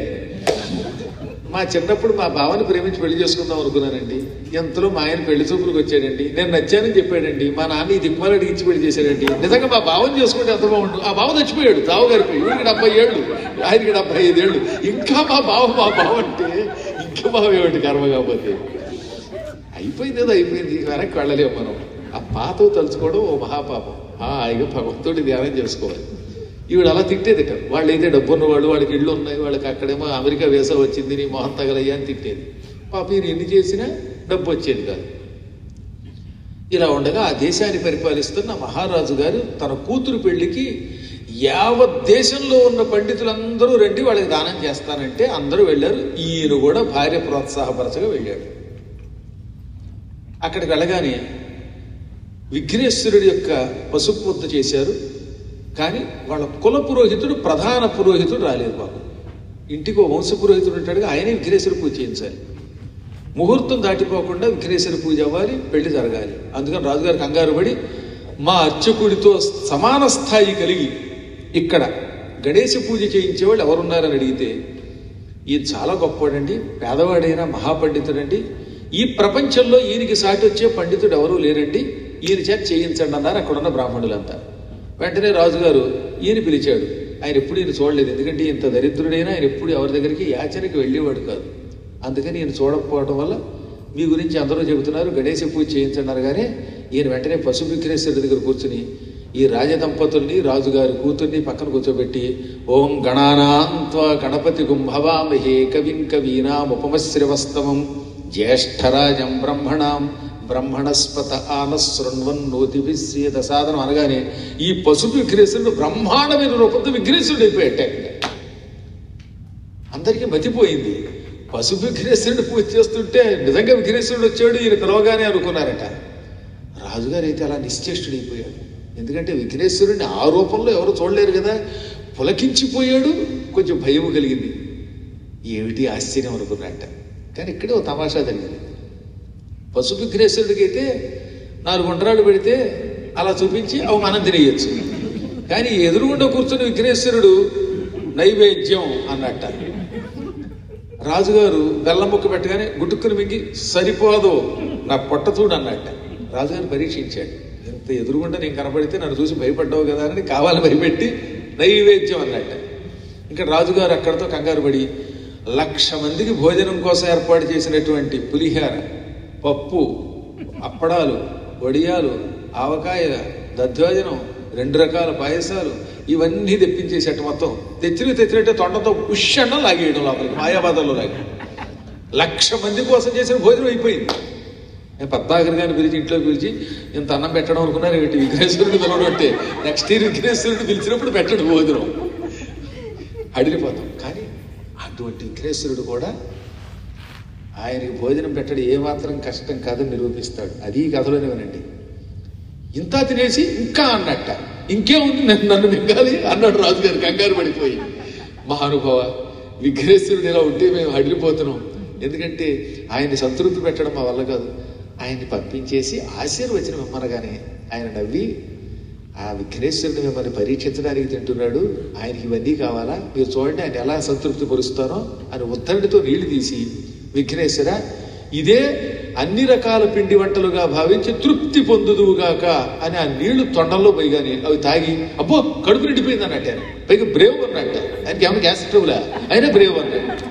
మా చిన్నప్పుడు మా బావని ప్రేమించి పెళ్లి చేసుకుందాం అనుకున్నానండి. ఎంతలో మా ఆయన పెళ్లి చూపులకు వచ్చాడండి, నేను నచ్చానని చెప్పాడండి. మా నాన్న ఈ దిక్కుమాలకి ఇచ్చి పెళ్లి చేశాడండి. నిజంగా మా బావని చేసుకుంటే ఎంత బాగుండు. ఆ బావ చచ్చిపోయాడు, తావుగారిపోయి. వీడికి 70 ఏళ్ళు, ఆయనకి 75 ఏళ్ళు. ఇంకా మా బావ అంటే ఇంకా బావ ఏమిటి కర్మ కాకపోతే. అయిపోయింది ఏదో అయిపోయింది, వెనక్కి వెళ్ళలేము మనం. ఆ పాతవు తలుచుకోవడం ఓ మహాపాపం. హాయిగా భగవంతుడి ధ్యానం చేసుకోవాలి. ఈవిడ అలా తిట్టేదిట. వాళ్ళు అయితే డబ్బున్న వాళ్ళు, వాళ్ళకి ఇళ్ళు ఉన్నాయి, వాళ్ళకి అక్కడేమో అమెరికా వీసా వచ్చింది, నీ మొహం తగలయ్యా అని తిట్టేది. పాప ఈయన ఎన్ని చేసినా డబ్బు వచ్చేది కాదు. ఇలా ఉండగా ఆ దేశాన్ని పరిపాలిస్తున్న మహారాజు గారు తన కూతురు పెళ్లికి యావత్ దేశంలో ఉన్న పండితులందరూ రండి వాళ్ళకి దానం చేస్తానంటే అందరూ వెళ్ళారు. ఈయన కూడా భార్య ప్రోత్సాహపరచగా వెళ్ళాడు. అక్కడికి వెళ్ళగానే విఘ్నేశ్వరుడి యొక్క పసుపు ముద్ద చేశారు. కానీ వాళ్ళ కుల పురోహితుడు, ప్రధాన పురోహితుడు రాలేదు బాబు. ఇంటికి ఓ వంశ పురోహితుడు ఉంటాడుగా, ఆయనే విఘ్నేశ్వర పూజ చేయించాలి. ముహూర్తం దాటిపోకుండా విఘ్నేశ్వర పూజ అవ్వాలి, పెళ్లి జరగాలి. అందుకని రాజుగారు కంగారు పడి మా అర్చకుడితో సమాన స్థాయి కలిగి ఇక్కడ గణేశ పూజ చేయించేవాళ్ళు ఎవరున్నారని అడిగితే ఈయన చాలా గొప్పవాడండి, పేదవాడైనా మహాపండితుడండి, ఈ ప్రపంచంలో ఈయనకి సాటి వచ్చే పండితుడు ఎవరూ లేరండి, ఈయన చేత చేయించండి అన్నారు అక్కడున్న బ్రాహ్మణులంతా. వెంటనే రాజుగారు ఈయన పిలిచాడు. ఆయన ఎప్పుడు ఈయన చూడలేదు, ఎందుకంటే ఇంత దరిద్రుడైనా ఆయన ఎప్పుడు ఎవరి దగ్గరికి యాచనకి వెళ్ళేవాడు కాదు. అందుకని ఈయన చూడకపోవడం వల్ల మీ గురించి అందరూ చెబుతున్నారు గణేశ పూజ చేయించన్నారు. కానీ ఈయన వెంటనే పశు విఘ్నేశ్వరుడి దగ్గర కూర్చుని ఈ రాజదంపతుల్ని, రాజుగారి కూతుర్ని పక్కన కూర్చోబెట్టి ఓం గణానాన్త్వా గణపతి గుంభవామహే కవిం కవీనాముపమశ్రవస్తమం జ్యేష్ఠరాజం బ్రహ్మణాం బ్రహ్మణస్పత ఆనశృణ్వన్నోతిభిస్యేద సాధనం అనగానే ఈ పశుపు విఘ్నేశ్వరుడు బ్రహ్మాండమైన రూపంతో విఘ్నేశ్వరుడు అయిపోయాట. అందరికీ మతిపోయింది. పశుపు విఘ్నేశ్వరుడు పూజ చేస్తుంటే నిజంగా విఘ్నేశ్వరుడు వచ్చాడు ఈయన పిలవగానే అనుకున్నారట. రాజుగారు అయితే అలా నిశ్చేష్టుడైపోయాడు. ఎందుకంటే విఘ్నేశ్వరుడిని ఆ రూపంలో ఎవరు చూడలేరు కదా. పులకించిపోయాడు, కొంచెం భయం కలిగింది. ఏమిటి ఆశ్చర్యం అనుకున్నట్ట. కానీ ఇక్కడే ఓ తమాషా జరిగింది. పశు విఘ్నేశ్వరుడికి అయితే 4 గుండ్రాలు పెడితే అలా చూపించి అవి మనం తినేయచ్చు. కానీ ఎదురుగుండా కూర్చున్న విఘ్నేశ్వరుడు నైవేద్యం అన్నట్ట. రాజుగారు బెల్లం ముక్క పెట్టగానే గుట్టుక్కుని మింగి సరిపోదు నా పొట్ట చూడు అన్నట్ట. రాజుగారు పరీక్షించాడు. ఎంత ఎదురుగుండా నేను కనపడితే నన్ను చూసి భయపడ్డావు కదా అని కావాలని భయపెట్టి నైవేద్యం అన్నట్ట. ఇంకా రాజుగారు అక్కడితో కంగారు పడి 1,00,000 మందికి భోజనం కోసం ఏర్పాటు చేసినటువంటి పులిహార, పప్పు, అప్పడాలు, వడియాలు, ఆవకాయ, దధ్యోజనం, 2 రకాల పాయసాలు ఇవన్నీ తెప్పించేసేట. మొత్తం తెచ్చినట్టే తొండతో ఉష్ణం లాగేయడం లోపలికి మాయాబాదంలో లాగి 1,00,000 మంది కోసం చేసిన భోజనం అయిపోయింది. పద్మాకర్ గారిని పిలిచి ఇంట్లోకి పిలిచి ఇంత అన్నం పెట్టడం అనుకున్నారు ఏమిటి? విఘ్నేశ్వరుడు పిలవడంటే నెక్స్ట్ ఇయర్ విఘ్నేశ్వరుడు పిలిచినప్పుడు పెట్టడం భోజనం అడిగిపోతాం. కానీ అటువంటి విఘ్నేశ్వరుడు కూడా ఆయనకి భోజనం పెట్టడం ఏమాత్రం కష్టం కాదని నిరూపిస్తాడు. అది కథలోనే వినండి. ఇంత తినేసి ఇంకా అన్నట్ట, ఇంకేముంది నన్ను మింగాలి అన్నాడు రాజుగారు కంగారు పడిపోయి. మహానుభావ, విఘ్నేశ్వరుడు ఇలా ఉంటే మేము అడిగిపోతున్నాం, ఎందుకంటే ఆయన్ని సంతృప్తి పెట్టడం మా వల్ల కాదు. ఆయన్ని పంపించేసి ఆశీర్వచనం ఇమ్మనగానే ఆయన నవ్వి, ఆ విఘ్నేశ్వరుడు మిమ్మల్ని పరీక్షించడానికి తింటున్నాడు, ఆయనకి ఇవన్నీ కావాలా, మీరు చూడండి ఆయన ఎలా సంతృప్తి పరుస్తారో అని ఉత్తరుడితో నీళ్లు తీసి, విఘ్నేశ్వర ఇదే అన్ని రకాల పిండి వంటలుగా భావించి తృప్తి పొందుదువుగాక అని ఆ నీళ్లు తొండల్లో పోయిగాని అవి తాగి అబ్బో కడుపు నిండిపోయింది అన్నట్టు ఆయన. పైగా బ్రేవ్ అన్నట్ట, ఆయనకి ఏమైనా గ్యాస్ ట్రబులా అయినా బ్రేవ్ అన్నట్టు.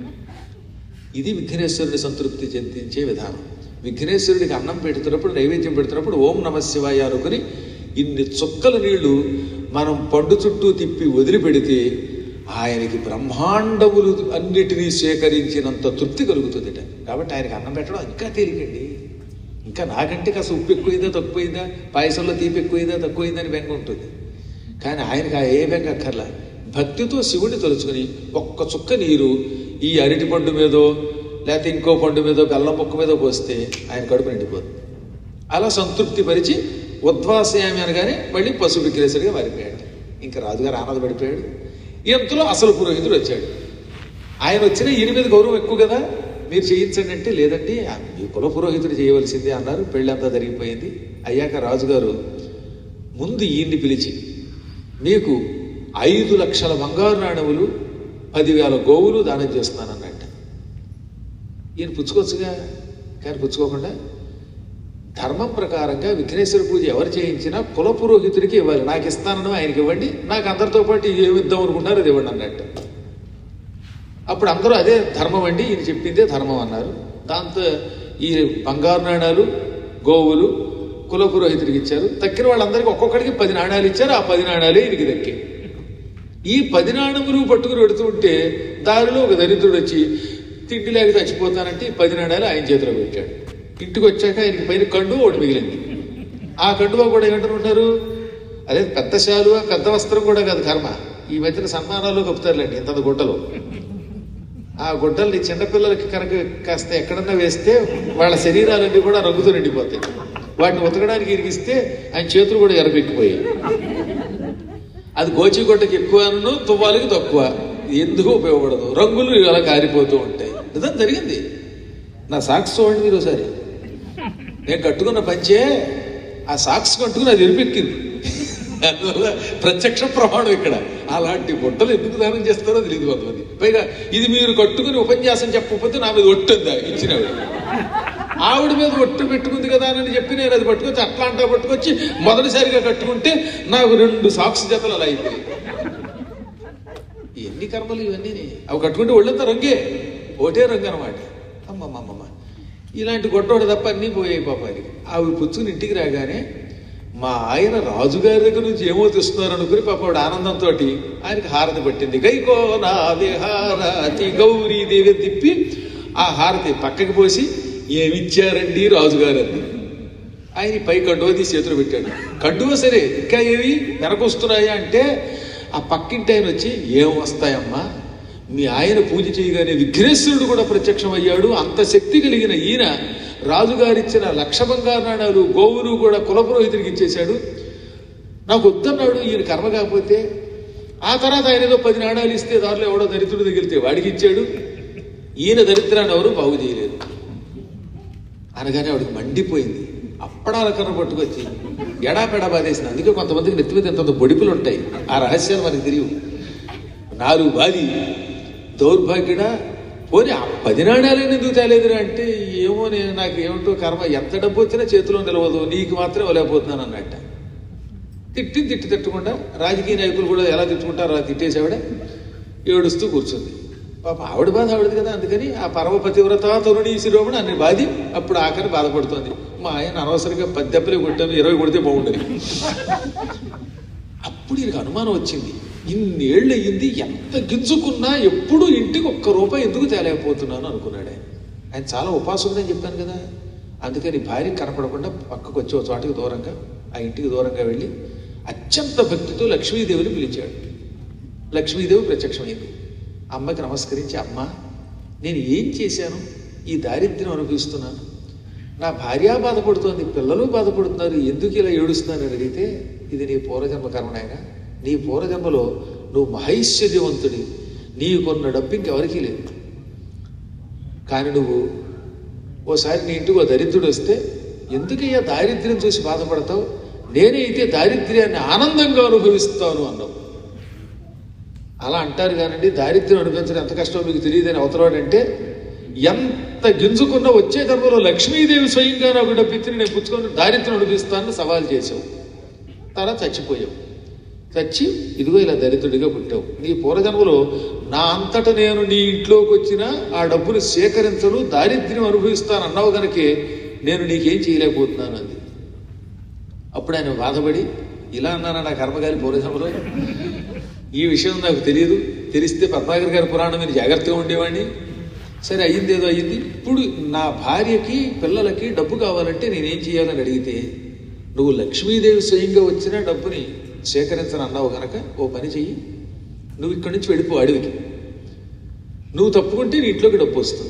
ఇది విఘ్నేశ్వరుని సంతృప్తి చెందించే విధానం. విఘ్నేశ్వరుడికి అన్నం పెడుతున్నప్పుడు, నైవేద్యం పెడుతున్నప్పుడు ఓం నమ శివాయ అనుకుని ఇన్ని చుక్కల నీళ్లు మనం పండు చుట్టూ తిప్పి వదిలిపెడితే ఆయనకి బ్రహ్మాండములు అన్నిటినీ సేకరించినంత తృప్తి కలుగుతుందిట. కాబట్టి ఆయనకి అన్నం పెట్టడం ఇంకా తేలికండి. ఇంకా నాకంటే కాస్త ఉప్పు ఎక్కువైందా తక్కువైందా, పాయసంలో తీపి ఎక్కువైందా తక్కువైందా అని బెంగ ఉంటుంది. కానీ ఆయనకి ఏ బెంగ అక్కర్లా. భక్తితో శివుడిని తలుచుకుని ఒక్క చుక్క నీరు ఈ అరటి పండు మీదో లేకపోతే ఇంకో పండు మీదో బెల్లం ముక్క మీదో పోస్తే ఆయన కడుపు నిండిపోతుంది. అలా సంతృప్తి పరిచి ఉద్వాసయామి అనగానే మళ్ళీ పశు విఘ్నేశ్వరుడిగా మారిపోయాడు. ఇంకా రాజుగారు ఆనందపడిపోయాడు. ఇంతలో అసలు పురోహితుడు వచ్చాడు. ఆయన వచ్చిన ఈయన మీద గౌరవం ఎక్కువ కదా, మీరు చేయించండి అంటే లేదండి మీ కుల పురోహితుడు చేయవలసిందే అన్నారు. పెళ్ళంతా జరిగిపోయింది. అయ్యాక రాజుగారు ముందు ఈయన్ని పిలిచి మీకు 5 లక్షల బంగారు నాణెములు 10,000 గోవులు దానం చేస్తున్నానన్నట్ట. ఈయన పుచ్చుకోవచ్చుగా, కానీ పుచ్చుకోకుండా ధర్మం ప్రకారంగా విఘ్నేశ్వర పూజ ఎవరు చేయించినా కుల పురోహితుడికి ఇవ్వాలి. నాకు ఇస్తానని ఆయనకి ఇవ్వండి, నాకు అందరితో పాటు ఏమి ఇద్దాం అనుకుంటున్నారు అది ఇవ్వండి అన్నట్టు. అప్పుడు అందరూ అదే ధర్మం అండి, ఈయన చెప్పిందే ధర్మం అన్నారు. దాంతో ఈ బంగారు నాణాలు గోవులు కుల పురోహితుడికి ఇచ్చారు. తక్కిన వాళ్ళందరికీ ఒక్కొక్కడికి 10 నాణాలు ఇచ్చారు. ఆ 10 నాణాలే ఈయనకి దక్కి. ఈ 10 నాణములు పట్టుకుని పెడుతుంటే దారిలో ఒక దరిద్రుడు వచ్చి తిండి లేక చచ్చిపోతానంటే ఈ 10 నాణాలు ఆయన చేతిలో పెట్టాడు. ఇంటికి వచ్చాక ఆయనకి పైన కండువ ఒకటి మిగిలింది. ఆ కండువ కూడా ఏమంటారు, అదే పెద్ద శాలువ పెద్ద వస్త్రం కూడా కాదు కర్మ. ఈ మధ్యన సన్మానాల్లో కప్పుతారులేండి ఇంత గుడ్డలు. ఆ గుడ్డల్ని చిన్నపిల్లలకి కనుక కాస్త ఎక్కడన్నా వేస్తే వాళ్ళ శరీరాలన్నీ కూడా రంగుతో నిండిపోతాయి. వాటిని ఉతకడానికి ఇరిగిస్తే ఆయన చేతులు కూడా ఎరపెక్కిపోయాయి. అది గోచిగుడ్డకి ఎక్కువను తువ్వాలకి తక్కువ, ఎందుకు ఉపయోగపడదు, రంగులు అలా కారిపోతూ ఉంటాయి. నిజం జరిగింది. నా సాక్స్ చూడండి మీరు ఒకసారి. నేను కట్టుకున్న పంచే ఆ సాక్స్ కట్టుకుని అది ఎరిపెక్కింది. అందువల్ల ప్రత్యక్ష ప్రమాణం ఇక్కడ. అలాంటి బుట్టలు ఎందుకు దానం చేస్తారో తెలియదు కొంతమంది. పైగా ఇది మీరు కట్టుకుని ఉపన్యాసం చెప్పకపోతే నా మీద ఒట్టుందా ఇచ్చినవి. ఆవిడ మీద ఒట్టు పెట్టుకుంది కదా అని చెప్పి నేను అది పట్టుకొచ్చి అట్లాంటా పట్టుకొచ్చి మొదటిసారిగా కట్టుకుంటే నాకు 2 సాక్స్ జతలు అలా అయిపోయి. ఎన్ని కర్మలు ఇవన్నీ. అవి కట్టుకుంటే ఒళ్ళంతా రంగే, ఒకటే రంగు అనమాట. అమ్మమ్మమ్మ ఇలాంటి గొడ్డోడు తప్ప అన్నీ పోయాయి పాపానికి. అవి పుచ్చుకుని ఇంటికి రాగానే మా ఆయన రాజుగారి దగ్గర నుంచి ఏమో తెస్తున్నారు అనుకుని పాపవాడు ఆనందంతో ఆయనకి హారతి పట్టింది. గైకో నాది హారతి గౌరీదేవి తిప్పి ఆ హారతి పక్కకి పోసి ఏమిచ్చారండి రాజుగారు అని ఆయన పై కండువ తీసి చేతులు పెట్టాడు. కండువ సరే ఇంకా ఏవి వెనకొస్తున్నాయా అంటే ఆ పక్కింటి ఆయన వచ్చి ఏం వస్తాయమ్మా, మీ ఆయన పూజ చేయగానే విఘ్నేశ్వరుడు కూడా ప్రత్యక్షమయ్యాడు. అంత శక్తి కలిగిన ఈయన రాజుగారిచ్చిన 1,00,000 బంగారు నాణాలు గోవులు కూడా కులపురోహితుడికి ఇచ్చేశాడు. నాకు వద్దన్నాడు ఈయన కర్మ కాకపోతే. ఆ తర్వాత ఆయన ఏదో 10 నాణాలు ఇస్తే దారిలో ఎవడో దరిద్రుడు తగిలితే వాడికి ఇచ్చాడు. ఈయన దరిద్రాన్ని ఎవరు బాగు చేయలేదు అనగానే ఆవిడికి మండిపోయింది. అప్పడాల కర్ర పట్టుకొచ్చి ఎడాపెడా బాధేసింది. అందుకే కొంతమందికి నెత్తి మీద ఎంత బొడిపులు ఉంటాయి. ఆ రహస్యాలు మనకి తెలియవు. 4 బాది దౌర్భాగ్యుడా పోనీ ఆ 10 నాణాలైనా ఎందుకు తేలేదురా అంటే ఏమో నేను నాకు ఏమిటో కర్మ, ఎంత డబ్బు వచ్చినా చేతిలో నిలవదు, నీకు మాత్రం ఇవ్వలేకపోతున్నాను అన్నట్ట. తిట్టి తిట్టకుండా రాజకీయ నాయకులు కూడా ఎలా తిట్టుకుంటారో అలా తిట్టేసావిడ ఏడుస్తూ కూర్చుంది. పాప ఆవిడ బాధ ఆవిడది కదా. అందుకని ఆ పరమపతివ్రత తరుణి శిరోమణి అన్ని బాధి అప్పుడు ఆఖరి బాధపడుతుంది. మా ఆయన అనవసరంగా 10 దెబ్బలు కొట్టాను, 20 కొడితే బాగుండదు. అప్పుడు ఈయనకు అనుమానం వచ్చింది. ఇన్నేళ్ళు అయ్యింది, ఎంత గింజుకున్నా ఎప్పుడు ఇంటికి 1 రూపాయి ఎందుకు తేలేకపోతున్నాను అనుకున్నాడు. ఆయన చాలా ఉపాసకుడు అని చెప్పాను కదా. అందుకని భార్య కనపడకుండా పక్కకు వచ్చి ఒక చోటకి దూరంగా, ఆ ఇంటికి దూరంగా వెళ్ళి అత్యంత భక్తితో లక్ష్మీదేవిని పిలిచాడు. లక్ష్మీదేవి ప్రత్యక్షమైంది. అమ్మకి నమస్కరించి, అమ్మ నేను ఏం చేశాను, ఈ దారిద్ర్యం అనుభవిస్తున్నాను, నా భార్య బాధపడుతోంది, పిల్లలు బాధపడుతున్నారు, ఎందుకు ఇలా ఏడుస్తున్నానని అడిగితే, ఇది నీ పూర్వజన్మ కర్మనైనా, నీ పూర్వజన్మలో నువ్వు మహైశ్వర్యవంతుడి, నీకున్న డబ్బు ఇంకెవరికీ లేదు. కానీ నువ్వు ఓసారి నీ ఇంటికి ఓ దరిద్రుడు వస్తే ఎందుకయ్యా దారిద్ర్యం చూసి బాధపడతావు, నేనైతే దారిద్ర్యాన్ని ఆనందంగా అనుభవిస్తాను అన్నావు. అలా అంటారు కానండి, దారిద్ర్యం అనుభవించడం ఎంత కష్టమో మీకు తెలియదని అవతలవాడంటే, ఎంత గింజుకున్నా వచ్చే జన్మలో లక్ష్మీదేవి స్వయంగా నాకు డబ్బిచ్చి నేను పుచ్చుకొని దారిద్ర్యం అనుభవిస్తానని సవాల్ చేసావు. తర్వాత చచ్చిపోయావు. చచ్చి ఇదిగో ఇలా దరిద్రుడిగా పుట్టావు. నీ పూర్వజన్మలో నా అంతట నేను నీ ఇంట్లోకి వచ్చినా ఆ డబ్బును సేకరించను, దారిద్ర్యం అనుభవిస్తాను అన్నావు కనుకే నేను నీకేం చేయలేకపోతున్నాను అంది. అప్పుడు ఆయన బాధపడి, ఇలా అన్నానా నా కర్మగారి పూర్వజన్మలో, ఈ విషయం నాకు తెలియదు, తెలిస్తే పద్మాకర్ గారి పురాణం మీద జాగ్రత్తగా ఉండేవాడిని. సరే అయ్యింది ఏదో అయ్యింది. ఇప్పుడు నా భార్యకి పిల్లలకి డబ్బు కావాలంటే నేనేం చేయాలని అడిగితే, నువ్వు లక్ష్మీదేవి స్వయంగా వచ్చిన డబ్బుని సేకరించని అన్నావు గనక ఓ పని చెయ్యి, నువ్వు ఇక్కడి నుంచి వెళ్ళిపో అడవికి, నువ్వు తప్పుకుంటే నీ ఇంట్లోకి డబ్బు వస్తుంది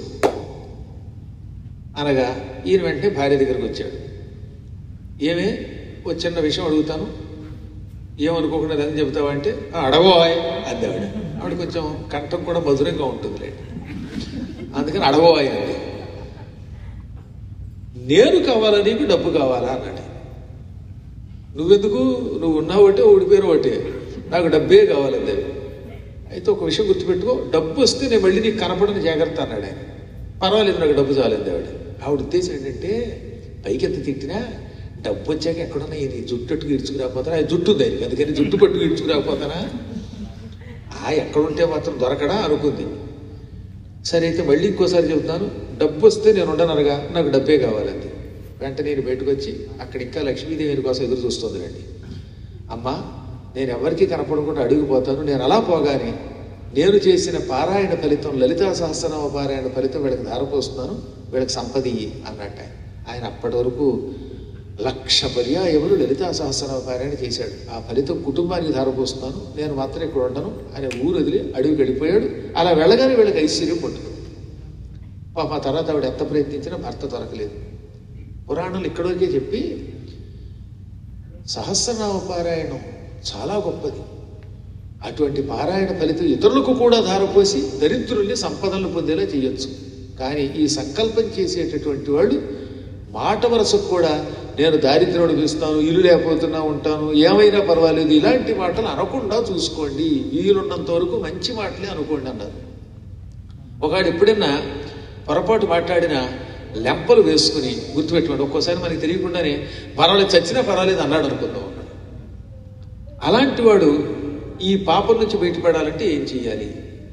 అనగా ఈయన వెంటనే భార్య దగ్గరికి వచ్చాడు. ఏమే ఓ చిన్న విషయం అడుగుతాను, ఏమనుకోకుండా అని చెబుతావా అంటే, అడగోయ్ అంది ఆవిడ. ఆవిడ కొంచెం కంఠం కూడా మధురంగా ఉంటుంది లేండి, అందుకని అడగోయ్ అండి. నేను కావాలా నీకు డబ్బు కావాలా అన్నాడు. నువ్వెందుకు, నువ్వు ఉన్నావు ఒకటే ఓడిపోయిన ఒకటే, నాకు డబ్బే కావాలండి. అయితే ఒక విషయం గుర్తుపెట్టుకో, డబ్బు వస్తే నేను మళ్ళీ నీకు కనపడని జాగ్రత్త అన్నాడు ఆయన. పర్వాలేదు నాకు డబ్బు చాలంది ఆవిడ. ఆవిడ ఉద్దేశం ఏంటంటే, పైకి ఎంత తిట్టినా డబ్బు వచ్చాక ఎక్కడున్నా ఇది జుట్టుకు ఇడ్చుకురాకపోతానా, జుట్టు ఉంది ఆయనకి, అందుకని జుట్టు పట్టుకు ఇడ్చుకురాకపోతానా, ఎక్కడుంటే మాత్రం దొరకడా అనుకుంది. సరే అయితే మళ్ళీ ఇంకోసారి చెబుతాను, డబ్బు వస్తే నేను ఉండనరగా నాకు డబ్బే కావాలండి. వెంటనే నేను బయటకు వచ్చి అక్కడ ఇంకా లక్ష్మీదేవి కోసం ఎదురు చూస్తుంది రండి. అమ్మ నేను ఎవరికి కనపడకుండా అడిగిపోతాను, నేను అలా పోగానే నేను చేసిన పారాయణ ఫలితం, లలితా సహస్రనామ పారాయణ ఫలితం వీళ్ళకి ధారపోస్తున్నాను, వీళ్ళకి సంపద ఇయ్యి అన్నట్ట. ఆయన అప్పటి వరకు 1,00,000 పర్యాయములు లలితా సహస్రనామ పారాయణ చేశాడు. ఆ ఫలితం కుటుంబానికి ధారపోస్తున్నాను, నేను మాత్రం ఇక్కడ ఉండను ఆయన ఊరు వదిలి అడవికి వెళ్ళిపోయాడు. అలా వెళ్ళగానే వీళ్ళకి ఐశ్వర్యం పుట్టుకుంది. పాప ఆ తర్వాత ఆవిడ ఎంత ప్రయత్నించినా భర్త దొరకలేదు. పురాణాలు ఇక్కడ వరకే చెప్పి, సహస్రనామ పారాయణం చాలా గొప్పది. అటువంటి పారాయణ ఫలితం ఇతరులకు కూడా ధారపోసి దరిద్రుల్ని సంపదలను పొందేలా చేయొచ్చు. కానీ ఈ సంకల్పం చేసేటటువంటి వాడు మాట వరసకు కూడా నేను దారిద్ర్యం అనిపిస్తాను, ఇల్లు లేకపోతున్నా ఉంటాను, ఏమైనా పర్వాలేదు, ఇలాంటి మాటలు అనకుండా చూసుకోండి, వీలున్నంత వరకు మంచి మాటలే అనుకోండి అన్నారు. ఒకడు ఎప్పుడైనా పొరపాటు మాట్లాడినా లెంపలు వేసుకుని గుర్తుపెట్టుకోండి. ఒక్కోసారి మనకి తెలియకుండానే పర్వాలేదు, చచ్చినా పర్వాలేదు అన్నాడు అనుకుందాం. అలాంటి వాడు ఈ పాపం నుంచి బయటపడాలంటే ఏం చేయాలి?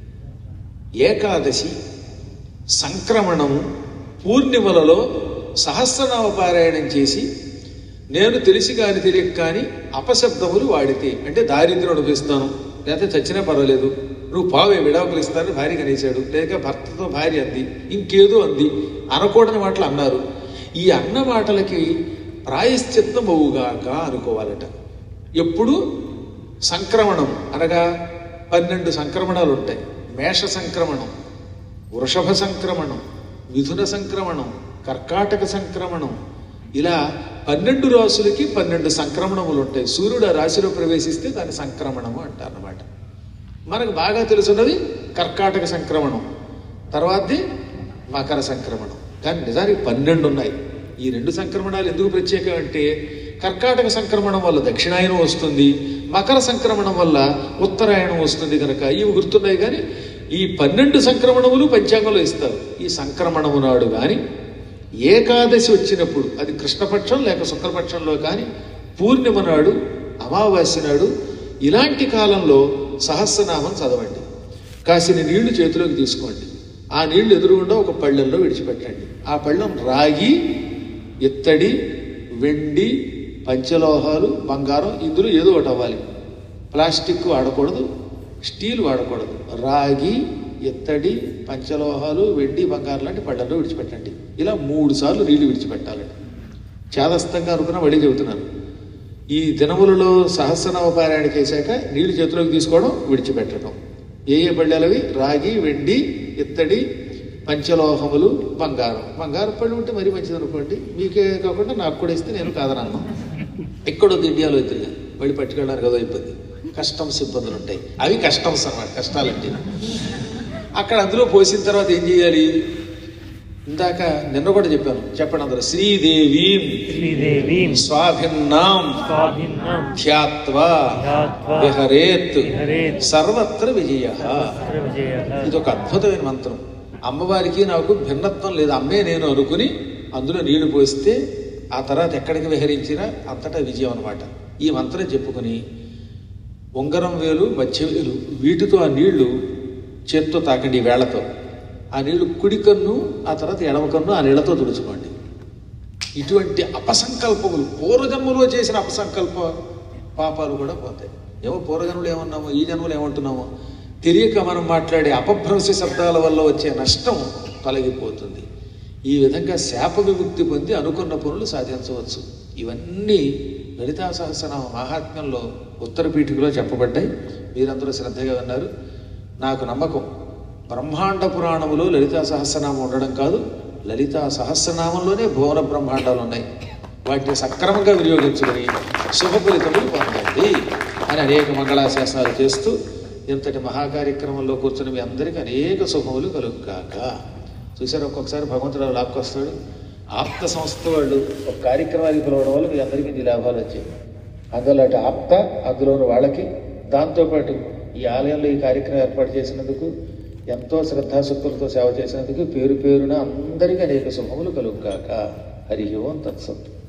ఏకాదశి, సంక్రమణము, పూర్ణిమలలో సహస్రనామ పారాయణం చేసి, నేను తెలిసి కాని తెలియక కానీ అపశబ్దములు వాడితే, అంటే దారిద్ర్యం అనిపిస్తాను, లేకపోతే చచ్చినా పర్వాలేదు, నువ్వు పావే విడాకులు ఇస్తానని భార్య కనేశాడు, లేక భర్తతో భార్య అంది, ఇంకేదో అంది, అనకూడని మాటలు అన్నారు. ఈ అన్న మాటలకి ప్రాయశ్చిత్తం అవుగాక అనుకోవాలట. ఎప్పుడు సంక్రమణం అనగా 12 సంక్రమణాలు ఉంటాయి. మేష సంక్రమణం, వృషభ సంక్రమణం, మిథున సంక్రమణం, కర్కాటక సంక్రమణం, ఇలా 12 రాశులకి 12 సంక్రమణములు ఉంటాయి. సూర్యుడు ఆ రాశిలో ప్రవేశిస్తే దాన్ని సంక్రమణము అంటారన్నమాట. మనకు బాగా తెలుసున్నది కర్కాటక సంక్రమణం, తర్వాతది మకర సంక్రమణం. కానీ నిజానికి 12 ఉన్నాయి. ఈ 2 సంక్రమణాలు ఎందుకు ప్రత్యేకం అంటే, కర్కాటక సంక్రమణం వల్ల దక్షిణాయనం వస్తుంది, మకర సంక్రమణం వల్ల ఉత్తరాయణం వస్తుంది కనుక ఇవి గుర్తున్నాయి. కానీ ఈ 12 సంక్రమణములు పంచాంగంలో ఇస్తారు. ఈ సంక్రమణము నాడు కానీ, ఏకాదశి వచ్చినప్పుడు, అది కృష్ణపక్షం లేక శుక్లపక్షంలో కానీ, పూర్ణిమ నాడు, అమావాస్య నాడు, ఇలాంటి కాలంలో సహస్రనామం చదవండి. కాసిన నీళ్లు చేతిలోకి తీసుకోండి. ఆ నీళ్లు ఎదురుగుండా ఒక పళ్ళెంలో విడిచిపెట్టండి. ఆ పళ్ళెం రాగి, ఇత్తడి, వెండి, పంచలోహాలు, బంగారం, ఇందులో ఏదో ఒకటి అవ్వాలి. ప్లాస్టిక్ వాడకూడదు, స్టీల్ వాడకూడదు. రాగి, ఇత్తడి, పంచలోహాలు, వెండి, బంగారం లాంటి పళ్ళల్లో విడిచిపెట్టండి. ఇలా 3 సార్లు నీళ్లు విడిచిపెట్టాలండి. చేదస్తంగా అనుకున్నా మళ్ళీ చెబుతున్నాను. ఈ దినములలో సహస్రనామ పారాయణ చేశాక నీళ్లు చేతిలోకి తీసుకోవడం, విడిచిపెట్టడం. ఏ పళ్ళేలవి? రాగి, వెండి, ఇత్తడి, పంచలోహములు, బంగారం. బంగారం పళ్ళు ఉంటే మరీ మంచిది అనుకోండి. మీకే కాకుండా నాకు కూడా ఇస్తే నేను కాదనను. ఎక్కడో ఇండియాలో ఇద్దరుగా మళ్ళీ పట్టుకెళ్ళడానికి కదా ఇబ్బంది. కస్టమ్స్ ఇబ్బందులు ఉంటాయి. అవి కస్టమ్స్ అన్నమాట, కష్టాలంటే. అక్కడ అందులో పోసిన తర్వాత ఏం చేయాలి? ఇందాక నిన్న కూడా చెప్పాను, చెప్పండి అందరూ. శ్రీదేవీం స్వాభిన్నాం ధ్యాత్వా విహరేత్ సర్వత్ర విజయ. ఇది ఒక అద్భుతమైన మంత్రం. అమ్మవారికి నాకు భిన్నత్వం లేదు, అమ్మే నేను అనుకుని అందులో నీళ్లు పోస్తే ఆ తర్వాత ఎక్కడికి విహరించినా అంతటా విజయం అనమాట. ఈ మంత్రం చెప్పుకొని ఉంగరం వేలు, మధ్య వేలు వీటితో ఆ నీళ్లు చేత్తో తాకండి, ఈ వేళ్లతో. ఆ నీళ్లు కుడి కన్ను, ఆ తర్వాత ఎడమ కన్ను ఆ నీళ్లతో తుడుచుకోండి. ఇటువంటి అపసంకల్పములు, పూర్వజన్మలో చేసిన అపసంకల్ప పాపాలు కూడా పోతాయి. ఏమో పూర్వజన్మలు ఏమన్నామో, ఈ జన్మలు ఏమంటున్నామో తెలియక మనం మాట్లాడే అపభ్రంశ శబ్దాల వల్ల వచ్చే నష్టం తొలగిపోతుంది. ఈ విధంగా శాప విముక్తి పొంది అనుకున్న పనులు సాధించవచ్చు. ఇవన్నీ లలితా సహస్రనామ మహాత్మ్యంలో ఉత్తర పీఠికలో చెప్పబడ్డాయి. మీరందరూ శ్రద్ధగా విన్నారు. నాకు నమ్మకం, బ్రహ్మాండ పురాణములో లలితా సహస్రనామం ఉండడం కాదు, లలితా సహస్రనామంలోనే భువన బ్రహ్మాండాలు ఉన్నాయి. వాటిని సక్రమంగా వినియోగించుకొని శుభ ఫలితములు పొందండి అని అనేక మంగళాశాసనాలు చేస్తూ ఇంతటి మహాకార్యక్రమంలో కూర్చొని మీ అందరికీ అనేక శుభములు కలుగుగాక. చూసారు, ఒక్కొక్కసారి భగవంతుడు లాక్కొస్తాడు. ఆప్త సంస్థ వాళ్ళు ఒక కార్యక్రమానికి పిలవడం వల్ల మీ అందరికీ ఇన్ని లాభాలు వచ్చాయి. అందులో అటు ఆప్త, అందులోని వాళ్ళకి, దాంతోపాటు ఈ ఆలయంలో ఈ కార్యక్రమం ఏర్పాటు చేసినందుకు, ఎంతో శ్రద్ధాశక్తులతో సేవ చేసినందుకు పేరు పేరున అందరికీ అనేక శుభములు కలుగుగాక. హరి ఓం తత్సత్.